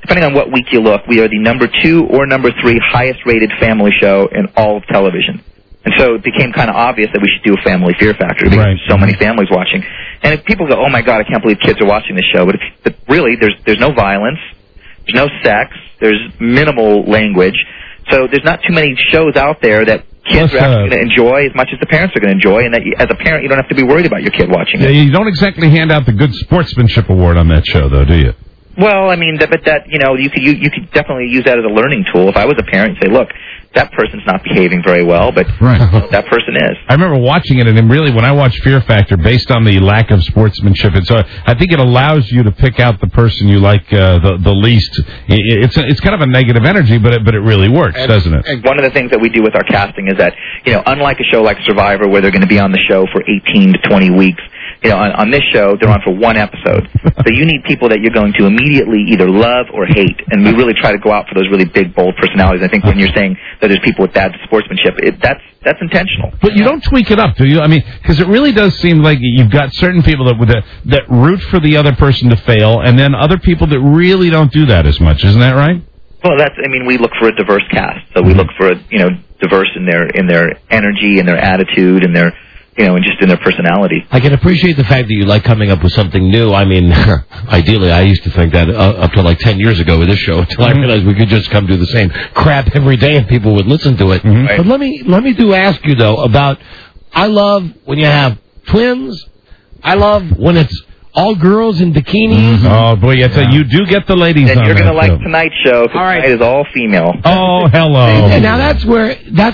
depending on what week you look, we are the number 2 or number 3 highest-rated family show in all of television. And so it became kind of obvious that we should do a Family Fear Factor because there's so many families watching. And if people go, oh, my God, I can't believe kids are watching this show. But really, there's no violence. There's no sex. There's minimal language. So there's not too many shows out there that kids are actually going to enjoy as much as the parents are going to enjoy, and that as a parent, you don't have to be worried about your kid watching it. You don't exactly hand out the good sportsmanship award on that show, though, do you? Well, I mean, but that, you know, you could definitely use that as a learning tool. If I was a parent, say, look, that person's not behaving very well, but that person is. I remember watching it, and really, when I watch Fear Factor, based on the lack of sportsmanship, I think it allows you to pick out the person you like the least. It's kind of a negative energy, but it really works, doesn't it? And one of the things that we do with our casting is that, you know, unlike a show like Survivor, where they're going to be on the show for 18 to 20 weeks, you know, on this show, they're on for one episode. So you need people that you're going to immediately either love or hate, and we really try to go out for those really big, bold personalities. I think when you're saying that there's people with bad sportsmanship, that's intentional. But you don't tweak it up, do you? I mean, because it really does seem like you've got certain people that root for the other person to fail, and then other people that really don't do that as much. Isn't that right? Well, we look for a diverse cast. So we look for diverse in their energy and their attitude and their, you know, and just in their personality. I can appreciate the fact that you like coming up with something new. I mean, ideally, I used to think that up to like 10 years ago with this show, until I realized we could just come do the same crap every day and people would listen to it. Right. But let me ask you, though, about, I love when you have twins. I love when it's all girls in bikinis. Oh, boy, you do get the ladies on and you're going to like show. tonight's show, because tonight is all female. Oh, hello. Now that's where,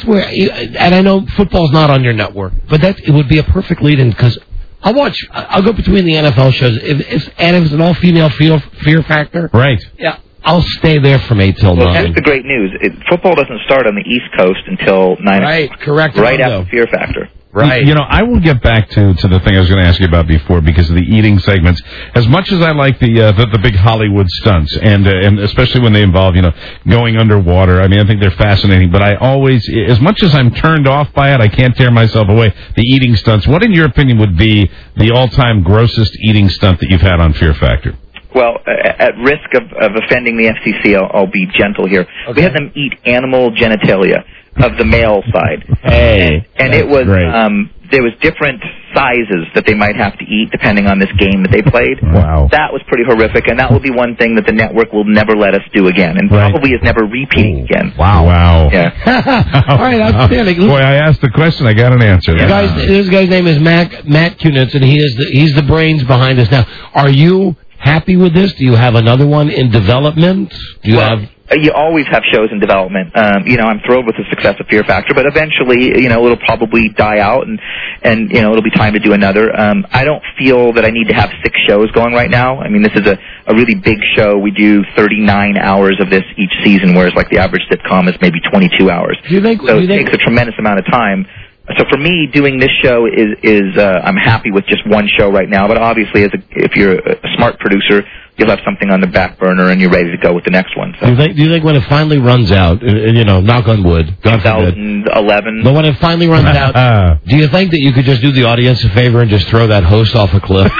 and I know football's not on your network, but it would be a perfect lead-in, because I'll go between the NFL shows, if it's an all-female Fear Factor. Right. Yeah. I'll stay there from 8 till 9. Well, here's the great news. Football doesn't start on the East Coast until 9 o'clock. Correct. Right after Fear Factor. Right. You know, I will get back to the thing I was going to ask you about before, because of the eating segments. As much as I like the big Hollywood stunts, and especially when they involve, you know, going underwater, I mean, I think they're fascinating. But I always, as much as I'm turned off by it, I can't tear myself away. The eating stunts. What, in your opinion, would be the all-time grossest eating stunt that you've had on Fear Factor? Well, at risk of offending the FCC, I'll be gentle here. Okay. We had them eat animal genitalia of the male side. Hey, and it was there was different sizes that they might have to eat depending on this game that they played. Wow. That was pretty horrific, and that will be one thing that the network will never let us do again, and probably is never repeating again. Wow. Yeah. All right, outstanding. Boy, I asked the question, I got an answer. This guy's name is Matt Kunitz, and he's the brains behind this. Now, are you happy with this? Do you have another one in development? You always have shows in development. You know, I'm thrilled with the success of Fear Factor, but eventually, you know, it'll probably die out, and you know, it'll be time to do another. I don't feel that I need to have 6 shows going right now. I mean, this is a really big show. We do 39 hours of this each season, whereas like the average sitcom is maybe 22 hours. It takes a tremendous amount of time. So for me, doing this show is I'm happy with just one show right now. But obviously, if you're a smart producer, you'll have something on the back burner and you're ready to go with the next one. So. Do you think when it finally runs out, you know, knock on wood, God forbid, 2011. But when it finally runs out, do you think that you could just do the audience a favor and just throw that host off a cliff?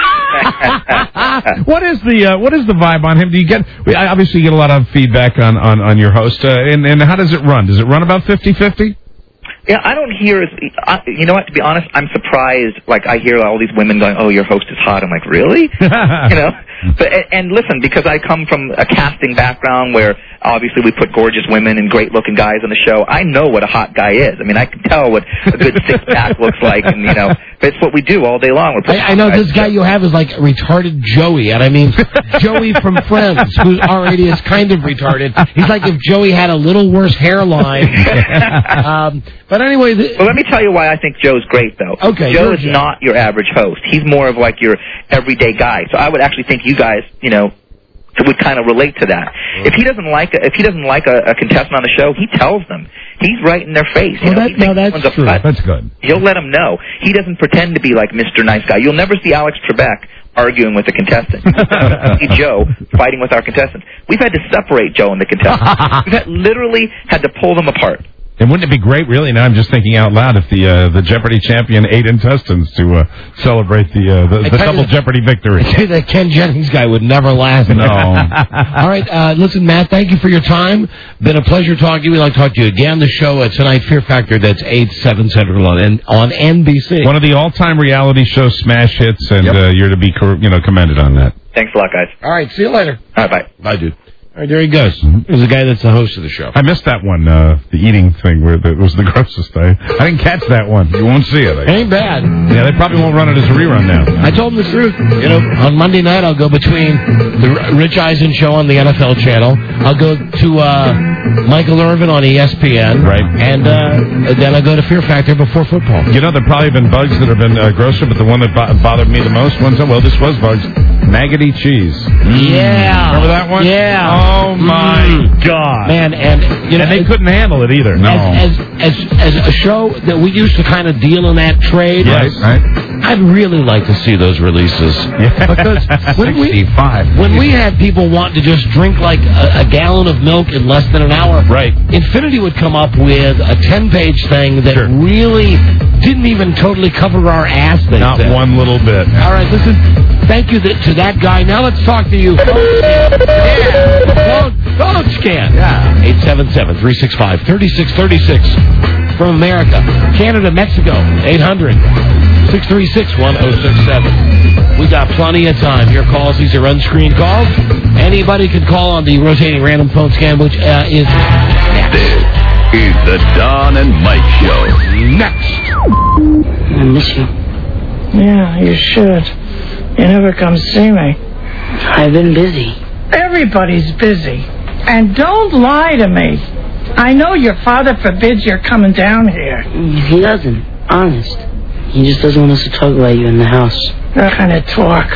What is the vibe on him? I obviously get a lot of feedback on your host, and how does it run? Does it run about 50-50? Yeah, I don't hear. You know what? To be honest, I'm surprised. Like I hear all these women going, "Oh, your host is hot." I'm like, really? You know. But and listen, because I come from a casting background where obviously we put gorgeous women and great-looking guys on the show. I know what a hot guy is. I mean, I can tell what a good six-pack looks like, and you know, it's what we do all day long. I know this guy you have is like retarded Joey, and I mean Joey from Friends, who already is kind of retarded. He's like if Joey had a little worse hairline. But anyway, well, let me tell you why I think Joe's great, though. Okay, Joe is not your average host. He's more of like your everyday guy. So I would actually think you guys, you know, would kind of relate to that. If he doesn't like a contestant on the show, he tells them. He's right in their face. You know, that's true. That's good. He'll let them know. He doesn't pretend to be like Mr. Nice Guy. You'll never see Alex Trebek arguing with the contestant. See Joe fighting with our contestants. We've had to separate Joe and the contestants. We've literally had to pull them apart. And wouldn't it be great, really? Now I'm just thinking out loud if the Jeopardy champion ate intestines to celebrate the double Jeopardy victory. I tell you, that Ken Jennings guy would never last. No. All right, listen, Matt, thank you for your time. Been a pleasure talking to you. We'd like to talk to you again. The show tonight, Fear Factor, that's 8, 7 Central on NBC. One of the all-time reality show smash hits, and you're to be commended on that. Thanks a lot, guys. All right, see you later. All right, bye. Bye, dude. All right, there he goes. There's a guy that's the host of the show. I missed that one, the eating thing, where it was the grossest thing. I didn't catch that one. You won't see it. Ain't bad. Yeah, they probably won't run it as a rerun now. I told him the truth. On Monday night, I'll go between the Rich Eisen show on the NFL channel. I'll go to Michael Irvin on ESPN. Right. And then I'll go to Fear Factor before football. There probably have been bugs that have been grosser, but the one that bothered me the most, this was bugs. Maggoty cheese. Yeah. Remember that one? Yeah. Oh, my God. Man, and they couldn't handle it either. No. As a show that we used to kind of deal in that trade. Yes. Right. I'd really like to see those releases. Yeah. Because when we had people want to just drink like a gallon of milk in less than an hour, right? Infinity would come up with a 10-page thing that really didn't even totally cover our ass. Not one little bit. All right, listen. Thank you to that guy. Now let's talk to you. Phone scan. Yeah. 877-365-3636 from America, Canada, Mexico. 800-636-1067. We got plenty of time. Your calls. These are unscreened calls. Anybody can call on the rotating random phone scan, which is next. This is the Don and Mike Show. Next. I miss you. Yeah, you should. You never come see me. I've been busy. Everybody's busy. And don't lie to me. I know your father forbids your coming down here. He doesn't. Honest. He just doesn't want us to talk about you in the house. That kind of talk.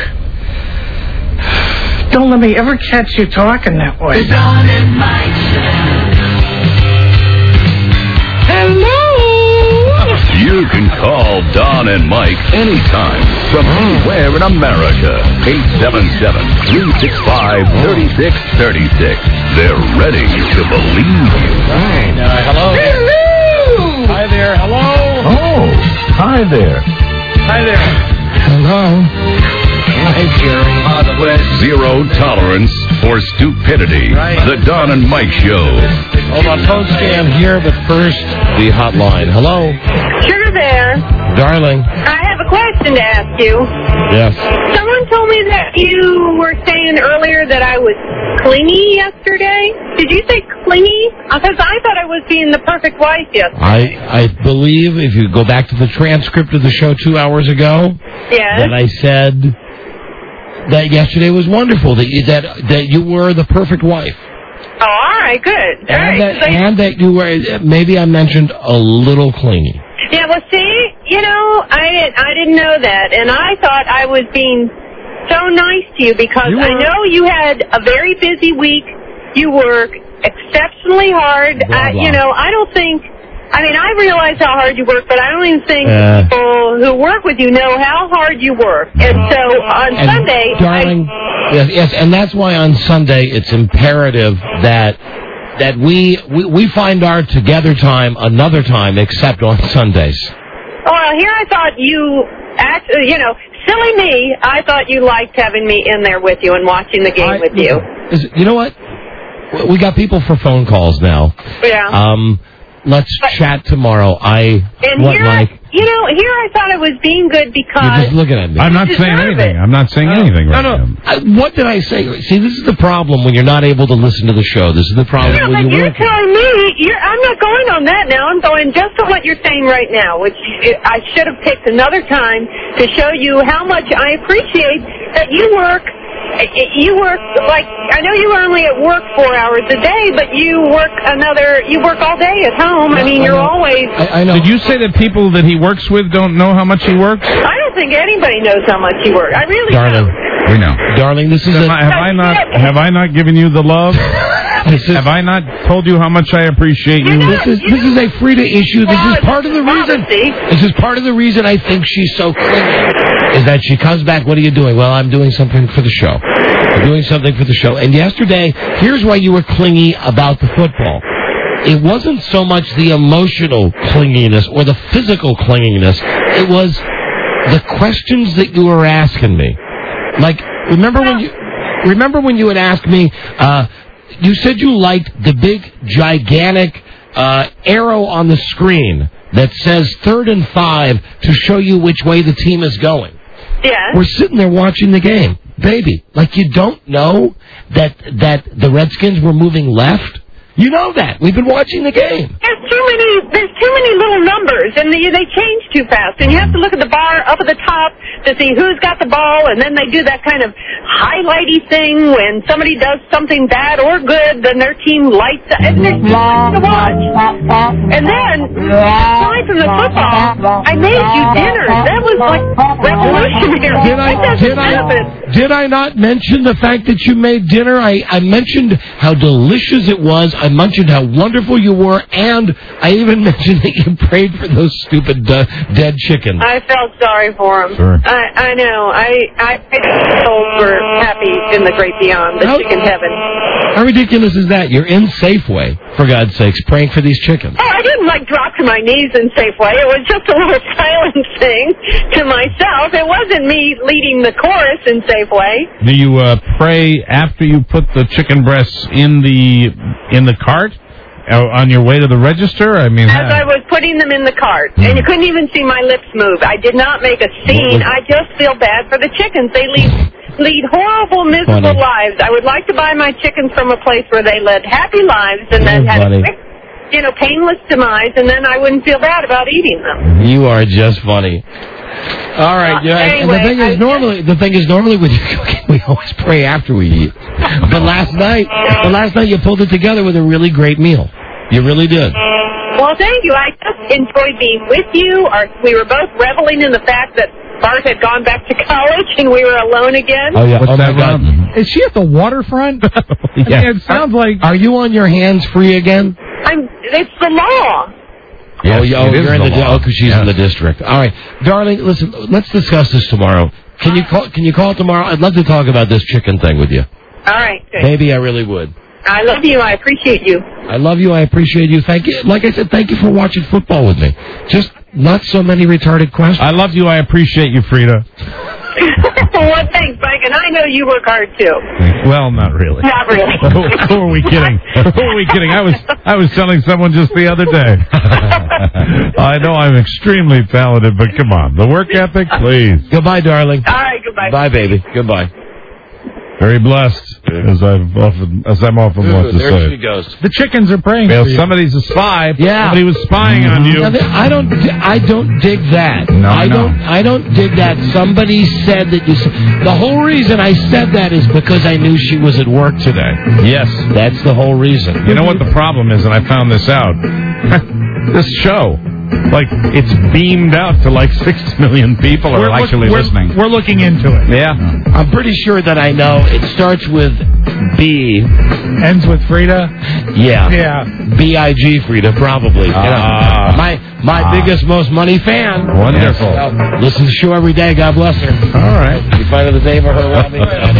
Don't let me ever catch you talking that way. The Don and Mike Show. Hello? You can call Don and Mike anytime from anywhere in America. 877-365-3636. They're ready to believe you. Hello. Hello. Hi there. Hello. Oh, hi there. Hi there. Hello. Hi, Jerry. Zero tolerance for stupidity. Right. The Don and Mike Show. Hold on, phone scan here, but first, the hotline. Hello. Sugar Bear. Darling. I have a question to ask you. Yes. Someone told me that you were saying earlier that I was clingy yesterday. Did you say clingy? Because I thought I was being the perfect wife yesterday. I believe if you go back to the transcript of the show 2 hours ago, yes, that I said that yesterday was wonderful, that you were the perfect wife. Oh, all right, good. All right. And that you were, maybe I mentioned a little clingy. Yeah, well, see, I didn't know that, and I thought I was being so nice to you because I know you had a very busy week. You work exceptionally hard. Blah, blah. I don't think. I mean, I realize how hard you work, but I don't even think people who work with you know how hard you work. And so on Sunday, darling, yes, and that's why on Sunday it's imperative that we find our together time another time except on Sundays. Well, here I thought you actually, silly me, I thought you liked having me in there with you and watching the game with you. You know what? We got people for phone calls now. Yeah. Let's chat tomorrow. Here I thought I was being good because... You're just looking at me. I'm not saying anything. I'm not saying anything right now. What did I say? See, this is the problem when you're not able to listen to the show. This is the problem when you're telling me... I'm not going on that now. I'm going just on what you're saying right now, which I should have picked another time to show you how much I appreciate that you work... You work, I know you only at work 4 hours a day, but you work all day at home. I mean, you're always... I know. Did you say that people that he works with don't know how much he works? I don't think anybody knows how much he works. I really don't. We know. Darling, this is have I not given you the love? Have I not told you how much I appreciate you? This is a Frida issue. This is part of the reason. This is part of the reason I think she's so clingy. Is that she comes back, what are you doing? Well, I'm doing something for the show. I'm doing something for the show. And yesterday, here's why you were clingy about the football. it wasn't so much the emotional clinginess or the physical clinginess. It was the questions that you were asking me. Like, remember when you had asked me, you said you liked the big, gigantic arrow on the screen that says 3rd and 5 to show you which way the team is going. Yeah. We're sitting there watching the game. Baby, like you don't know that the Redskins were moving left? You know that. We've been watching the game. There's too many little numbers, and they change too fast. And you have to look at the bar up at the top to see who's got the ball, and then they do that kind of highlighty thing when somebody does something bad or good, then their team lights up. And there's to watch. And then, aside from the football, I made you dinner. That was like revolutionary. Did I not mention the fact that you made dinner? I mentioned how delicious it was. I mentioned how wonderful you were, and I even mentioned that you prayed for those stupid dead chickens. I felt sorry for them. Sure. I know. I souls were happy in the great beyond, the chicken heaven. How ridiculous is that? You're in Safeway, for God's sakes, praying for these chickens. Oh, I didn't drop to my knees in Safeway. It was just a little silent thing to myself. It wasn't me leading the chorus in Safeway. Do you pray after you put the chicken breasts in the cart on your way to the register? I mean, as I was putting them in the cart, and you couldn't even see my lips move. I did not make a scene. I just feel bad for the chickens. They lead horrible, miserable lives. I would like to buy my chickens from a place where they led happy lives and then had a quick, painless demise, and then I wouldn't feel bad about eating them. You are just funny. All right. Anyway, the thing is normally with you cooking, we always pray after we eat. But last night you pulled it together with a really great meal. You really did. Well, thank you. I just enjoyed being with you. We were both reveling in the fact that Bart had gone back to college and we were alone again. Oh, yeah. Oh, my God. Is she at the waterfront? Yeah. I mean, it sounds like... Are you on your hands free again? It's the law. Yes, you're in the law. Because she's in the district. All right. Darling, listen, let's discuss this tomorrow. Can you call tomorrow? I'd love to talk about this chicken thing with you. All right. Good. Maybe I really would. I love you. I appreciate you. I love you. I appreciate you. Thank you. Like I said, thank you for watching football with me. Just not so many retarded questions. I love you. I appreciate you, Frida. Well, thanks, Mike. And I know you work hard, too. Well, not really. Not really. Who are we kidding? Who are we kidding? I was telling someone just the other day. I know I'm extremely talented, but come on. The work ethic, please. Goodbye, darling. All right, goodbye. Bye, baby. Goodbye. Very blessed, as I'm often want to say. There she goes. The chickens are praying. Well, somebody's a spy. Yeah. Somebody was spying on you. I don't dig that. No, I don't dig that. Somebody said that you. The whole reason I said that is because I knew she was at work today. Yes, that's the whole reason. You know what the problem is, and I found this out. This show. Like, it's beamed out to like 6 million people are actually listening. We're looking into it. Yeah. I'm pretty sure that I know. It starts with B. Ends with Frida? Yeah. Yeah. B-I-G Frida, probably. My biggest, most money fan. Wonderful. Yes. Listen to the show every day. God bless her. All right. You find out the name of her lobby?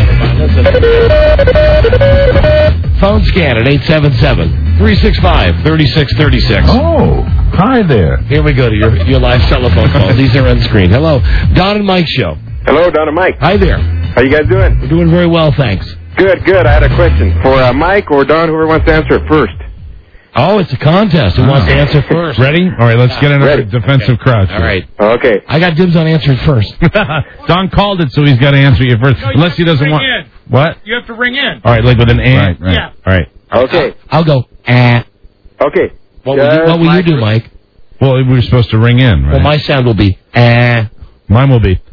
Phone scan at 877-365-3636. Oh, hi there. Here we go to your live telephone call. These are on screen. Hello. Don and Mike show. Hello, Don and Mike. Hi there. How you guys doing? We're doing very well, thanks. Good. I had a question for Mike or Don, whoever wants to answer it first. Oh, it's a contest. Who wants to answer first? Ready? All right, let's get into a defensive crouch. All right. Okay. I got dibs on answering first. Don called it, so he's got to answer you first. No, unless he doesn't want... in. What? You have to ring in. All right, like with an A? Right. Yeah. All right. Okay. I'll go, Okay. What will you do, Mike? Well, we were supposed to ring in, right? Well, my sound will be, Mine will be...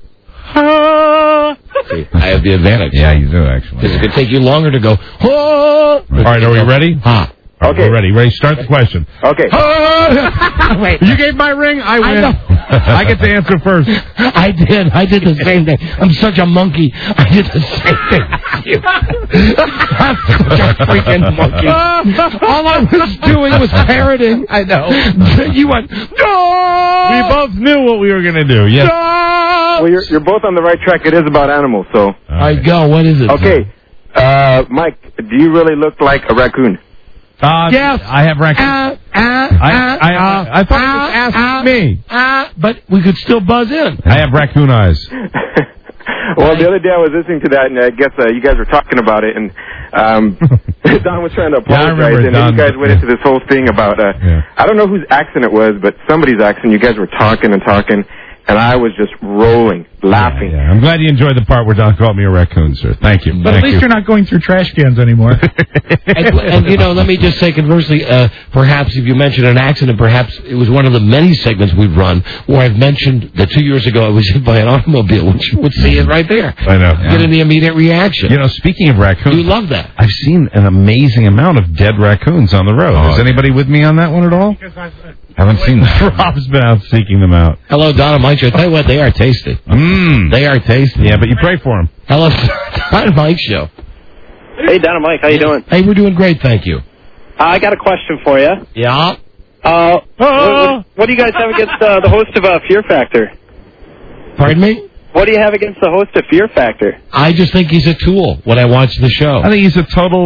See, I have the advantage. Yeah, you do, actually. Because it could take you longer to go, All right, are we ready? Okay. We're ready. Ready? Start the question. Okay. Wait. You gave my ring, I win. I get to answer first. I did the same thing. I'm such a monkey. I did the same thing. I'm such a freaking monkey. All I was doing was parroting. I know. You went, no! We both knew what we were going to do. Yes. No! Well, you're both on the right track. It is about animals, so. All right, go. What is it? Okay. Mike, do you really look like a raccoon? Yes. I have raccoons. I thought you was asking me. But we could still buzz in. I have raccoon eyes. Well, the other day I was listening to that, and I guess you guys were talking about it, and Don was trying to apologize, and then you guys went into this whole thing about, I don't know whose accent it was, but somebody's accent. You guys were talking and talking, and I was just rolling, laughing. Yeah. I'm glad you enjoyed the part where Don called me a raccoon, sir. Thank you. But at least you're not going through trash cans anymore. and, let me just say conversely, perhaps if you mentioned an accident, perhaps it was one of the many segments we've run where I've mentioned that 2 years ago I was hit by an automobile, which would see it right there. I know. Get the immediate reaction. Speaking of raccoons. You love that. I've seen an amazing amount of dead raccoons on the road. Is anybody with me on that one at all? Haven't seen that. Rob's been out seeking them out. Hello, Don and Mike Show. Tell you what, they are tasty. They are tasty. Yeah, but you pray for them. Hello, Don and Mike Show. Hey, Don and Mike, how you doing? Hey, we're doing great, thank you. I got a question for you. Yeah? What do you guys have against the host of Fear Factor? Pardon me? What do you have against the host of Fear Factor? I just think he's a tool when I watch the show. I think he's a total,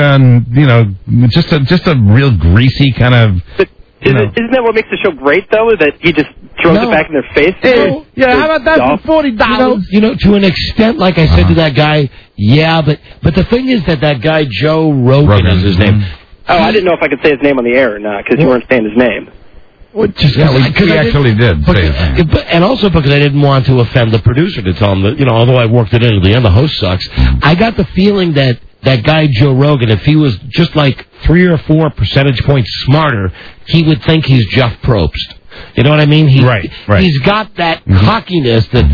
just a real greasy kind of... Isn't that what makes the show great, though, that he just throws it back in their face? Hey, how about that for $40? To an extent, like I said to that guy, but the thing is that guy, Joe Rogan is his name. Oh, I didn't know if I could say his name on the air or not, because you weren't saying his name. We actually did say his name. And also because I didn't want to offend the producer to tell him that, although I worked it into the end, the host sucks. I got the feeling that guy, Joe Rogan, if he was just like 3 or 4 percentage points smarter, he would think he's Jeff Probst. You know what I mean? Right. He's got that cockiness that,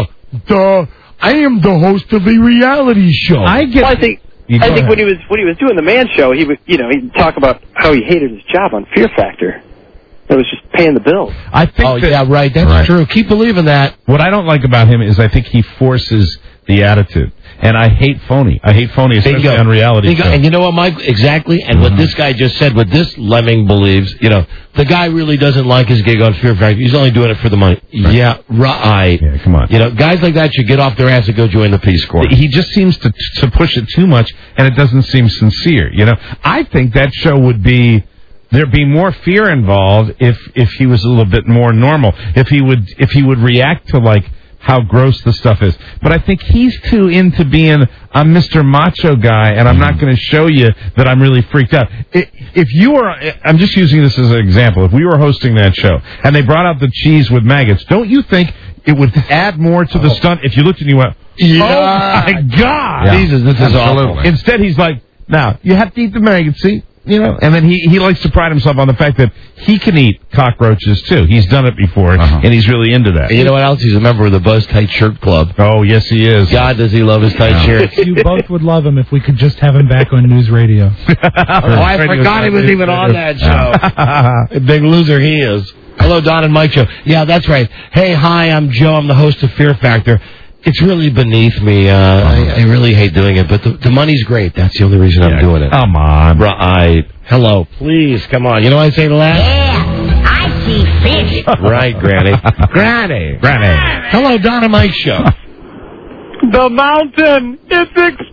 I am the host of a reality show. I think when he was doing the Man Show, he would, he'd talk about how he hated his job on Fear Factor. It was just paying the bills. I think That's true. Keep believing that. What I don't like about him is I think he forces the attitude. And I hate phony. Especially on reality shows. And you know what, Mike? Exactly. And what this guy just said, what this lemming believes, the guy really doesn't like his gig on Fear Factor. He's only doing it for the money. Right. Yeah, right. Yeah, come on. Guys like that should get off their ass and go join the Peace Corps. He just seems to push it too much, and it doesn't seem sincere. I think that show would be... There'd be more fear involved if he was a little bit more normal. If he would react to how gross the stuff is. But I think he's too into being a Mr. Macho guy, and I'm not going to show you that I'm really freaked out. If you were, I'm just using this as an example. If we were hosting that show and they brought out the cheese with maggots, don't you think it would add more to the stunt if you looked and you went, oh my God, yeah. Jesus, this is awful. Instead, he's like, now you have to eat the maggots, see. And then he likes to pride himself on the fact that he can eat cockroaches, too. He's done it before, and he's really into that. And you know what else? He's a member of the Buzz Tight Shirt Club. Oh, yes, he is. God, does he love his tight shirts. You both would love him if we could just have him back on News Radio. I forgot he was even on that show. Big loser he is. Hello, Don and Mike Show. Yeah, that's right. Hey, hi, I'm Joe. I'm the host of Fear Factor. It's really beneath me. I really hate doing it, but the money's great. That's the only reason I'm doing it. Come on. Right. Hello. Please, come on. You know what I say to that? Yeah, I see fish. Right, Granny. Granny. Hello, Don and Mike Show. The mountain, it's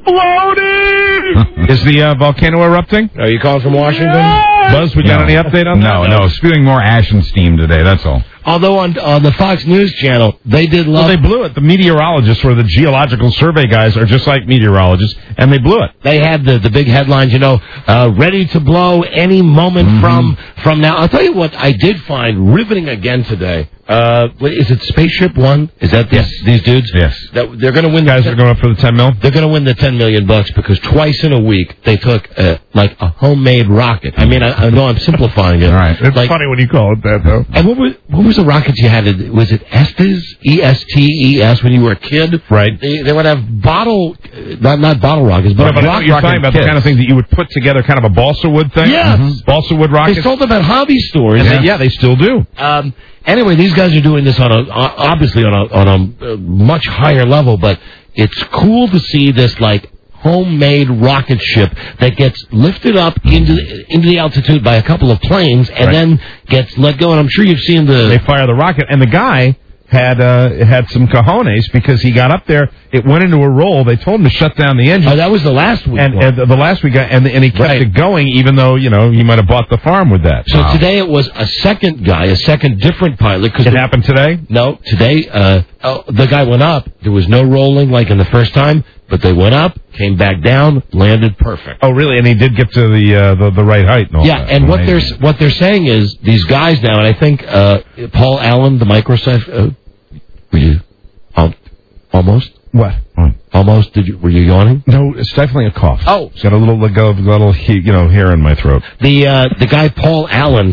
exploding! Is the volcano erupting? Are you calling from Washington? Yeah. Buzz, we got any update on that? No. Spewing more ash and steam today, that's all. Although on the Fox News channel, they did love... Well, they blew it. The meteorologists or the geological survey guys are just like meteorologists, and they blew it. They had the big headlines, ready to blow any moment from now. I'll tell you what I did find riveting again today. Is it Spaceship One? Is that these dudes? Yes. They're going to win. Guys are going up for the $10 million? They're going to win the $10 million because twice in a week they took a homemade rocket. I mean, I know I'm simplifying it. All right. It's funny when you call it that, though. And what was the rockets you had? Was it Estes? E-S-T-E-S when you were a kid? Right. They would have not bottle rockets, but rocket you're talking about kits. the kind of thing that you would put together, kind of a balsa wood thing? Yes. Balsa wood rockets? They sold them at hobby stores. They still do. Anyway, these guys are doing this obviously on a much higher level, but it's cool to see this homemade rocket ship that gets lifted up into the altitude by a couple of planes and then gets let go. And I'm sure you've seen They fire the rocket, and the guy had some cojones because he got up there. it went into a roll. They told him to shut down the engine. Oh, that was the last week. And the last week, and he kept it going, even though, he might have bought the farm with that. So today it was a second different pilot. It happened today? No, today, the guy went up. There was no rolling like in the first time, but they went up, came back down, landed perfect. Oh, really? And he did get to the right height and all that. And what they're saying is, these guys now, and I think Paul Allen, the Microsoft, were you almost? What? Almost? Were you yawning? No, it's definitely a cough. Oh, it's got a little hair in my throat. The guy Paul Allen.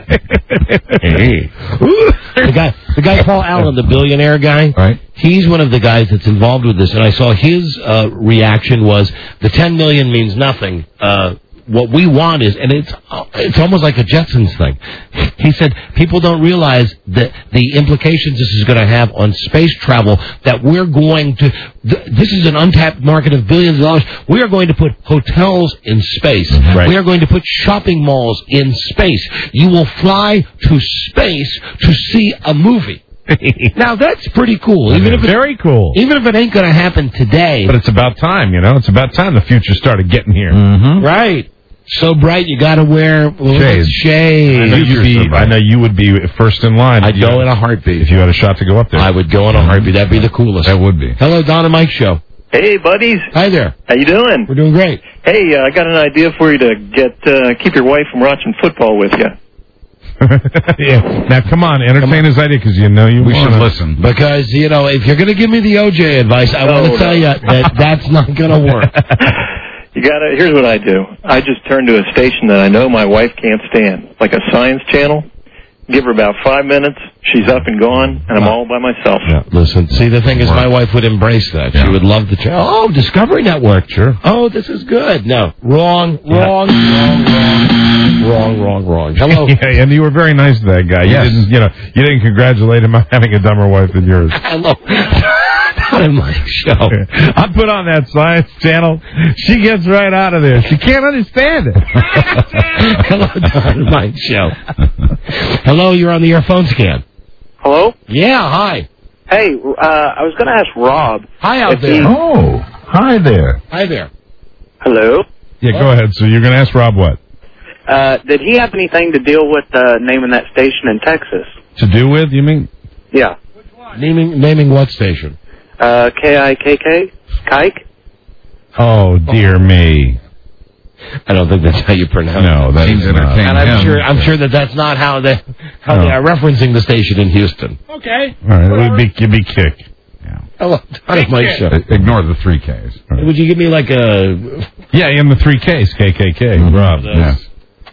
Hey. the guy Paul Allen, the billionaire guy. Right. He's one of the guys that's involved with this, and I saw his reaction was the $10 million means nothing. What we want is, and it's almost like a Jetsons thing. He said people don't realize that the implications this is going to have on space travel, that we're going to, this is an untapped market of billions of dollars. We are going to put hotels in space. Right. We are going to put shopping malls in space. You will fly to space to see a movie. Now, that's pretty cool. Very cool. Even if it ain't going to happen today. But it's about time, It's about time the future started getting here. Mm-hmm. Right. So bright, you got to wear shades. I know you would be first in line. I'd go in a heartbeat. If you had a shot to go up there. I would go in a heartbeat. That'd be the coolest. That would be. Hello, Don and Mike Show. Hey, buddies. Hi there. How you doing? We're doing great. Hey, I got an idea for you to keep your wife from watching football with you. Yeah. Now, come on, entertain his idea, because we should listen. Because, if you're going to give me the OJ advice, I want to tell you that that's not going to work. Here's what I do. I just turn to a station that I know my wife can't stand, like a science channel. Give her about 5 minutes, she's up and gone, and I'm all by myself. Yeah, listen, see, the thing is, my wife would embrace that. Yeah. She would love the channel. Oh, Discovery Network. Sure. Oh, this is good. No, wrong. Hello. Yeah, and you were very nice to that guy. Yes. You didn't congratulate him on having a dumber wife than yours. Hello. On my show. I put on that science channel. She gets right out of there. She can't understand it. Hello, Don Mike Show. Hello, you're on the air phone scan. Hello? Yeah, hi. Hey, I was going to ask Rob. Hi out there. Oh, hi there. Hi there. Hello? Yeah, go ahead. So you're going to ask Rob what? Did he have anything to deal with naming that station in Texas? To do with, you mean? Yeah. Which one? Naming what station? K-I-K-K? Kike? Oh, dear me. I don't think that's how you pronounce it. No, that seems entertaining. And I'm sure that that's not how they are referencing the station in Houston. Okay. All right, it'd be Kick. Yeah. Hello, Don Mike Show. Ignore the 3 Ks. Right. Would you give me like a... Yeah, in the 3 Ks, KKK. Mm-hmm. Rob, yes.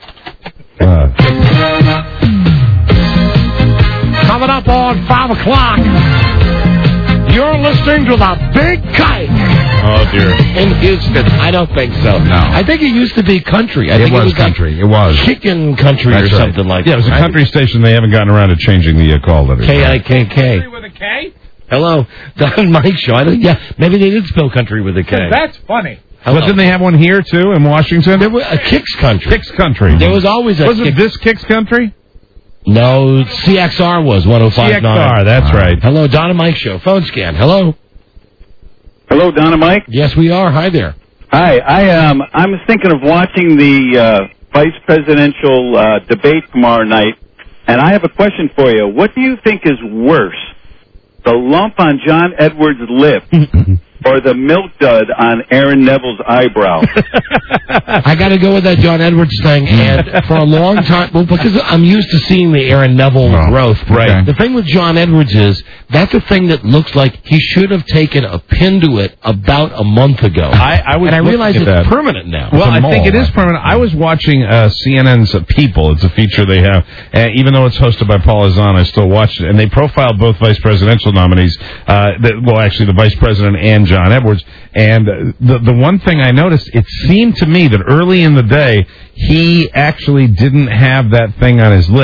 Coming up on 5 o'clock, you're listening to the Big Kike. Oh, dear. In Houston. I don't think so. No. I think it used to be country. I think it was country. Like it was. Chicken country. That's or something like that. Yeah, it was a country station. They haven't gotten around to changing the call letters. K-I-K-K. Country with a K? Hello. Don Mike Show. Maybe they did spell country with a K. That's funny. Hello. But didn't they have one here, too, in Washington? There was a Kicks country. Kicks country. There was always a Wasn't this Kicks country? No, CXR was 105.9. CXR, that's right. Hello, Don and Mike Show. Phone scan. Hello. Hello, Don and Mike? Yes, we are. Hi there. Hi. I'm thinking of watching the vice presidential debate tomorrow night, and I have a question for you. What do you think is worse, the lump on John Edwards' lip or the milk dud on Aaron Neville's eyebrow? I got to go with that John Edwards thing, and for a long time, well, because I'm used to seeing the Aaron Neville growth. Right. The thing with John Edwards is that's a thing that looks like he should have taken a pin to it about a month ago. I realize it's permanent now. Well, I think it is permanent. I was watching CNN's People. It's a feature they have. Even though it's hosted by Paul Azan, I still watched it. And they profiled both vice presidential nominees. Actually, the vice president and John Edwards. And the one thing I noticed, it seemed to me that early in the day, he actually didn't have that thing on his lip.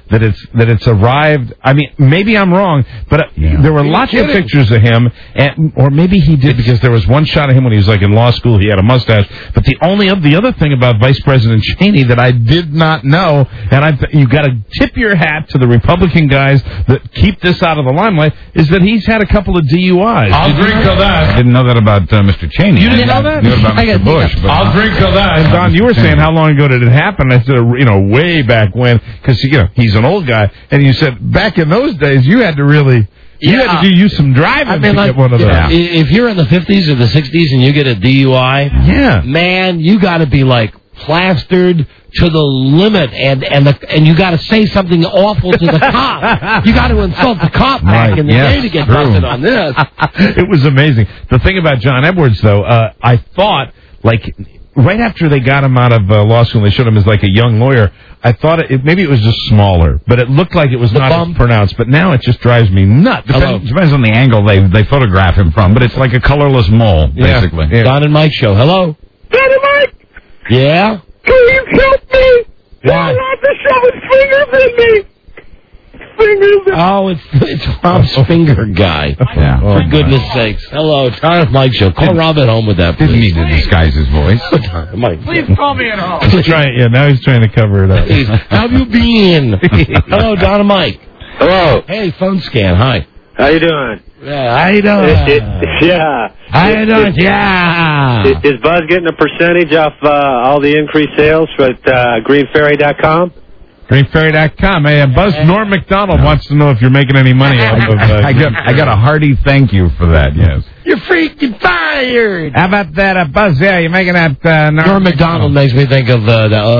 that it's arrived. I mean, maybe I'm wrong, but there were lots of pictures of him, or maybe he did because there was one shot of him when he was like in law school. He had a mustache. But the other thing about Vice President Cheney that I did not know, and you got to tip your hat to the Republican guys that keep this out of the limelight, is that he's had a couple of DUIs. I'll drink to that. I didn't know that about Mr. Cheney. You didn't know that? I knew about Mr. Bush. But I'll drink to that. And Don, you were saying how long ago did it happen? I said, way back when, because he's an old guy, and you said back in those days you had to really. You had to do some driving to get one of those. If you're in the 50s or the 60s and you get a DUI, man, you got to be like plastered to the limit, and you got to say something awful to the cop. You got to insult the cop back in the day to get busted on this. It was amazing. The thing about John Edwards, though, I thought, like, right after they got him out of law school and they showed him as like a young lawyer, I thought maybe it was just smaller, but it looked like it was not as pronounced. But now it just drives me nuts. Depends on the angle they photograph him from, but it's like a colorless mole, basically. Yeah. Don and Mike show. Hello. Don and Mike! Yeah? Please help me! Why? Don't have to shove his fingers in me! Oh, it's Rob's finger guy. Yeah. For goodness sakes. Hello, Don and Mike show. Call Rob at home with that, please. Didn't need to disguise his voice. Mike. Please call me at home. Now he's trying to cover it up. How have you been? Hello, Don and Mike. Hello. Hey, phone scan. Hi. How you doing? Yeah, how you doing? Yeah. How you doing? Yeah. Is Buzz getting a percentage off all the increased sales with greenferry.com? GreenFairy.com. Hey, Buzz Norm McDonald wants to know if you're making any money out of I got a hearty thank you for that, yes. You're freaking fired. How about that, Buzz? Yeah, you're making that... Norm McDonald makes me think of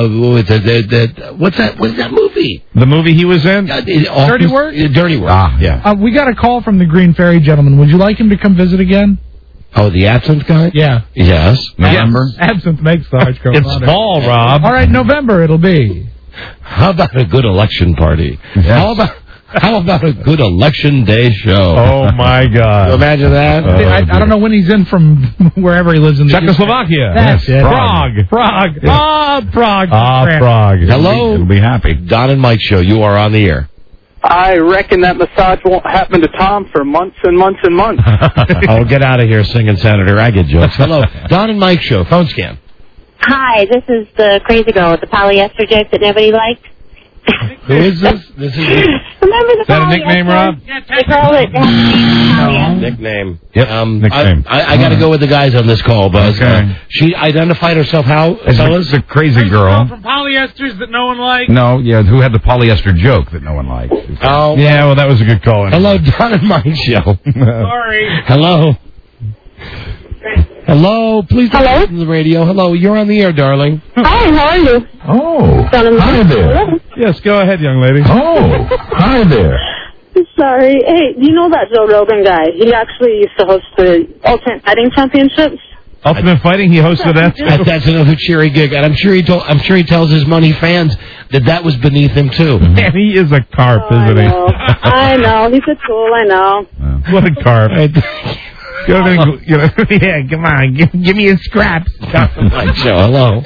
what's that movie? The movie he was in? Dirty Work? Dirty Work. Ah, yeah. We got a call from the Green Ferry gentleman. Would you like him to come visit again? Oh, the absinthe guy? Yeah. Yes. November? Absinthe makes the Arch go. It's fall, Rob. All right, November it'll be. How about a good election party? Yes. How about a good election day show? Oh, my God. Imagine that. I don't know when he's in from wherever he lives in. Czechoslovakia. That's it. Prague. Prague. Prague. Hello. You'll be happy. Don and Mike show. You are on the air. I reckon that massage won't happen to Tom for months and months and months. Oh, get out of here singing Senator. I get jokes. Hello. Don and Mike show. Phone scam. Hi, this is the crazy girl with the polyester joke that nobody liked. Who is this? This is Remember the Is that a nickname, Rob? They call it nickname. Yep. Nickname. I got to go with the guys on this call, Buzz. Okay. She identified herself how? It's a crazy girl. From polyesters that no one likes. No, yeah, who had the polyester joke that no one liked. Oh. Yeah, well, that was a good call. Hello, Don and Mike show. Sorry. Hello. Hello, please don't listen to the radio. Hello, you're on the air, darling. Hi, how are you? Oh, hi there. Yes, go ahead, young lady. Oh, hi there. Sorry. Hey, do you know that Joe Rogan guy? He actually used to host the Ultimate Fighting Championships. Ultimate Fighting, he hosted that too? That's another cheery gig, and I'm sure he tells his money fans that was beneath him too. Man, he is a carp, isn't he? I know. He's a tool. I know. What a carp. Yeah, come on, give me a scrap. Mike show. Hello.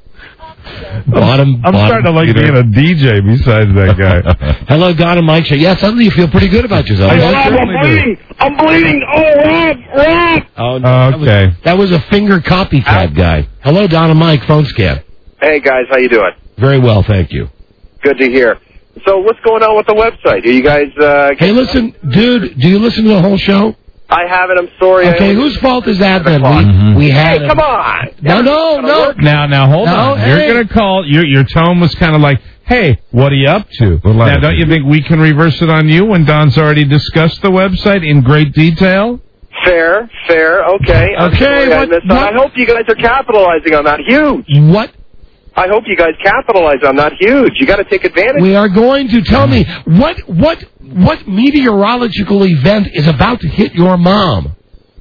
I'm starting to like being a DJ besides that guy. Hello, Don and Mike show. Yeah, suddenly you feel pretty good about yourself. I'm bleeding. Oh, Rob. Oh, no, okay. That was a finger copycat guy. Hello, Don and Mike. Phone scam. Hey, guys. How you doing? Very well, thank you. Good to hear. So what's going on with the website? Are you guys... Hey, listen, dude, do you listen to the whole show? I haven't. I'm sorry. Okay, whose fault is that then? We had... Hey, come on. No. Now, hold on. Hey. You're going to call... Your tone was kind of like, hey, what are you up to? Now, don't you think we can reverse it on you when Don's already discussed the website in great detail? Fair. Okay. I hope you guys are capitalizing on that. Huge. What? I hope you guys capitalize on that. Huge. You got to take advantage. We are going to tell me what meteorological event is about to hit your mom.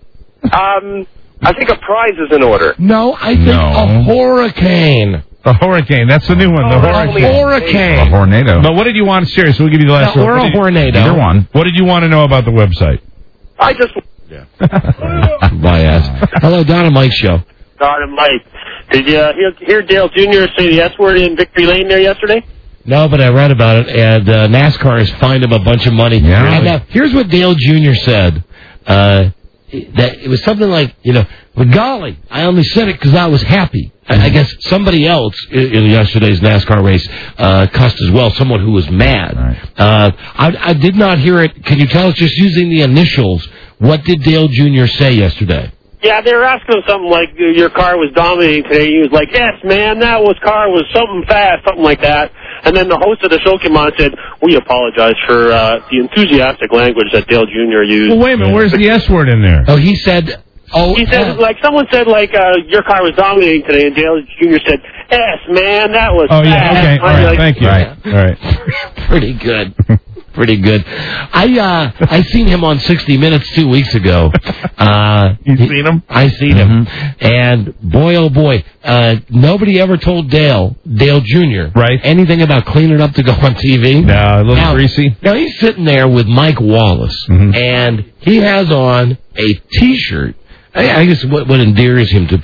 I think a prize is in order. No, I think a hurricane. A hurricane. That's the new one. The hurricane. A tornado. But what did you want? Seriously, we'll give you the last one. Or a tornado. Either one. What did you want to know about the website? I just... Yeah. My ass. Hello, Don and Mike show. Don and Mike. Did you hear Dale Jr. say the S word in Victory Lane there yesterday? No, but I read about it, and NASCAR has fined him a bunch of money. Yeah. And now, here's what Dale Jr. said. That it was something like, well, golly, I only said it because I was happy. I guess somebody else in yesterday's NASCAR race cussed as well, someone who was mad. Right. I did not hear it. Can you tell us, just using the initials, what did Dale Jr. say yesterday? Yeah, they were asking him something like, your car was dominating today. He was like, yes, man, that car was something fast, something like that. And then the host of the show came on and said, we apologize for the enthusiastic language that Dale Jr. used. Well, wait a minute, where's the S word in there? Oh, he said... He said, someone said, your car was dominating today, and Dale Jr. said, yes, man, that was fast. Yeah, okay, all right, thank you. Right. All right. Pretty good. Pretty good. I seen him on 60 Minutes 2 weeks ago. You seen him? I seen him. And boy, oh boy, nobody ever told Dale Jr. Right. anything about cleaning up to go on TV. No, a little greasy. Now, he's sitting there with Mike Wallace, and he has on a T-shirt. I guess what endears him to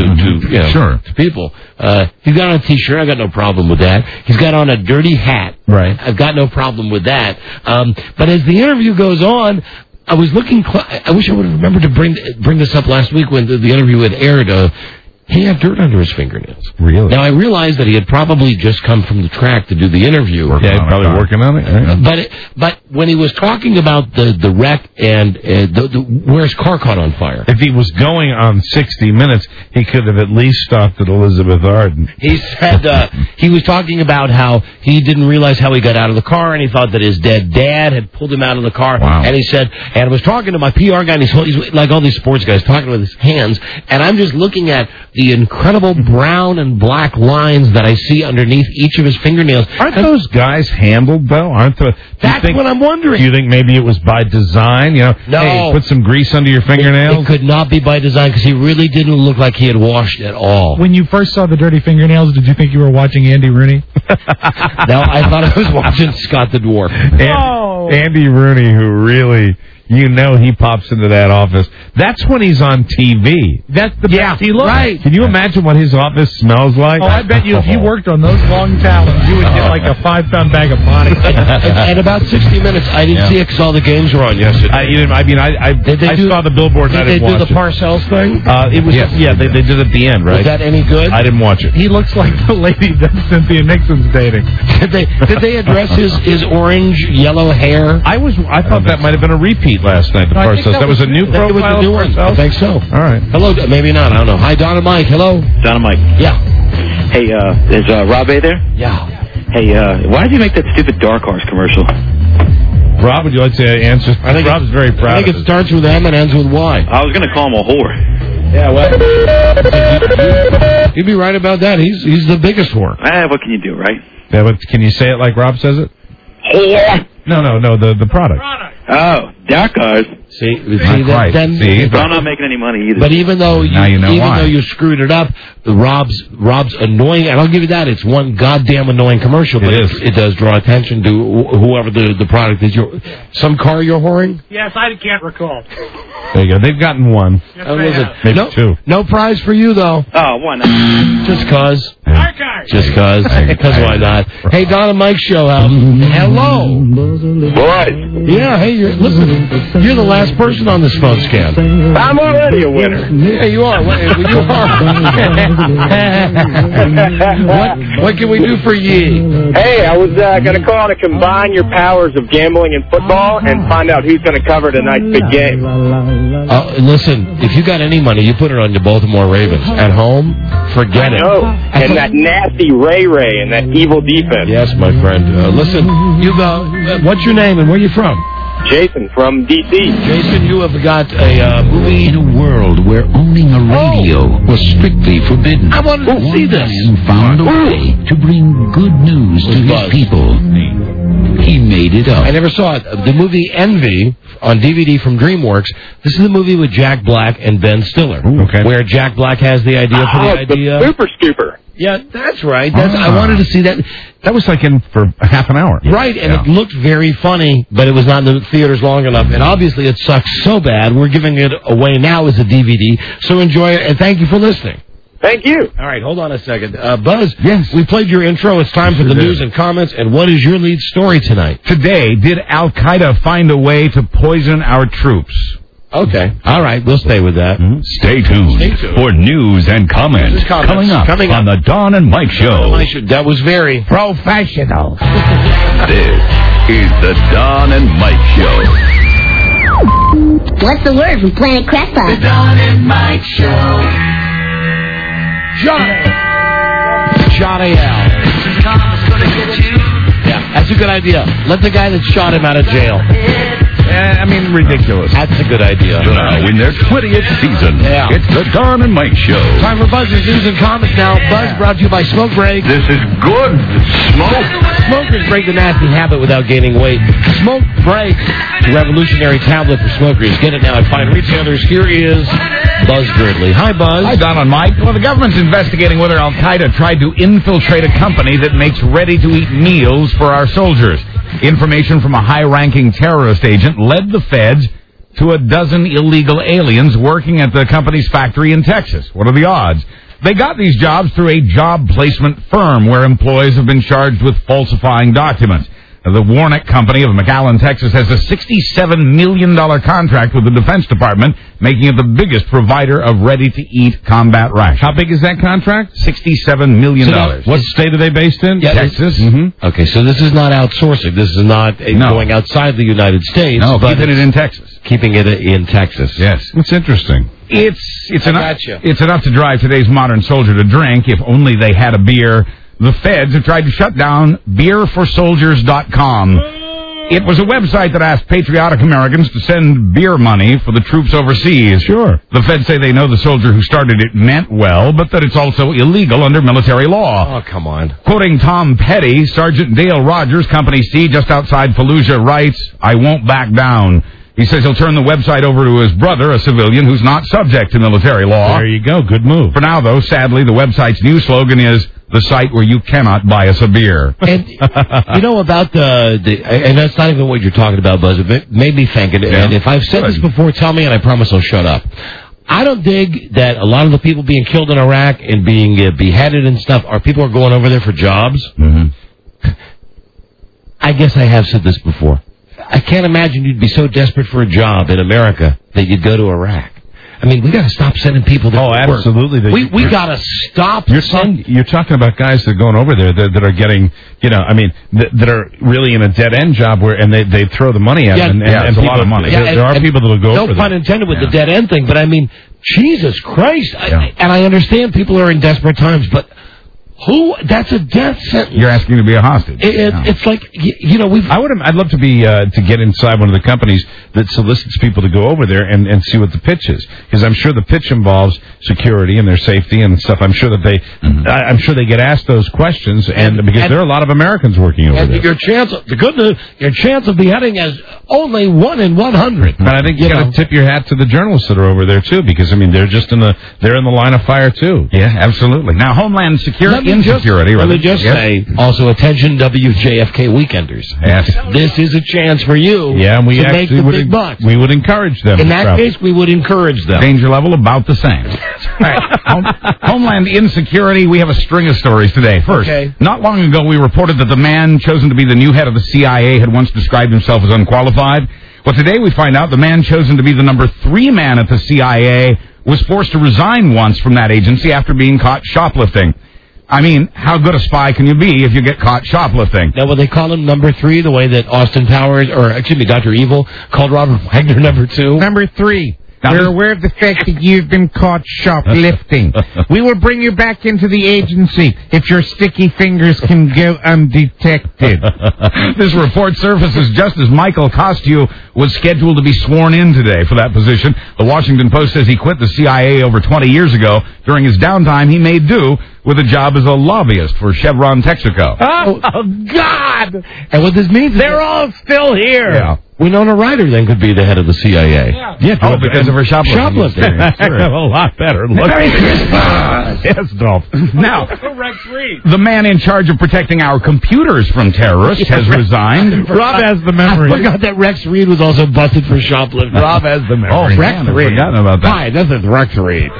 people. He's got on a T-shirt. I got no problem with that. He's got on a dirty hat. Right. I've got no problem with that. But as the interview goes on, I was looking. I wish I would have remembered to bring this up last week when the interview had aired. He had dirt under his fingernails. Really? Now, I realized that he had probably just come from the track to do the interview. Probably working on it. Right? But when he was talking about the wreck and where his car caught on fire. If he was going on 60 Minutes, he could have at least stopped at Elizabeth Arden. He said he was talking about how he didn't realize how he got out of the car, and he thought that his dead dad had pulled him out of the car. Wow. And he said, and I was talking to my PR guy, and he's like all these sports guys, talking with his hands, and I'm just looking at the incredible brown and black lines that I see underneath each of his fingernails. Aren't those guys handled, though? That's what I'm wondering. Do you think maybe it was by design? No. Hey, put some grease under your fingernails? It could not be by design, because he really didn't look like he had washed at all. When you first saw the dirty fingernails, did you think you were watching Andy Rooney? No, I thought I was watching Scott the Dwarf. Andy Rooney, who really... he pops into that office. That's when he's on TV. That's the best he looks. Right. Can you imagine what his office smells like? Oh, I bet you if you worked on those long talons, you would get like a 5-pound bag of potty. At about 60 Minutes, I didn't see it because all the games were on yesterday. I saw the billboard and I didn't watch it. Did they do the Parcells thing? It was, they did it at the end, right? Was that any good? I didn't watch it. He looks like the lady that Cynthia Nixon's dating. Did they address his orange, yellow hair? I thought that might have been a repeat last night. The Parcells. That was a new profile. It was a new one. I think so. All right. Hello. Maybe not. I don't know. Hi, Don and Mike. Hello. Don and Mike. Yeah. Hey, is Rob A there? Yeah. Hey, why did you make that stupid Dark Horse commercial? Rob, would you like to answer? I think Rob's very proud. I think it starts with M and ends with Y. I was going to call him a whore. Yeah, well, you'd be right about that. He's the biggest whore. What can you do, right? Yeah, but can you say it like Rob says it? Whore. No, the product. Oh, Dark Horse. See, I'm not making any money either. But even though you screwed it up, Rob's annoying, and I'll give you that. It's one goddamn annoying commercial, but it does draw attention to whoever the product is. Some car you're whoring? Yes, I can't recall. There you go. They've gotten one. Yes, maybe two. No prize for you though. Oh, why not? Just cause. Archive. Just cause. Because why not? Hey, Don and Mike show. Hello. What? Yeah. Hey, you're the last person on this phone scan. I'm already a winner. Yeah, you are. You are. What can we do for ye? Hey, I was going to call to combine your powers of gambling and football and find out who's going to cover tonight's big game. Listen, if you got any money, you put it on your Baltimore Ravens. At home, forget it. No, and that nasty Ray and that evil defense. Yes, my friend. Listen, what's your name and where are you from? Jason from D.C. Jason, you have got a movie. In a world where owning a radio was strictly forbidden, I wanted to see this. Man found a way to bring good news to his people. He made it up. I never saw it. The movie Envy on DVD from DreamWorks. This is the movie with Jack Black and Ben Stiller. Okay. Where Jack Black has the idea for the idea. The Super Scooper. Yeah, that's right. I wanted to see that. That was like in for half an hour. Right, and it looked very funny, but it was not in the theaters long enough. And obviously it sucks so bad, we're giving it away now as a DVD. So enjoy it, and thank you for listening. Thank you. All right, hold on a second. Buzz, yes, we played your intro. It's time for the news and comments. And what is your lead story tonight? Today, did Al-Qaeda find a way to poison our troops? Okay. All right, we'll stay with that. Mm-hmm. Stay tuned for news and comments. Coming up on the Don and Mike Show. That was very professional. This is the Don and Mike Show. What's the word from Planet Crapper? The Don and Mike Show. Johnny L. Yeah, that's a good idea. Let the guy that shot him out of jail. I mean, ridiculous. That's a good idea. Now, in their 20th season, it's the Don and Mike Show. Time for Buzz's news and comments now. Buzz brought to you by Smoke Break. This is good. Smoke. Smokers break the nasty habit without gaining weight. Smoke Break, the revolutionary tablet for smokers. Get it now at fine retailers. Here is Buzz Girdley. Hi, Buzz. Hi, Don and Mike. Well, the government's investigating whether Al-Qaeda tried to infiltrate a company that makes ready-to-eat meals for our soldiers. Information from a high-ranking terrorist agent led the feds to a dozen illegal aliens working at the company's factory in Texas. What are the odds? They got these jobs through a job placement firm where employees have been charged with falsifying documents. The Warnick Company of McAllen, Texas, has a $67 million contract with the Defense Department, making it the biggest provider of ready-to-eat combat rations. How big is that contract? $67 million. What state are they based in? Yeah, Texas. Mm-hmm. Okay, so this is not outsourcing. This is not going outside the United States. No, but keeping it in Texas. Keeping it in Texas. Yes. It's interesting. It's enough to drive today's modern soldier to drink if only they had a beer. The feds have tried to shut down beerforsoldiers.com. It was a website that asked patriotic Americans to send beer money for the troops overseas. Sure. The feds say they know the soldier who started it meant well, but that it's also illegal under military law. Oh, come on. Quoting Tom Petty, Sergeant Dale Rogers, Company C, just outside Fallujah, writes, "I won't back down." He says he'll turn the website over to his brother, a civilian who's not subject to military law. There you go. Good move. For now, though, sadly, the website's new slogan is the site where you cannot buy us a beer. And you know about and that's not even what you're talking about, Buzz. It made me think, and if I've said this before, tell me, and I promise I'll shut up. I don't dig that a lot of the people being killed in Iraq and being beheaded and stuff are people who are going over there for jobs. Mm-hmm. I guess I have said this before. I can't imagine you'd be so desperate for a job in America that you'd go to Iraq. I mean, we got to stop sending people to work. Absolutely. We got to stop. You're talking about guys that are going over there that are getting, that are really in a dead-end job and they throw the money at them. And it's a lot of money. There are people that will go over there. No pun intended with the dead-end thing, but I mean, Jesus Christ. And I understand people are in desperate times, but that's a death sentence. You're asking to be a hostage. It's like, I'd love to be, to get inside one of the companies that solicits people to go over there and see what the pitch is. Because I'm sure the pitch involves security and their safety and stuff. I'm sure that I'm sure they get asked those questions because there are a lot of Americans working over there. Your chance of beheading is only 1 in 100. And I think you got to tip your hat to the journalists that are over there too, because I mean, they're in the line of fire too. Yeah, absolutely. Now, Homeland Security. Let me just say, also, attention WJFK weekenders. Yes. This is a chance for you to make the big bucks. We would encourage them. In that case, we would encourage them. Danger level about the same. All right. Homeland Insecurity, we have a string of stories today. First, not long ago we reported that the man chosen to be the new head of the CIA had once described himself as unqualified. Well, today we find out the man chosen to be the number 3 man at the CIA was forced to resign once from that agency after being caught shoplifting. I mean, how good a spy can you be if you get caught shoplifting? Now, will they call him number 3 the way that Austin Powers, Dr. Evil called Robert Wagner number 2? Number 3. We're aware of the fact that you've been caught shoplifting. We will bring you back into the agency if your sticky fingers can go undetected. This report surfaces just as Michael Kostu was scheduled to be sworn in today for that position. The Washington Post says he quit the CIA over 20 years ago. During his downtime, he made do with a job as a lobbyist for Chevron Texaco. Oh, God! And what this means is they're all still here. Yeah. Winona Ryder then could be the head of the CIA. Yeah, because of her shoplifting. Sure. A lot better. Merry Christmas! Yes, Dolph. Now, Rex Reed. the man in charge of protecting our computers from terrorists has resigned. Rob has the memory. I forgot that Rex Reed was also busted for shoplifting. Rob has the memory. Oh, Rex Reed. I've forgotten about that. Hi, this is Rex Reed.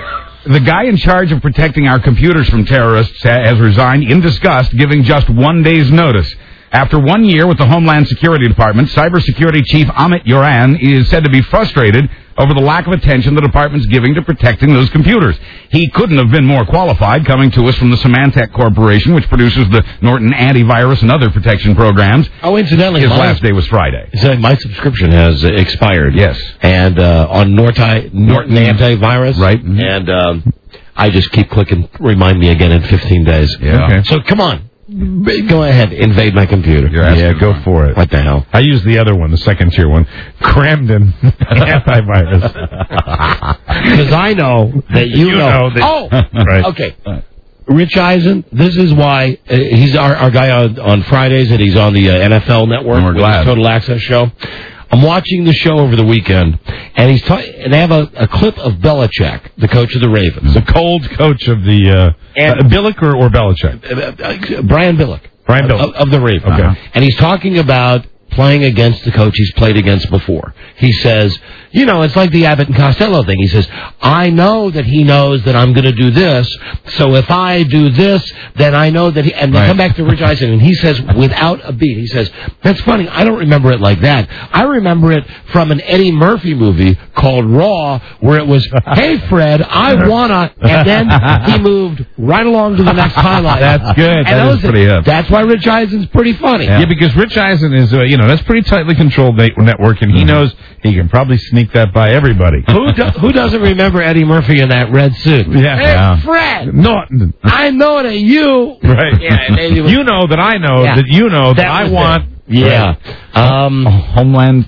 The guy in charge of protecting our computers from terrorists has resigned in disgust, giving just 1 day's notice. After 1 year with the Homeland Security Department, Cybersecurity Chief Amit Yoran is said to be frustrated over the lack of attention the department's giving to protecting those computers. He couldn't have been more qualified, coming to us from the Symantec Corporation, which produces the Norton antivirus and other protection programs. Oh, incidentally, his last day was Friday. So my subscription has expired. Yes. And on Norton antivirus. Right. Mm-hmm. And I just keep clicking, remind me again in 15 days. Yeah. Okay. So come on. Go ahead, invade my computer. Yeah, go for it. What the hell? I use the other one, the second-tier one, Cramden antivirus. Because I know that you know. Right. Okay. Rich Eisen, this is why he's our guy on Fridays, and he's on the NFL Network with his Total Access show. I'm watching the show over the weekend, and and they have a clip of Belichick, the coach of the Ravens. The cold coach of the... Billick or Belichick? Brian Billick. Brian Billick. Of the Ravens. Okay. And he's talking about playing against the coach he's played against before. He says, it's like the Abbott and Costello thing. He says, I know that he knows that I'm going to do this, so if I do this, then I know that he... And they come back to Rich Eisen, and he says, without a beat, he says, that's funny, I don't remember it like that. I remember it from an Eddie Murphy movie called Raw, where it was, hey, Fred, I wanna... And then he moved right along to the next highlight. That's good. That is pretty up. That's why Rich Eisen's pretty funny. Yeah, because Rich Eisen is, that's pretty tightly controlled network, and he knows he can probably sneak that by everybody. Who doesn't remember Eddie Murphy in that red suit? Yeah. Hey, Fred! Norton. I know that you... Right. Yeah, you know that I know that you know that I want... Yeah. Homeland...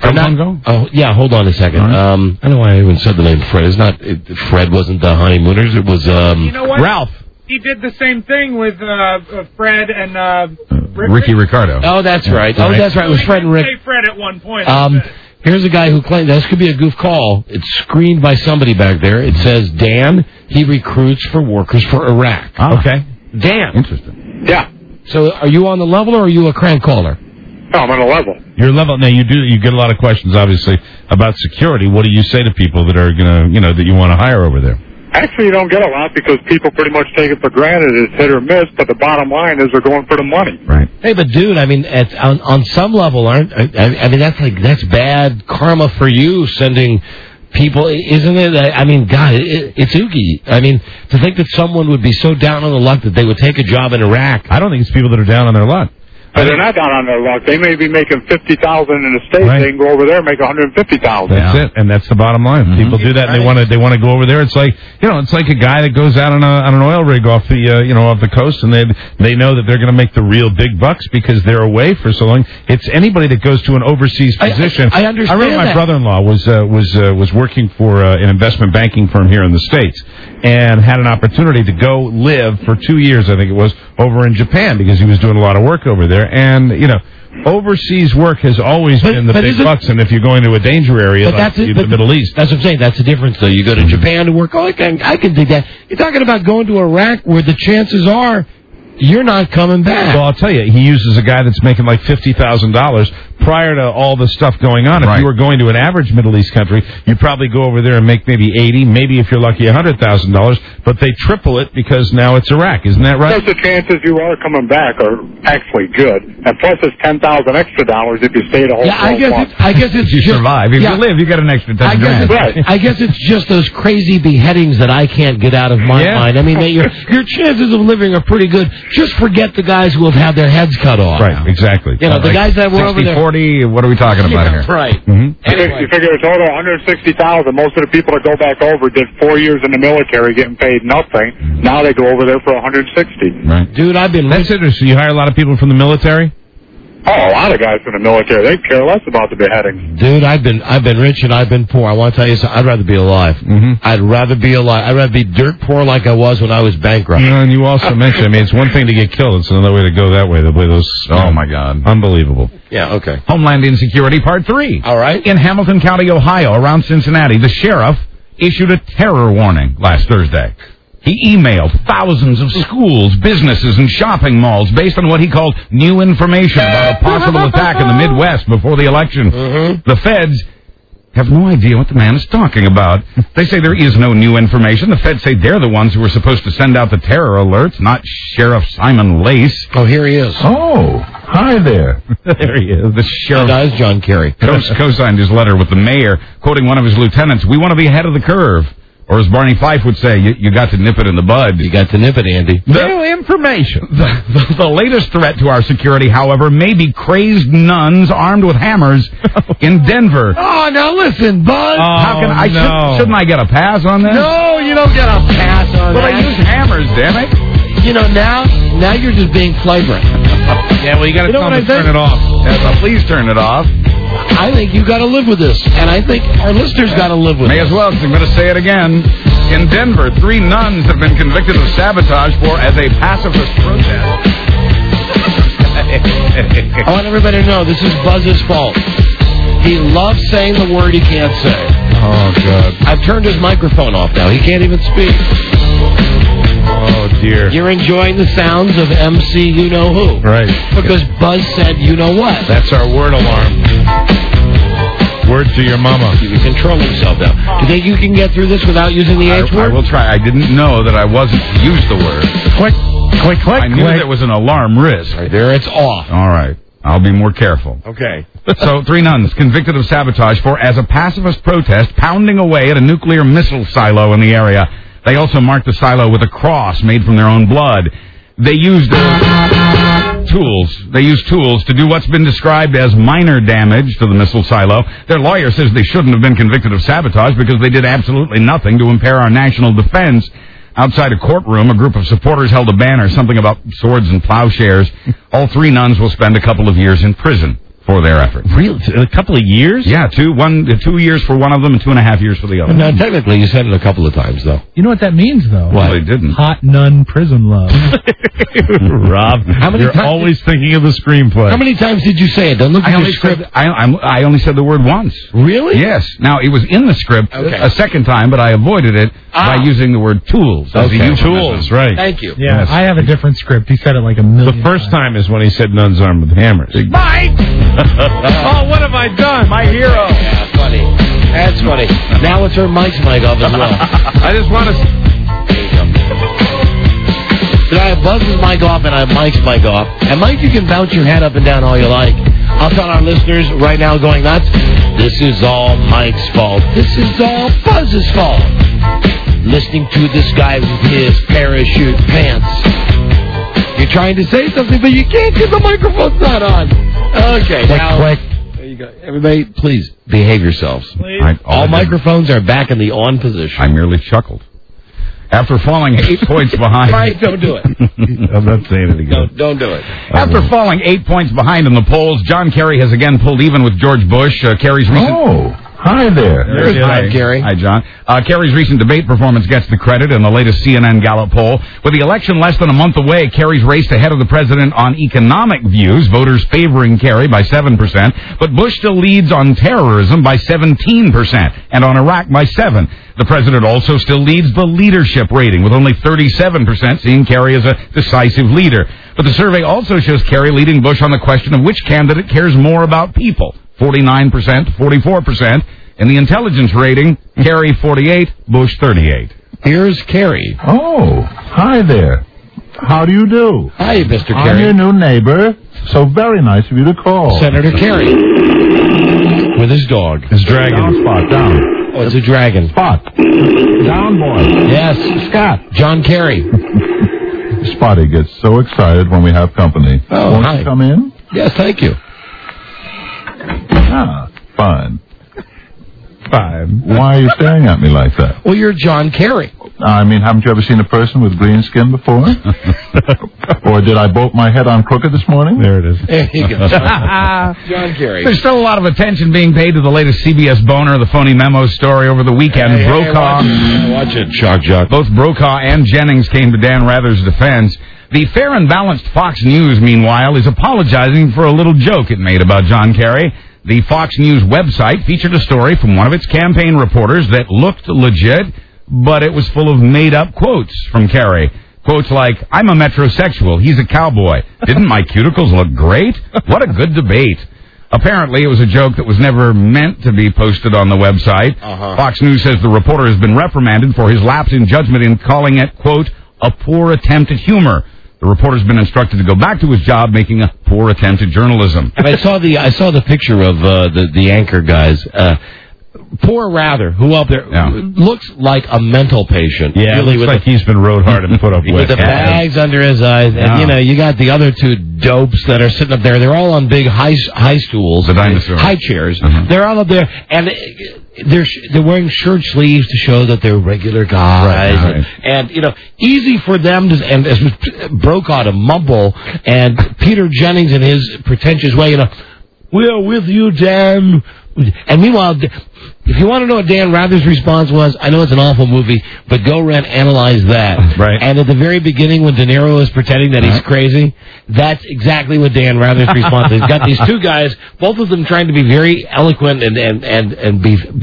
Oh, yeah, hold on a second. Right. I don't know why I even said the name Fred. Fred wasn't the Honeymooners. It was... You know what? Ralph. He did the same thing with Fred and Ricky Ricardo. Oh, that's right. Oh, that's right. It was Fred and Rick. Say Fred at one point. Here's a guy who claimed this could be a goof call. It's screened by somebody back there. It says, Dan, he recruits for workers for Iraq. Okay. Dan. Interesting. Yeah. So are you on the level, or are you a crank caller? No, I'm on a level. You're level. Now, you get a lot of questions, obviously, about security. What do you say to people that are going to, that you want to hire over there? Actually, you don't get a lot because people pretty much take it for granted. It's hit or miss, but the bottom line is they're going for the money. Right. Hey, but dude, I mean, on some level, that's bad karma for you sending people, isn't it? I mean, God, it's ooky. I mean, to think that someone would be so down on the luck that they would take a job in Iraq. I don't think it's people that are down on their luck. But they're not down on their luck. They may be making $50,000 in the States. Right. They can go over there and make $150,000. That's it, and that's the bottom line. Mm-hmm. People do that, and they want to go over there. It's like it's like a guy that goes out on an oil rig off the off the coast, and they know that they're going to make the real big bucks because they're away for so long. It's anybody that goes to an overseas position. I understand. I remember my brother-in-law was working for an investment banking firm here in the States, and had an opportunity to go live for 2 years, I think it was, over in Japan because he was doing a lot of work over there. And, overseas work has always been the big bucks, and if you're going to a danger area like the Middle East. That's what I'm saying. That's the difference, though. You go to Japan to work. Oh, I can dig that. You're talking about going to Iraq where the chances are you're not coming back. Well, I'll tell you, he uses a guy that's making like $50,000 prior to all the stuff going on. If you were going to an average Middle East country, you'd probably go over there and make maybe $80,000, maybe if you're lucky $100,000, but they triple it because now it's Iraq. Isn't that right? Plus the chances you are coming back are actually good. And plus it's $10,000 extra dollars if you stay at a whole I guess it's you survive. If you live, you got an extra $10,000. I guess it's just those crazy beheadings that I can't get out of my mind. I mean, your chances of living are pretty good. Just forget the guys who have had their heads cut off. Right, exactly. The guys that were over there. 40, what are we talking about here? Right. Mm-hmm. Anyway. You figure a total of $160,000. Most of the people that go back over did 4 years in the military getting paid nothing. Now they go over there for $160,000. Right. Dude, That's interesting. You hire a lot of people from the military? Oh, a lot of guys from the military. They care less about the beheadings. Dude, I've been rich and I've been poor. I want to tell you something. I'd rather be alive. Mm-hmm. I'd rather be alive. I'd rather be dirt poor like I was when I was bankrupt. And you also mentioned, it's one thing to get killed. It's another way to go that way. The way those... Oh, my God. Unbelievable. Yeah, okay. Homeland Insecurity, Part 3. All right. In Hamilton County, Ohio, around Cincinnati, the sheriff issued a terror warning last Thursday. He emailed thousands of schools, businesses, and shopping malls based on what he called new information about a possible attack in the Midwest before the election. Mm-hmm. The feds have no idea what the man is talking about. They say there is no new information. The Feds say they're the ones who were supposed to send out the terror alerts, not Sheriff Simon Lace. Oh, here he is. Oh, hi there. There he is. The sheriff. That is John Kerry. Co-signed his letter with the mayor, quoting one of his lieutenants, "We want to be ahead of the curve." Or as Barney Fife would say, you got to nip it in the bud. You got to nip it, Andy. New information. The latest threat to our security, however, may be crazed nuns armed with hammers in Denver. Oh, now listen, Buzz. How can I? Shouldn't I get a pass on this? No, you don't get a pass on that. Well, they use hammers, damn it. You know, now you're just being flagrant. Yeah, well, you got to tell them to turn it off. Yeah, so please turn it off. I think you got to live with this, and I think our listeners got to live with it. May as well, because I'm going to say it again. In Denver, 3 nuns have been convicted of sabotage as a pacifist protest. I want everybody to know this is Buzz's fault. He loves saying the word he can't say. Oh, God. I've turned his microphone off now. He can't even speak. Oh, dear. You're enjoying the sounds of MC You-Know-Who. Right. Because Buzz said you-know-what. That's our word alarm. Word to your mama. You can control himself now. Do you think you can get through this without using the H word? I will try. I didn't know that I wasn't to use the word. Click, click, click. I knew there was an alarm risk. Right there, it's off. All right. I'll be more careful. Okay. So, 3 nuns convicted of sabotage as a pacifist protest, pounding away at a nuclear missile silo in the area. They also marked the silo with a cross made from their own blood. They used tools. They used tools to do what's been described as minor damage to the missile silo. Their lawyer says they shouldn't have been convicted of sabotage because they did absolutely nothing to impair our national defense. Outside a courtroom, a group of supporters held a banner, something about swords and plowshares. All 3 nuns will spend a couple of years in prison for their efforts. Really? A couple of years? Yeah, 2 years for one of them and 2.5 years for the other. Now, technically, you said it a couple of times, though. You know what that means, though? Well, they didn't. Hot nun prison love. Rob, you're always thinking of the screenplay. How many times did you say it? Don't look at your script. I only said the word once. Really? Yes. Now, it was in the script a second time, but I avoided it by using the word tools. Tools, right. Thank you. Yeah, yes. I have a different script. He said it like a million The first times. time is when he said nuns armed with hammers. Mike! Oh, what have I done? My hero. Yeah, funny. That's funny. Now let's turn Mike's mic off as well. I just want to... There you go. So I have Buzz's mic off and I have Mike's mic off. And Mike, you can bounce your head up and down all you like. I'll tell our listeners right now going nuts, this is all Mike's fault. This is all Buzz's fault. Listening to this guy with his parachute pants. You're trying to say something, but you can't because the microphone's not on. Okay, now... Click. There you go. Everybody, please behave yourselves. Please. All microphones are back in the on position. I merely chuckled. After falling 8 points behind... Mike, don't do it. I'm not saying it again. Don't do it. After falling 8 points behind in the polls, John Kerry has again pulled even with George Bush. Kerry's recent... Oh, hi there. There's Hi, Kerry. Hi, John. Kerry's recent debate performance gets the credit in the latest CNN Gallup poll. With the election less than a month away, Kerry's raced ahead of the president on economic views, voters favoring Kerry by 7%, but Bush still leads on terrorism by 17% and on Iraq by 7%. The president also still leads the leadership rating, with only 37% seeing Kerry as a decisive leader. But the survey also shows Kerry leading Bush on the question of which candidate cares more about people. 49%, 44%. In the intelligence rating, Kerry 48, Bush 38. Here's Kerry. Oh, hi there. How do you do? Hi, Mr. Kerry. I'm your new neighbor, so very nice of you to call. Senator Kerry. With his dog. His dragon. Down, Spot, down. Oh, it's a dragon. Spot. Down, boy. Yes. Scott. John Kerry. Spotty gets so excited when we have company. Oh, Won't hi. you come in? Yes, thank you. Ah, fine. Fine. Why are you staring at me like that? Well, you're John Kerry. I mean, haven't you ever seen a person with green skin before? Or did I bolt my head on crooked this morning? There it is. There you go. John Kerry. There's still a lot of attention being paid to the latest CBS Boner, the phony memo story over the weekend. Brokaw. Watch it, Shock Jock. Both Brokaw and Jennings came to Dan Rather's defense. The fair and balanced Fox News, meanwhile, is apologizing for a little joke it made about John Kerry. The Fox News website featured a story from one of its campaign reporters that looked legit, but it was full of made-up quotes from Kerry. Quotes like, "I'm a metrosexual, he's a cowboy. Didn't my cuticles look great? What a good debate." Apparently, it was a joke that was never meant to be posted on the website. Fox News says the reporter has been reprimanded for his lapse in judgment in calling it, quote, a poor attempt at humor. The reporter's been instructed to go back to his job making a poor attempt at journalism. And I saw the picture of the anchor guys. Poor Rather, who up there looks like a mental patient. Yeah, really, looks like he's been rode hard and put up with the bags under his eyes. And, you got the other two dopes that are sitting up there. They're all on big high stools. The dinosaurs. High chairs. They're all up there. And they're wearing shirt sleeves to show that they're regular guys. Right. And easy for them to, and as Brokaw to mumble, and Peter Jennings in his pretentious way, we're with you, Dan. And meanwhile, if you want to know what Dan Rather's response was, I know it's an awful movie, but go and analyze that. Right. And at the very beginning, when De Niro is pretending that he's crazy, that's exactly what Dan Rather's response is. He's got these two guys, both of them trying to be very eloquent and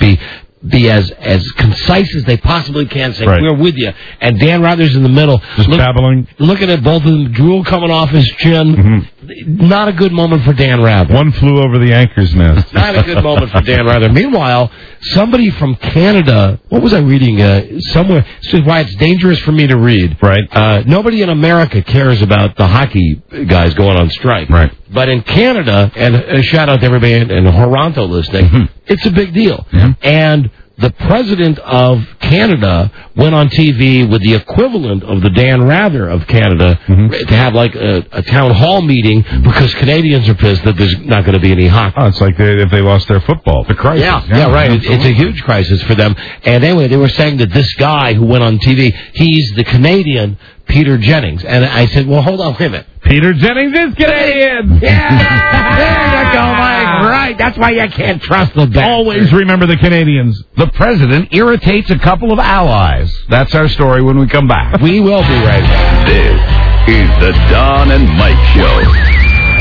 be as concise as they possibly can, saying, we're with you. And Dan Rather's in the middle. Just babbling. Looking at both of them, drool coming off his chin. Not a good moment for Dan Rather. One flew over the anchor's nest. Not a good moment for Dan Rather. Meanwhile, somebody from Canada, what was I reading somewhere? This is why it's dangerous for me to read. Right. Nobody in America cares about the hockey guys going on strike. Right. But in Canada, and a shout out to everybody in Toronto listening, it's a big deal. And the president of Canada went on TV with the equivalent of the Dan Rather of Canada to have like a town hall meeting because Canadians are pissed that there's not going to be any hockey. Oh, it's like if they lost their football. The crisis. Yeah, right. It's a huge crisis for them. And anyway, they were saying that this guy who went on TV, he's the Canadian Peter Jennings. And I said, well, hold on, wait a minute. Peter Jennings is Canadian. Yeah, there you go, Mike. Right, that's why you can't trust the best. Always remember the Canadians. The president irritates a couple of allies. That's our story when we come back. We will be right back. This is the Don and Mike Show.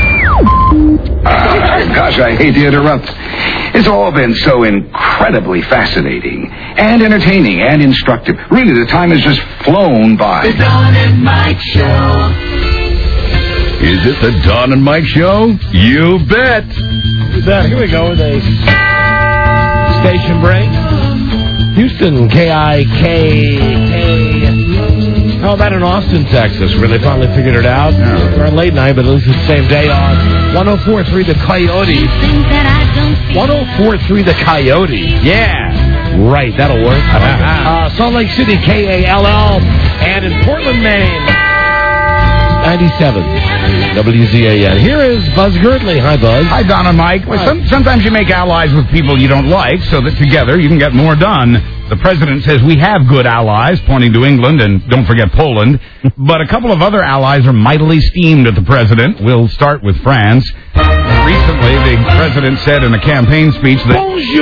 Gosh, I hate to interrupt. It's all been so incredibly fascinating and entertaining and instructive. Really, the time has just flown by. The Don and Mike Show. Is it the Don and Mike Show? You bet. Here we go with a station break. Houston, KIKK. How about in Austin, Texas, where they finally figured it out? We're on late night, but at least it's the same day on 104.3 The Coyote. 104.3 The Coyote. Yeah. Right, that'll work. Salt Lake City, KALL. And in Portland, Maine, 97 WZAN. Here is Buzz Girdley. Hi, Buzz. Hi, Don and Mike. Well, sometimes you make allies with people you don't like so that together you can get more done. The president says we have good allies, pointing to England and don't forget Poland. But a couple of other allies are mightily steamed at the president. We'll start with France. Recently, the president said in a campaign speech that...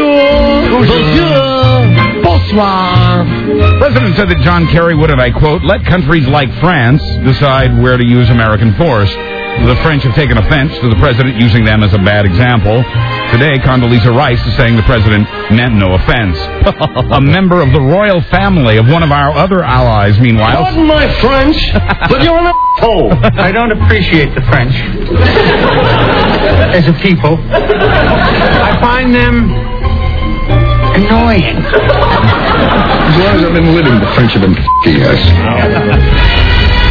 Bonjour. Bonsoir. The president said that John Kerry would, and I quote, let countries like France decide where to use American force. The French have taken offense to the president using them as a bad example. Today, Condoleezza Rice is saying the president meant no offense. A member of the royal family of one of our other allies, meanwhile... Pardon my French, but you're an asshole. I don't appreciate the French as a people. I find them annoying. As long as I've been living, the French have been f***ing us.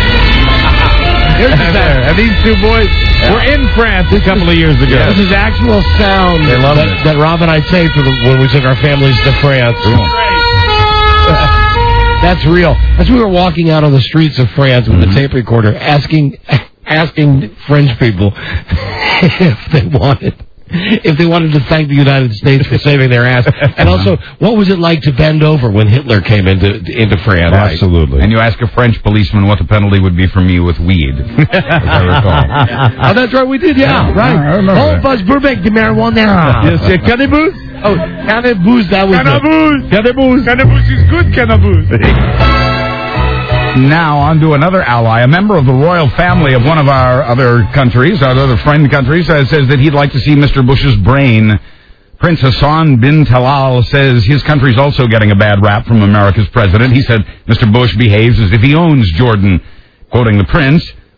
And these two boys were in France a couple of years ago. This is actual sound that Rob and I taped when we took our families to France. That's real. As we were walking out on the streets of France with the tape recorder, asking French people if they wanted to thank the United States for saving their ass, and also what was it like to bend over when Hitler came into France? Right. Absolutely. And you ask a French policeman what the penalty would be for me with weed, as I recall. Oh, that's right, we did, right. Oh, Buzz Burbank, the marijuana. Yes, cannabis? Oh, cannabis, that was Cannabis is good, cannabis. Now, on to another ally. A member of the royal family of one of our other countries, our other friend countries, says that he'd like to see Mr. Bush's brain. Prince Hassan bin Talal says his country's also getting a bad rap from America's president. He said Mr. Bush behaves as if he owns Jordan. Quoting the prince,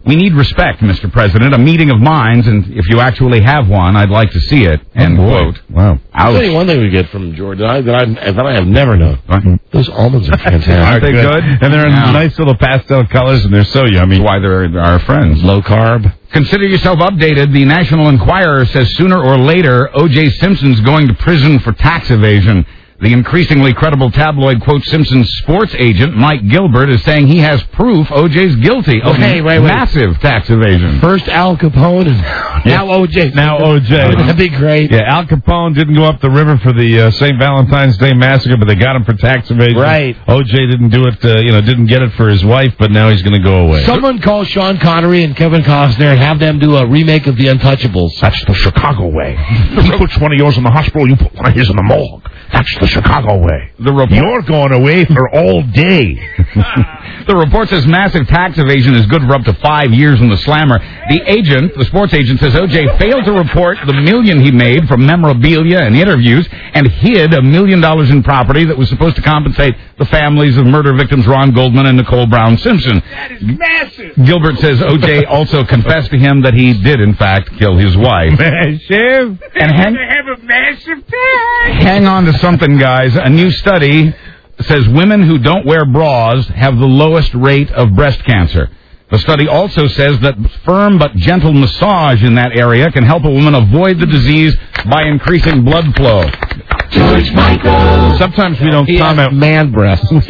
We need respect, Mr. President, a meeting of minds, and if you actually have one, I'd like to see it. End quote. Wow. I'll tell you one thing we get from George that I have never known. Those almonds are fantastic. Aren't they good? And they're in nice little pastel colors, and they're so yummy. That's why they're our friends. Low carb. Consider yourself updated. The National Enquirer says sooner or later, O.J. Simpson's going to prison for tax evasion. The increasingly credible tabloid quotes Simpson's sports agent, Mike Gilbert, is saying he has proof O.J.'s guilty of massive tax evasion. First Al Capone, and now O.J. Now O.J. That'd be great. Yeah, Al Capone didn't go up the river for the St. Valentine's Day massacre, but they got him for tax evasion. Right. O.J. didn't do it, didn't get it for his wife, but now he's going to go away. Someone call Sean Connery and Kevin Costner and have them do a remake of The Untouchables. That's the Chicago way. He puts one of yours in the hospital, you put one of his in the morgue. That's the Chicago way. You're going away for all day. The report says massive tax evasion is good for up to 5 years in the slammer. The sports agent, says O.J. failed to report the $1 million he made from memorabilia and interviews and hid $1 million in property that was supposed to compensate the families of murder victims Ron Goldman and Nicole Brown Simpson. That is massive. Gilbert says O.J. also confessed to him that he did, in fact, kill his wife. Massive? And They have a massive tax. hang on to something, guys. A new study says women who don't wear bras have the lowest rate of breast cancer. The study also says that firm but gentle massage in that area can help a woman avoid the disease by increasing blood flow. George Michael. Sometimes we don't comment. Man breasts. You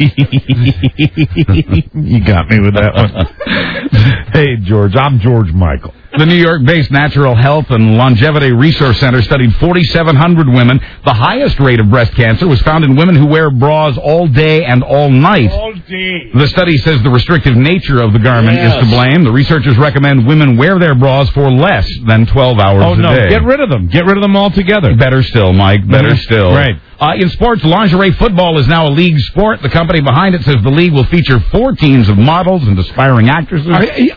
got me with that one. Hey, George, I'm George Michael. The New York-based Natural Health and Longevity Resource Center studied 4,700 women. The highest rate of breast cancer was found in women who wear bras all day and all night. All day. The study says the restrictive nature of the garment is to blame. The researchers recommend women wear their bras for less than 12 hours a day. Oh, no, get rid of them. Get rid of them altogether. Better still, Mike, better still. Right. In sports, lingerie football is now a league sport. The company behind it says the league will feature 4 teams of models and aspiring actresses.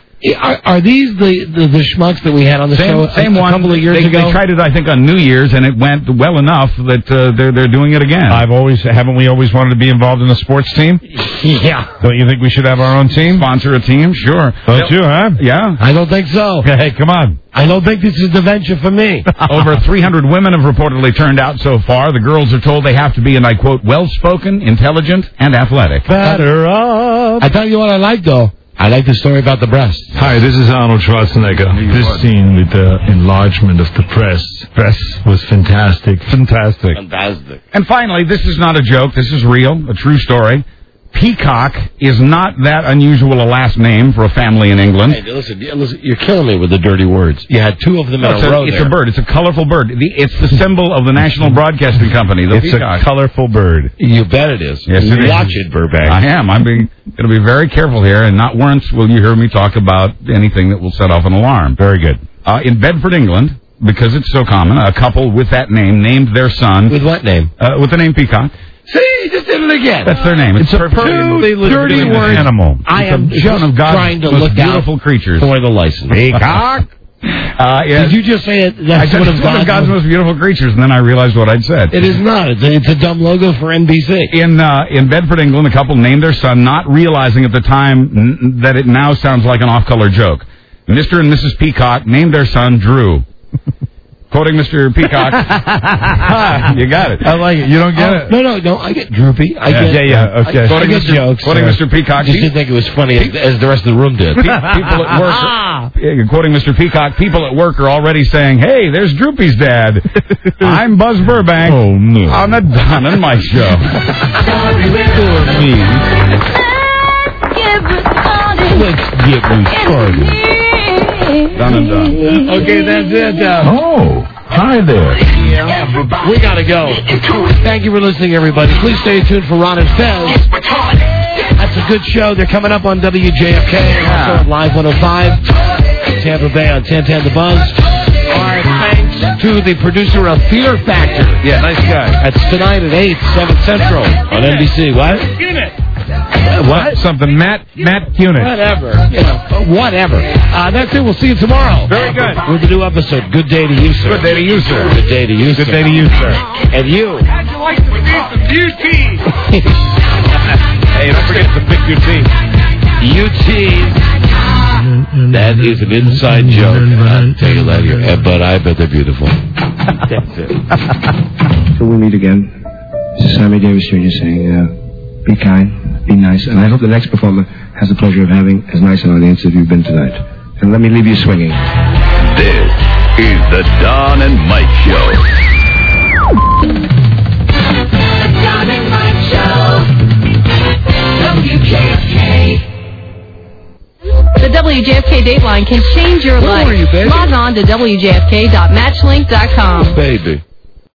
Are these the schmucks that we had on the show same a one. couple of years ago? They tried it, I think, on New Year's, and it went well enough that they're doing it again. Haven't we always wanted to be involved in a sports team? Yeah. Don't you think we should have our own team? Sponsor a team? Sure. Don't you, huh? Yeah. I don't think so. Hey, come on. I don't think this is the venture for me. Over 300 women have reportedly turned out so far. The girls are told they have to be, and I quote, well-spoken, intelligent, and athletic. Batter up. I tell you what I like, though. I like the story about the breasts. Hi, this is Arnold Schwarzenegger. This scene with the enlargement of the breast was fantastic. Fantastic. And finally, this is not a joke. This is real, a true story. Peacock is not that unusual a last name for a family in England. Hey, listen, you're killing me with the dirty words. You had 2 of them in a row. It's a bird. It's a colorful bird. It's the symbol of the National Broadcasting Company, the peacock. It's a colorful bird. You bet it is. Yes, it is. Watch it, Burbank. I am. I'm going to be very careful here, and not once will you hear me talk about anything that will set off an alarm. Very good. In Bedford, England, because it's so common, a couple with that name named their son. With what name? With the name Peacock. See, you just did it again. That's their name. It's a perfectly dirty word. Animal. I am one just of God's trying to most look beautiful out creatures. for the license. Peacock. Did you just say it? That's one of God's most beautiful creatures, and then I realized what I'd said. It is not. It's a dumb logo for NBC. In Bedford, England, a couple named their son, not realizing at the time that it now sounds like an off-color joke. Mr. and Mrs. Peacock named their son Drew. Quoting Mr. Peacock. You got it. I like it. You don't get it? No. I get droopy. I get okay. I get jokes. Quoting Mr. Peacock. Just didn't think it was funny as the rest of the room did. People at work, quoting Mr. Peacock, people at work are already saying, hey, there's Droopy's dad. I'm Buzz Burbank. Oh, no. On the Don and Mike Show. Let's get me started. Done and done. Okay, that's it. Oh, hi there. Yeah. We gotta go. Thank you for listening, everybody. Please stay tuned for Ron and Fez. That's a good show. They're coming up on WJFK and also on Live 105. Tampa Bay on 1010 The Buzz. Our thanks to the producer of Fear Factor. Yeah, nice guy. That's tonight at 8, 7 Central on NBC. What? What? Something. Matt Cunit. Whatever. Whatever. That's it. We'll see you tomorrow. Very good. With the new episode. Good day to you, sir. Good day to you, sir. Good day to you, sir. Good day to you, sir. And you. How'd you like to see some beauty? Hey, don't forget to pick your teeth. UT. That is an inside joke. I'll tell you later. But I bet they're beautiful. That's it. Till we meet again, this is Sammy Davis Jr. saying, be kind, be nice, and I hope the next performer has the pleasure of having as nice an audience as you've been tonight. And let me leave you swinging. This is the Don and Mike Show. The Don and Mike Show. WJFK. The WJFK Dateline can change your life. Log on to WJFK.matchlink.com. Baby.